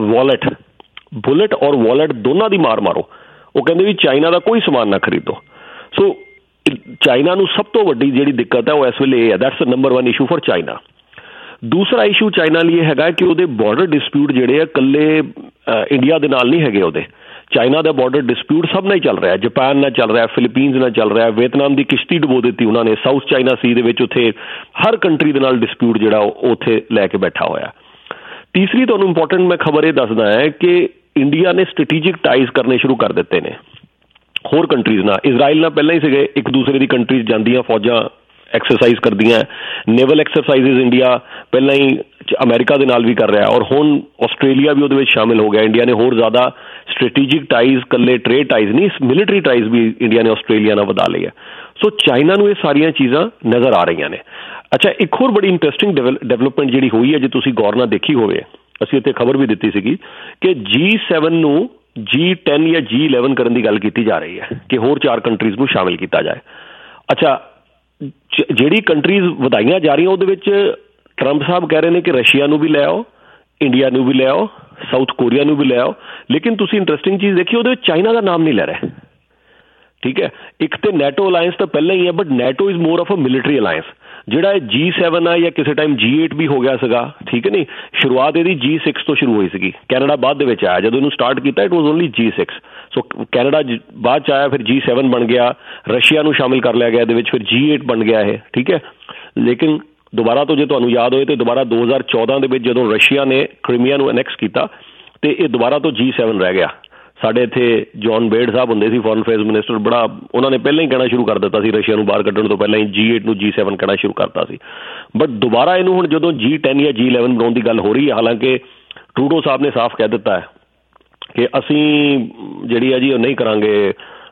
ਵਾਲਟ ਦੋਨਾਂ ਦੀ ਮਾਰ ਮਾਰੋ। ਉਹ ਕਹਿੰਦੇ ਵੀ ਚਾਈਨਾ ਦਾ ਕੋਈ ਸਮਾਨ ਨਾ ਖਰੀਦੋ। ਸੋ ਚਾਈਨਾ ਨੂੰ ਸਭ ਤੋਂ ਵੱਡੀ ਜਿਹੜੀ ਦਿੱਕਤ ਹੈ ਉਹ ਇਸ ਵੇਲੇ ਇਹ ਹੈ, that's the number 1 issue for China. ਦੂਸਰਾ ਇਸ਼ੂ ਚਾਈਨਾ ਲਈ ਇਹ ਹੈਗਾ ਕਿ ਉਹਦੇ ਬਾਰਡਰ ਡਿਸਪਿਊਟ ਜਿਹੜੇ ਆ ਇਕੱਲੇ ਇੰਡੀਆ ਦੇ ਨਾਲ ਨਹੀਂ ਹੈਗੇ। ਉਹਦੇ ਚਾਈਨਾ ਦਾ ਬਾਰਡਰ ਡਿਸਪਿਊਟ ਸਭ ਨਾਲ ਹੀ ਚੱਲ ਰਿਹਾ, ਜਾਪਾਨ ਨਾਲ ਚੱਲ ਰਿਹਾ, ਫਿਲੀਪੀਨਸ ਨਾਲ ਚੱਲ ਰਿਹਾ, ਵੀਅਤਨਾਮ ਦੀ ਕਿਸ਼ਤੀ ਡੁਬੋ ਦਿੱਤੀ ਉਹਨਾਂ ਨੇ, ਸਾਊਥ ਚਾਈਨਾ ਸੀ ਦੇ ਵਿੱਚ ਉੱਥੇ ਹਰ ਕੰਟਰੀ ਦੇ ਨਾਲ ਡਿਸਪਿਊਟ ਜਿਹੜਾ ਉਹ ਉੱਥੇ ਲੈ ਕੇ ਬੈਠਾ ਹੋਇਆ। ਤੀਸਰੀ ਤੁਹਾਨੂੰ ਇੰਪੋਰਟੈਂਟ ਮੈਂ ਖਬਰ ਇਹ ਦੱਸਦਾ ਹੈ ਕਿ ਇੰਡੀਆ ਨੇ ਸਟ੍ਰੈਟੇਜਿਕ ਟਾਈਜ਼ ਕਰਨੇ ਸ਼ੁਰੂ ਕਰ ਦਿੱਤੇ ਨੇ ਹੋਰ ਕੰਟਰੀਜ਼ ਨਾਲ। ਇਜ਼ਰਾਈਲ ਨਾਲ ਪਹਿਲਾਂ ਹੀ ਸੀਗੇ, ਇੱਕ ਦੂਸਰੇ ਦੀ ਕੰਟਰੀਜ਼ ਜਾਂਦੀਆਂ, ਫੌਜਾਂ ਐਕਸਰਸਾਈਜ਼ ਕਰਦੀਆਂ, ਨੇਵਲ ਐਕਸਰਸਾਈਜ਼ਿਜ਼ ਇੰਡੀਆ ਪਹਿਲਾਂ ਹੀ ਅਮਰੀਕਾ ਦੇ ਨਾਲ ਵੀ ਕਰ ਰਿਹਾ, ਔਰ ਹੁਣ ਆਸਟ੍ਰੇਲੀਆ ਵੀ ਉਹਦੇ ਵਿੱਚ ਸ਼ਾਮਿਲ ਹੋ ਗਿਆ। ਇੰਡੀਆ ਨੇ ਹੋਰ ਜ਼ਿਆਦਾ ਸਟ੍ਰੈਟੇਜਿਕ ਟਾਈਜ਼, ਇਕੱਲੇ ਟ੍ਰੇਡ ਟਾਈਜ਼ ਨਹੀਂ, ਮਿਲਟਰੀ ਟਾਈਜ਼ ਵੀ ਇੰਡੀਆ ਨੇ ਆਸਟ੍ਰੇਲੀਆ ਨਾਲ ਵਧਾ ਲਈ ਹੈ। ਸੋ ਚਾਈਨਾ ਨੂੰ ਇਹ ਸਾਰੀਆਂ ਚੀਜ਼ਾਂ ਨਜ਼ਰ ਆ ਰਹੀਆਂ ਨੇ। ਅੱਛਾ, ਇੱਕ ਹੋਰ ਬੜੀ ਇੰਟਰਸਟਿੰਗ ਡਿਵੈਲਪਮੈਂਟ ਜਿਹੜੀ ਹੋਈ ਹੈ, ਜੇ ਤੁਸੀਂ ਗੌਰ ਨਾਲ ਦੇਖੀ ਹੋਵੇ, ਅਸੀਂ ਇੱਥੇ ਖਬਰ ਵੀ ਦਿੱਤੀ ਸੀਗੀ ਕਿ G7 ਨੂੰ G10 ਜਾਂ G11 ਕਰਨ ਦੀ ਗੱਲ ਕੀਤੀ ਜਾ ਰਹੀ ਹੈ ਕਿ ਹੋਰ 4 ਕੰਟਰੀਜ਼ ਨੂੰ ਸ਼ਾਮਿਲ ਕੀਤਾ ਜਾਏ। ਅੱਛਾ, ਜਿਹੜੀ ਕੰਟਰੀਜ਼ ਵਧਾਈਆਂ ਜਾ ਰਹੀਆਂ ਉਹਦੇ ਵਿੱਚ ਟਰੰਪ ਸਾਹਿਬ ਕਹਿ ਰਹੇ ਨੇ ਕਿ ਰਸ਼ੀਆ ਨੂੰ ਵੀ ਲੈ ਆਓ, ਇੰਡੀਆ ਨੂੰ ਵੀ ਲੈ ਆਓ, ਸਾਊਥ ਕੋਰੀਆ ਨੂੰ ਵੀ ਲੈ ਆਓ, ਲੇਕਿਨ ਤੁਸੀਂ ਇੰਟਰਸਟਿੰਗ ਚੀਜ਼ ਦੇਖੀ ਉਹਦੇ ਵਿੱਚ ਚਾਈਨਾ ਦਾ ਨਾਮ ਨਹੀਂ ਲੈ ਰਹੇ। ਠੀਕ ਹੈ, ਇੱਕ ਤੇ ਨੈਟੋ ਅਲਾਇੰਸ ਤਾਂ ਪਹਿਲਾਂ ਹੀ ਹੈ, but NATO is more of a military alliance. ਜਿਹੜਾ ਇਹ G7 ਆ ਜਾਂ ਕਿਸੇ ਟਾਈਮ G8 ਵੀ ਹੋ ਗਿਆ ਸੀਗਾ, ਠੀਕ ਹੈ ਨਹੀਂ, ਸ਼ੁਰੂਆਤ ਇਹਦੀ G6 ਤੋਂ ਸ਼ੁਰੂ ਹੋਈ ਸੀਗੀ, ਕੈਨੇਡਾ ਬਾਅਦ ਦੇ ਵਿੱਚ ਆਇਆ। ਜਦੋਂ ਇਹਨੂੰ ਸਟਾਰਟ ਕੀਤਾ it was only G6, so Canada ਬਾਅਦ 'ਚ ਆਇਆ, ਫਿਰ G7 ਬਣ ਗਿਆ, ਰਸ਼ੀਆ ਨੂੰ ਸ਼ਾਮਿਲ ਕਰ ਲਿਆ ਗਿਆ ਇਹਦੇ ਵਿੱਚ, ਫਿਰ G8 ਬਣ ਗਿਆ ਇਹ। ਠੀਕ ਹੈ, ਲੇਕਿਨ ਦੁਬਾਰਾ ਤੋਂ ਜੇ ਤੁਹਾਨੂੰ ਯਾਦ ਹੋਏ ਤਾਂ ਦੁਬਾਰਾ 2014 ਦੇ ਵਿੱਚ ਜਦੋਂ ਰਸ਼ੀਆ ਨੇ ਕ੍ਰੀਮੀਆ ਨੂੰ ਅਨੈਕਸ ਕੀਤਾ ਤੇ ਇਹ ਦੁਬਾਰਾ ਤੋਂ G7 ਰਹਿ ਗਿਆ। ਸਾਡੇ ਇੱਥੇ ਜੌਨ ਬੇਡ ਸਾਹਿਬ ਹੁੰਦੇ ਸੀ ਫੋਰਨ ਅਫੇਅਰਸ ਮਿਨਿਸਟਰ, ਬੜਾ ਉਹਨਾਂ ਨੇ ਪਹਿਲਾਂ ਹੀ ਕਹਿਣਾ ਸ਼ੁਰੂ ਕਰ ਦਿੱਤਾ ਸੀ ਰਸ਼ੀਆ ਨੂੰ ਬਾਹਰ ਕੱਢਣ ਤੋਂ ਪਹਿਲਾਂ ਹੀ, G8 ਨੂੰ G7 ਕਹਿਣਾ ਸ਼ੁਰੂ ਕਰਤਾ ਸੀ। ਬਟ ਦੁਬਾਰਾ ਇਹਨੂੰ ਹੁਣ ਜਦੋਂ G10 ਜਾਂ G11 ਬਣਾਉਣ ਦੀ ਗੱਲ ਹੋ ਰਹੀ ਹੈ, ਹਾਲਾਂਕਿ ਟਰੂਡੋ ਸਾਹਿਬ ਨੇ ਸਾਫ਼ ਕਹਿ ਦਿੱਤਾ ਹੈ ਕਿ ਅਸੀਂ ਜਿਹੜੀ ਹੈ ਜੀ ਉਹ ਨਹੀਂ ਕਰਾਂਗੇ,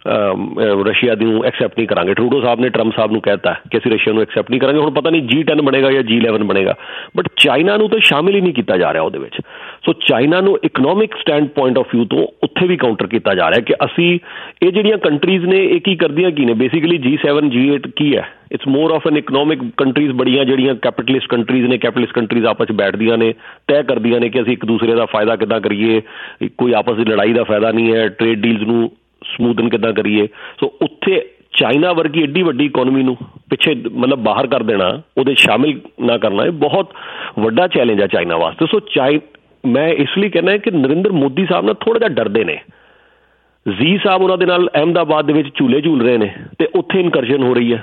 ਰਸ਼ੀਆ ਨੂੰ ਐਕਸੈਪਟ ਨਹੀਂ ਕਰਾਂਗੇ। ਟਰੂਡੋ ਸਾਹਿਬ ਨੇ ਟਰੰਪ ਸਾਹਿਬ ਨੂੰ ਕਹਿਤਾ ਕਿ ਅਸੀਂ ਰਸ਼ੀਆ ਨੂੰ ਐਕਸੈਪਟ ਨਹੀਂ ਕਰਾਂਗੇ। ਹੁਣ ਪਤਾ ਨਹੀਂ G10 ਬਣੇਗਾ ਜਾਂ G11 ਬਣੇਗਾ, ਬਟ ਚਾਈਨਾ ਨੂੰ ਤਾਂ ਸ਼ਾਮਿਲ ਹੀ ਨਹੀਂ ਕੀਤਾ ਜਾ ਰਿਹਾ ਉਹਦੇ ਵਿੱਚ। ਸੋ ਚਾਈਨਾ ਨੂੰ economic standpoint of view ਤੋਂ ਉੱਥੇ ਵੀ ਕਾਊਂਟਰ ਕੀਤਾ ਜਾ ਰਿਹਾ ਕਿ ਅਸੀਂ ਇਹ ਜਿਹੜੀਆਂ ਕੰਟਰੀਜ਼ ਨੇ ਇਹ ਕੀ ਕਰਦੀਆਂ ਕੀ ਨੇ। ਬੇਸਿਕਲੀ G7 G8 ਕੀ ਹੈ, it's more of an economic countries, ਬੜੀਆਂ ਜਿਹੜੀਆਂ ਕੈਪੀਟਲਿਸਟ ਕੰਟਰੀਜ਼ ਨੇ, ਕੈਪੀਟਲਿਸਟ ਕੰਟਰੀਜ਼ ਆਪਸ 'ਚ ਬੈਠਦੀਆਂ ਨੇ, ਤੈਅ ਕਰਦੀਆਂ ਨੇ ਕਿ ਅਸੀਂ ਇੱਕ ਦੂਸਰੇ ਦਾ ਫਾਇਦਾ ਕਿੱਦਾਂ ਕਰੀਏ, ਕੋਈ ਆਪਸ ਦੀ ਲੜਾਈ ਦਾ ਫਾਇਦਾ ਨਹੀਂ ਹੈ, ਟ੍ਰੇਡ ਡੀਲਸ ਨੂੰ ਸਮੂਥਨ ਕਿੱਦਾਂ ਕਰੀਏ। ਸੋ ਉੱਥੇ ਚਾਈਨਾ ਵਰਗੀ ਐਡੀ ਵੱਡੀ ਇਕੋਨਮੀ ਨੂੰ ਪਿੱਛੇ ਮਤਲਬ ਬਾਹਰ ਕਰ ਦੇਣਾ, ਉਹਦੇ ਸ਼ਾਮਿਲ ਨਾ ਕਰਨਾ, ਇਹ ਬਹੁਤ ਵੱਡਾ ਚੈਲੰਜ ਹੈ ਚਾਈਨਾ ਵਾਸਤੇ। ਸੋ ਮੈਂ ਇਸ ਲਈ ਕਹਿੰਦਾ ਕਿ ਨਰਿੰਦਰ ਮੋਦੀ ਸਾਹਿਬ ਨਾਲ ਥੋੜ੍ਹਾ ਜਿਹਾ ਡਰਦੇ ਨੇ। ਜ਼ੀ ਸਾਹਿਬ ਉਹਨਾਂ ਦੇ ਨਾਲ ਅਹਿਮਦਾਬਾਦ ਦੇ ਵਿੱਚ ਝੂਲੇ ਝੂਲ ਰਹੇ ਨੇ ਤੇ ਉੱਥੇ ਇਨਕਰਸ਼ਨ ਹੋ ਰਹੀ ਹੈ।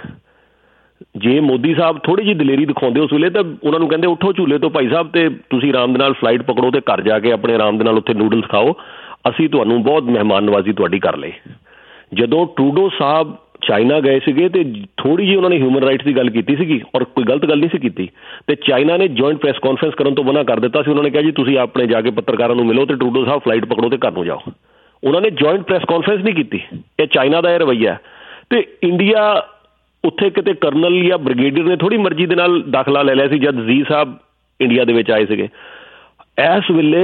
ਜੇ ਮੋਦੀ ਸਾਹਿਬ ਥੋੜ੍ਹੀ ਜਿਹੀ ਦਲੇਰੀ ਦਿਖਾਉਂਦੇ ਉਸ ਵੇਲੇ ਤਾਂ ਉਹਨਾਂ ਨੂੰ ਕਹਿੰਦੇ ਉੱਠੋ ਝੂਲੇ ਤੋਂ ਭਾਈ ਸਾਹਿਬ, ਤੇ ਤੁਸੀਂ ਆਰਾਮ ਦੇ ਨਾਲ ਫਲਾਈਟ ਪਕੜੋ ਤੇ ਘਰ ਜਾ ਕੇ ਆਪਣੇ ਆਰਾਮ ਦੇ ਨਾਲ ਉੱਥੇ ਨੂਡਲਸ ਖਾਓ, ਅਸੀਂ ਤੁਹਾਨੂੰ ਬਹੁਤ ਮਹਿਮਾਨ ਨਵਾਜ਼ੀ ਤੁਹਾਡੀ ਕਰ ਲਈ। ਜਦੋਂ ਟਰੂਡੋ ਸਾਹਿਬ ਚਾਈਨਾ ਗਏ ਸੀਗੇ ਤੇ ਥੋੜ੍ਹੀ ਜਿਹੀ ਉਹਨਾਂ ਨੇ ਹਿਊਮਨ ਰਾਈਟਸ ਦੀ ਗੱਲ ਕੀਤੀ ਸੀਗੀ, ਔਰ ਕੋਈ ਗਲਤ ਗੱਲ ਨਹੀਂ ਸੀ ਕੀਤੀ, ਤੇ ਚਾਈਨਾ ਨੇ ਜੁਆਇੰਟ ਪ੍ਰੈਸ ਕਾਨਫਰੰਸ ਕਰਨ ਤੋਂ ਮਨਾ ਕਰ ਦਿੱਤਾ ਸੀ। ਉਹਨਾਂ ਨੇ ਕਿਹਾ ਜੀ ਤੁਸੀਂ ਆਪਣੇ ਜਾ ਕੇ ਪੱਤਰਕਾਰਾਂ ਨੂੰ ਮਿਲੋ ਤੇ ਟਰੂਡੋ ਸਾਹਿਬ ਫਲਾਈਟ ਪਕੜੋ ਤੇ ਘਰ ਨੂੰ ਜਾਓ। ਉਹਨਾਂ ਨੇ ਜੁਆਇੰਟ ਪ੍ਰੈਸ ਕਾਨਫਰੰਸ ਨਹੀਂ ਕੀਤੀ। ਇਹ ਚਾਈਨਾ ਦਾ ਇਹ ਰਵੱਈਆ। ਤੇ ਇੰਡੀਆ ਉੱਥੇ ਕਿਤੇ ਕਰਨਲ ਜਾਂ ਬ੍ਰਿਗੇਡੀਅਰ ਨੇ ਥੋੜ੍ਹੀ ਮਰਜ਼ੀ ਦੇ ਨਾਲ ਦਾਖਲਾ ਲੈ ਲਿਆ ਸੀ ਜਦ ਜ਼ੀ ਸਾਹਿਬ ਇੰਡੀਆ ਦੇ ਵਿੱਚ ਆਏ ਸੀਗੇ। ਇਸ ਵੇਲੇ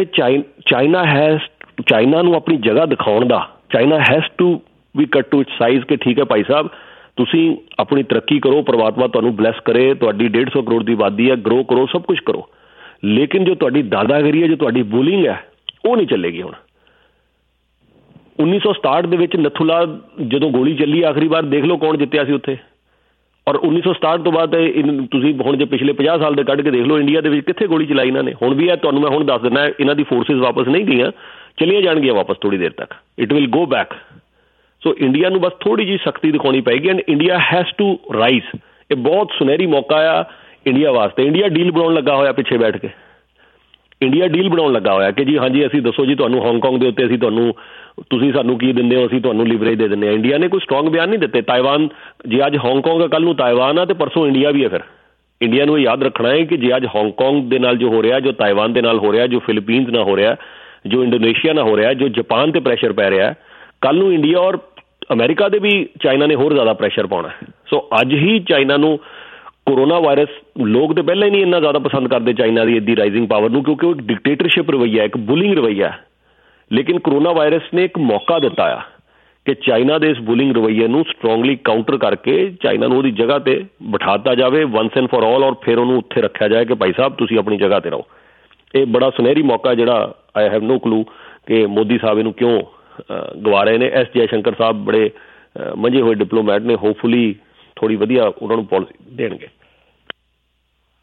ਚਾਈਨਾ ਨੂੰ ਆਪਣੀ ਜਗ੍ਹਾ ਦਿਖਾਉਣ ਦਾ, ਚਾਈਨਾ ਹੈਜ਼ ਟੂ ਵੀ ਕੱਟ ਟੂ ਇਟਸ ਸਾਈਜ਼ ਕਿ ਠੀਕ ਹੈ ਭਾਈ ਸਾਹਿਬ ਤੁਸੀਂ ਆਪਣੀ ਤਰੱਕੀ ਕਰੋ, ਪਰਮਾਤਮਾ ਤੁਹਾਨੂੰ ਬਲੈਸ ਕਰੇ, ਤੁਹਾਡੀ 150 ਕਰੋੜ ਦੀ ਆਬਾਦੀ ਹੈ, ਗਰੋ ਕਰੋ, ਸਭ ਕੁਝ ਕਰੋ, ਲੇਕਿਨ ਜੋ ਤੁਹਾਡੀ ਦਾਦਾਗਿਰੀ ਹੈ, ਜੋ ਤੁਹਾਡੀ ਬੁਲਿੰਗ ਹੈ, ਉਹ ਨਹੀਂ ਚੱਲੇਗੀ। ਹੁਣ 1967 ਦੇ ਵਿੱਚ ਨਥੂਲਾ ਜਦੋਂ ਗੋਲੀ ਚੱਲੀ ਆਖਰੀ ਵਾਰ, ਦੇਖ ਲਓ ਕੌਣ ਜਿੱਤਿਆ ਸੀ ਉੱਥੇ। ਔਰ 1967 ਤੋਂ ਬਾਅਦ ਤੁਸੀਂ ਹੁਣ ਜੇ ਪਿਛਲੇ 50 ਸਾਲ ਦੇ ਕੱਢ ਕੇ ਦੇਖ ਲਓ ਇੰਡੀਆ ਦੇ ਵਿੱਚ ਕਿੱਥੇ ਗੋਲੀ ਚਲਾਈ ਇਹਨਾਂ ਨੇ। ਹੁਣ ਵੀ ਹੈ, ਤੁਹਾਨੂੰ ਮੈਂ ਹੁਣ ਦੱਸ ਦਿੰਦਾ, ਇਹਨਾਂ ਦੀ ਫੋਰਸਿਸ ਵਾਪਸ ਨਹੀਂ ਗਈਆਂ, ਚਲੀਆਂ ਜਾਣਗੀਆਂ ਵਾਪਸ ਥੋੜ੍ਹੀ ਦੇਰ ਤੱਕ, it will go back. So India ਨੂੰ ਬਸ ਥੋੜ੍ਹੀ ਜਿਹੀ ਸਖਤੀ ਦਿਖਾਉਣੀ ਪਏਗੀ and India has to rise. ਇਹ ਬਹੁਤ ਸੁਨਹਿਰੀ ਮੌਕਾ ਆ ਇੰਡੀਆ ਵਾਸਤੇ। ਇੰਡੀਆ ਡੀਲ ਬਣਾਉਣ ਲੱਗਾ ਹੋਇਆ ਪਿੱਛੇ ਬੈਠ ਕੇ, ਇੰਡੀਆ ਡੀਲ ਬਣਾਉਣ ਲੱਗਾ ਹੋਇਆ ਕਿ ਜੀ ਹਾਂਜੀ ਅਸੀਂ ਦੱਸੋ ਜੀ ਤੁਹਾਨੂੰ ਹਾਂਗਕਾਂਗ ਦੇ ਉੱਤੇ ਅਸੀਂ ਤੁਹਾਨੂੰ, ਤੁਸੀਂ ਸਾਨੂੰ ਕੀ ਦਿੰਦੇ ਹੋ, ਅਸੀਂ ਤੁਹਾਨੂੰ ਲਿਵਰੇਜ ਦੇ ਦਿੰਦੇ ਹਾਂ। ਇੰਡੀਆ ਨੇ ਕੋਈ ਸਟਰੋਂਗ ਬਿਆਨ ਨਹੀਂ ਦਿੱਤੇ। ਤਾਇਵਾਨ, ਜੇ ਅੱਜ ਹਾਂਗਕਾਂਗ ਹੈ ਕੱਲ੍ਹ ਨੂੰ ਤਾਇਵਾਨ ਆ ਤੇ ਪਰਸੋਂ ਇੰਡੀਆ ਵੀ ਹੈ। ਫਿਰ ਇੰਡੀਆ ਨੂੰ ਇਹ ਯਾਦ ਰੱਖਣਾ ਹੈ ਕਿ ਜੇ ਅੱਜ ਹਾਂਗਕਾਂਗ ਦੇ ਨਾਲ ਜੋ ਹੋ ਰਿਹਾ, ਜੋ ਤਾਇਵਾਨ ਦੇ ਨਾਲ ਹੋ ਰਿਹਾ, ਜੋ ਫਿਲੀਪੀਨਸ ਨਾਲ ਹੋ ਰਿਹਾ, ਜੋ ਇੰਡੋਨੇਸ਼ੀਆ ਨਾਲ ਹੋ ਰਿਹਾ, ਜੋ ਜਾਪਾਨ ਤੇ ਪ੍ਰੈਸ਼ਰ ਪੈ ਰਿਹਾ, ਕੱਲ੍ਹ ਨੂੰ ਇੰਡੀਆ ਔਰ ਅਮਰੀਕਾ ਦੇ ਵੀ ਚਾਈਨਾ ਨੇ ਹੋਰ ਜ਼ਿਆਦਾ ਪ੍ਰੈਸ਼ਰ ਪਾਉਣਾ। ਸੋ ਅੱਜ ਹੀ ਚਾਈਨਾ ਨੂੰ ਕੋਰੋਨਾ ਵਾਇਰਸ, ਲੋਕ ਤਾਂ ਪਹਿਲਾਂ ਹੀ ਨਹੀਂ ਇੰਨਾ ਜ਼ਿਆਦਾ ਪਸੰਦ ਕਰਦੇ ਚਾਈਨਾ ਦੀ ਇੱਦੀ ਰਾਈਜ਼ਿੰਗ ਪਾਵਰ ਨੂੰ, ਕਿਉਂਕਿ ਉਹ ਇੱਕ ਡਿਕਟੇਟਰਸ਼ਿਪ ਰਵੱਈਆ, ਇੱਕ ਬੁਲਿੰਗ ਰਵੱਈਆ। ਲੇਕਿਨ ਕੋਰੋਨਾ ਵਾਇਰਸ ਨੇ ਇੱਕ ਮੌਕਾ ਦਿੱਤਾ ਆ ਕਿ ਚਾਈਨਾ ਦੇ ਇਸ ਬੁਲਿੰਗ ਰਵੱਈਏ ਨੂੰ ਸਟਰੋਂਗਲੀ ਕਾਊਂਟਰ ਕਰਕੇ ਚਾਈਨਾ ਨੂੰ ਉਹਦੀ ਜਗ੍ਹਾ ਤੇ ਬਿਠਾ ਦਿੱਤਾ ਜਾਵੇ ਵਨਸ ਐਂਡ ਫॉर ਆਲ, ਔਰ ਫਿਰ ਉਹਨੂੰ ਉੱਥੇ ਰੱਖਿਆ ਜਾਏ ਕਿ ਭਾਈ ਸਾਹਿਬ ਤੁਸੀਂ ਆਪਣੀ ਜਗ੍ਹਾ ਤੇ ਰਹੋ। ਇਹ ਬੜਾ ਸੁਨਹਿਰੀ ਮੌਕਾ ਜਿਹੜਾ ਆਈ ਹੈਵ ਨੋ ਕਲੂ ਕਿ ਮੋਦੀ ਸਾਹਿਬ ਇਹਨੂੰ ਕਿਉਂ ਗਵਾ ਰਹੇ ਨੇ। ਐਸ ਜੈ ਸ਼ੰਕਰ ਸਾਹਿਬ ਬੜੇ ਮੰਝੇ ਹੋਏ ਡਿਪਲੋਮੈਟ ਨੇ, ਹੋਪਫੁਲੀ ਥੋੜ੍ਹੀ ਵਧੀਆ ਉਹਨਾਂ ਨੂੰ ਪਾਲਿਸੀ ਦੇਣਗੇ।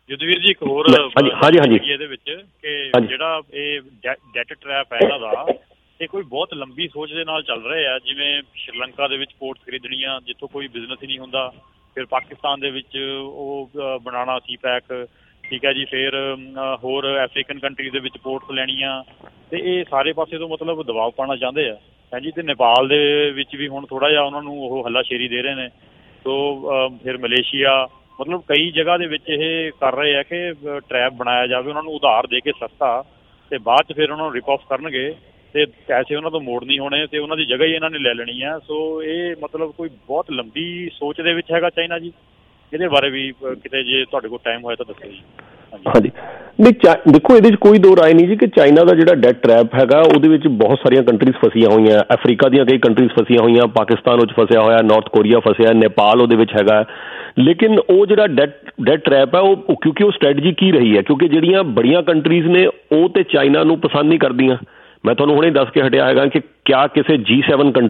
ਯੁੱਧਵੀਰ ਜੀ ਇੱਕ ਹੋਰ ਹਾਂਜੀ ਇਹਦੇ ਵਿੱਚ ਕਿ ਜਿਹੜਾ ਇਹ ਡੈਟ ਟਰੈਪ ਹੈ ਇਹਨਾਂ ਦਾ, ਇਹ ਕੋਈ ਬਹੁਤ ਲੰਬੀ ਸੋਚ ਦੇ ਨਾਲ ਚੱਲ ਰਹੇ ਆ। ਜਿਵੇਂ ਸ਼੍ਰੀਲੰਕਾ ਦੇ ਵਿੱਚ ਪੋਰਟ ਖਰੀਦਣੀਆਂ ਜਿੱਥੋਂ ਕੋਈ ਬਿਜ਼ਨਸ ਹੀ ਨਹੀਂ ਹੁੰਦਾ, ਫਿਰ ਪਾਕਿਸਤਾਨ ਦੇ ਵਿੱਚ ਉਹ ਬਣਾਉਣਾ ਸੀ ਪੈਕ, ਠੀਕ ਹੈ ਜੀ, ਫਿਰ ਹੋਰ ਅਫਰੀਕਨ ਕੰਟਰੀਜ਼ ਦੇ ਵਿੱਚ ਪੋਰਟਸ ਲੈਣੀਆਂ, ਅਤੇ ਇਹ ਸਾਰੇ ਪਾਸੇ ਤੋਂ ਮਤਲਬ ਦਬਾਅ ਪਾਉਣਾ ਚਾਹੁੰਦੇ ਆ ਹਾਂਜੀ। ਅਤੇ ਨੇਪਾਲ ਦੇ ਵਿੱਚ ਵੀ ਹੁਣ ਥੋੜ੍ਹਾ ਜਿਹਾ ਉਹਨਾਂ ਨੂੰ ਉਹ ਹੱਲਾਸ਼ੇਰੀ ਦੇ ਰਹੇ ਨੇ। ਸੋ ਫਿਰ ਮਲੇਸ਼ੀਆ, ਮਤਲਬ ਕਈ ਜਗ੍ਹਾ ਦੇ ਵਿੱਚ ਇਹ ਕਰ ਰਹੇ ਆ ਕਿ ਟਰੈਪ ਬਣਾਇਆ ਜਾਵੇ, ਉਹਨਾਂ ਨੂੰ ਉਧਾਰ ਦੇ ਕੇ ਸਸਤਾ, ਅਤੇ ਬਾਅਦ 'ਚ ਫਿਰ ਉਹਨਾਂ ਨੂੰ ਰਿਪ ਆਫ ਕਰਨਗੇ ਅਤੇ ਪੈਸੇ ਉਹਨਾਂ ਤੋਂ ਮੋੜ ਨਹੀਂ ਹੋਣੇ ਅਤੇ ਉਹਨਾਂ ਦੀ ਜਗ੍ਹਾ ਹੀ ਇਹਨਾਂ ਨੇ ਲੈ ਲੈਣੀ ਆ। ਸੋ ਇਹ ਮਤਲਬ ਕੋਈ ਬਹੁਤ ਲੰਬੀ ਸੋਚ ਦੇ ਵਿੱਚ ਹੈਗਾ ਚਾਈਨਾ ਜੀ। ਇਹਦੇ ਬਾਰੇ ਵੀ ਕਿਤੇ ਜੇ ਤੁਹਾਡੇ ਕੋਲ ਟਾਈਮ ਹੋਇਆ ਤਾਂ ਦੱਸੋ ਜੀ। ਹਾਂਜੀ, ਨਹੀਂ ਦੇਖੋ ਇਹਦੇ 'ਚ ਕੋਈ ਦੋ ਰਾਏ ਨਹੀਂ ਜੀ ਕਿ ਚਾਈਨਾ ਦਾ ਜਿਹੜਾ ਡੈਟ ਟਰੈਪ ਹੈਗਾ ਉਹਦੇ ਵਿੱਚ ਬਹੁਤ ਸਾਰੀਆਂ ਕੰਟਰੀਜ਼ ਫਸੀਆਂ ਹੋਈਆਂ, ਅਫਰੀਕਾ ਦੀਆਂ ਕਈ ਕੰਟਰੀਜ਼ ਫਸੀਆਂ ਹੋਈਆਂ, ਪਾਕਿਸਤਾਨ ਵਿੱਚ ਫਸਿਆ ਹੋਇਆ, ਨਾਰਥ ਕੋਰੀਆ ਫਸਿਆ, ਨੇਪਾਲ ਉਹਦੇ ਵਿੱਚ ਹੈਗਾ। ਲੇਕਿਨ ਉਹ ਜਿਹੜਾ ਡੈਟ ਟਰੈਪ ਹੈ ਉਹ ਕਿਉਂਕਿ ਉਹ ਸਟ੍ਰੈਟਜੀ ਕੀ ਰਹੀ ਹੈ, ਕਿਉਂਕਿ ਜਿਹੜੀਆਂ ਬੜੀਆਂ ਕੰਟਰੀਜ਼ ਨੇ ਉਹ ਤੇ ਚਾਈਨਾ ਨੂੰ ਪਸੰਦ ਨਹੀਂ ਕਰਦੀਆਂ। ਮੈਂ ਤੁਹਾਨੂੰ ਹੁਣੇ ਦੱਸ ਕੇ ਹਟਿਆ ਹੈਗਾ ਕਿ ਕਿਆ ਕਿਸੇ G7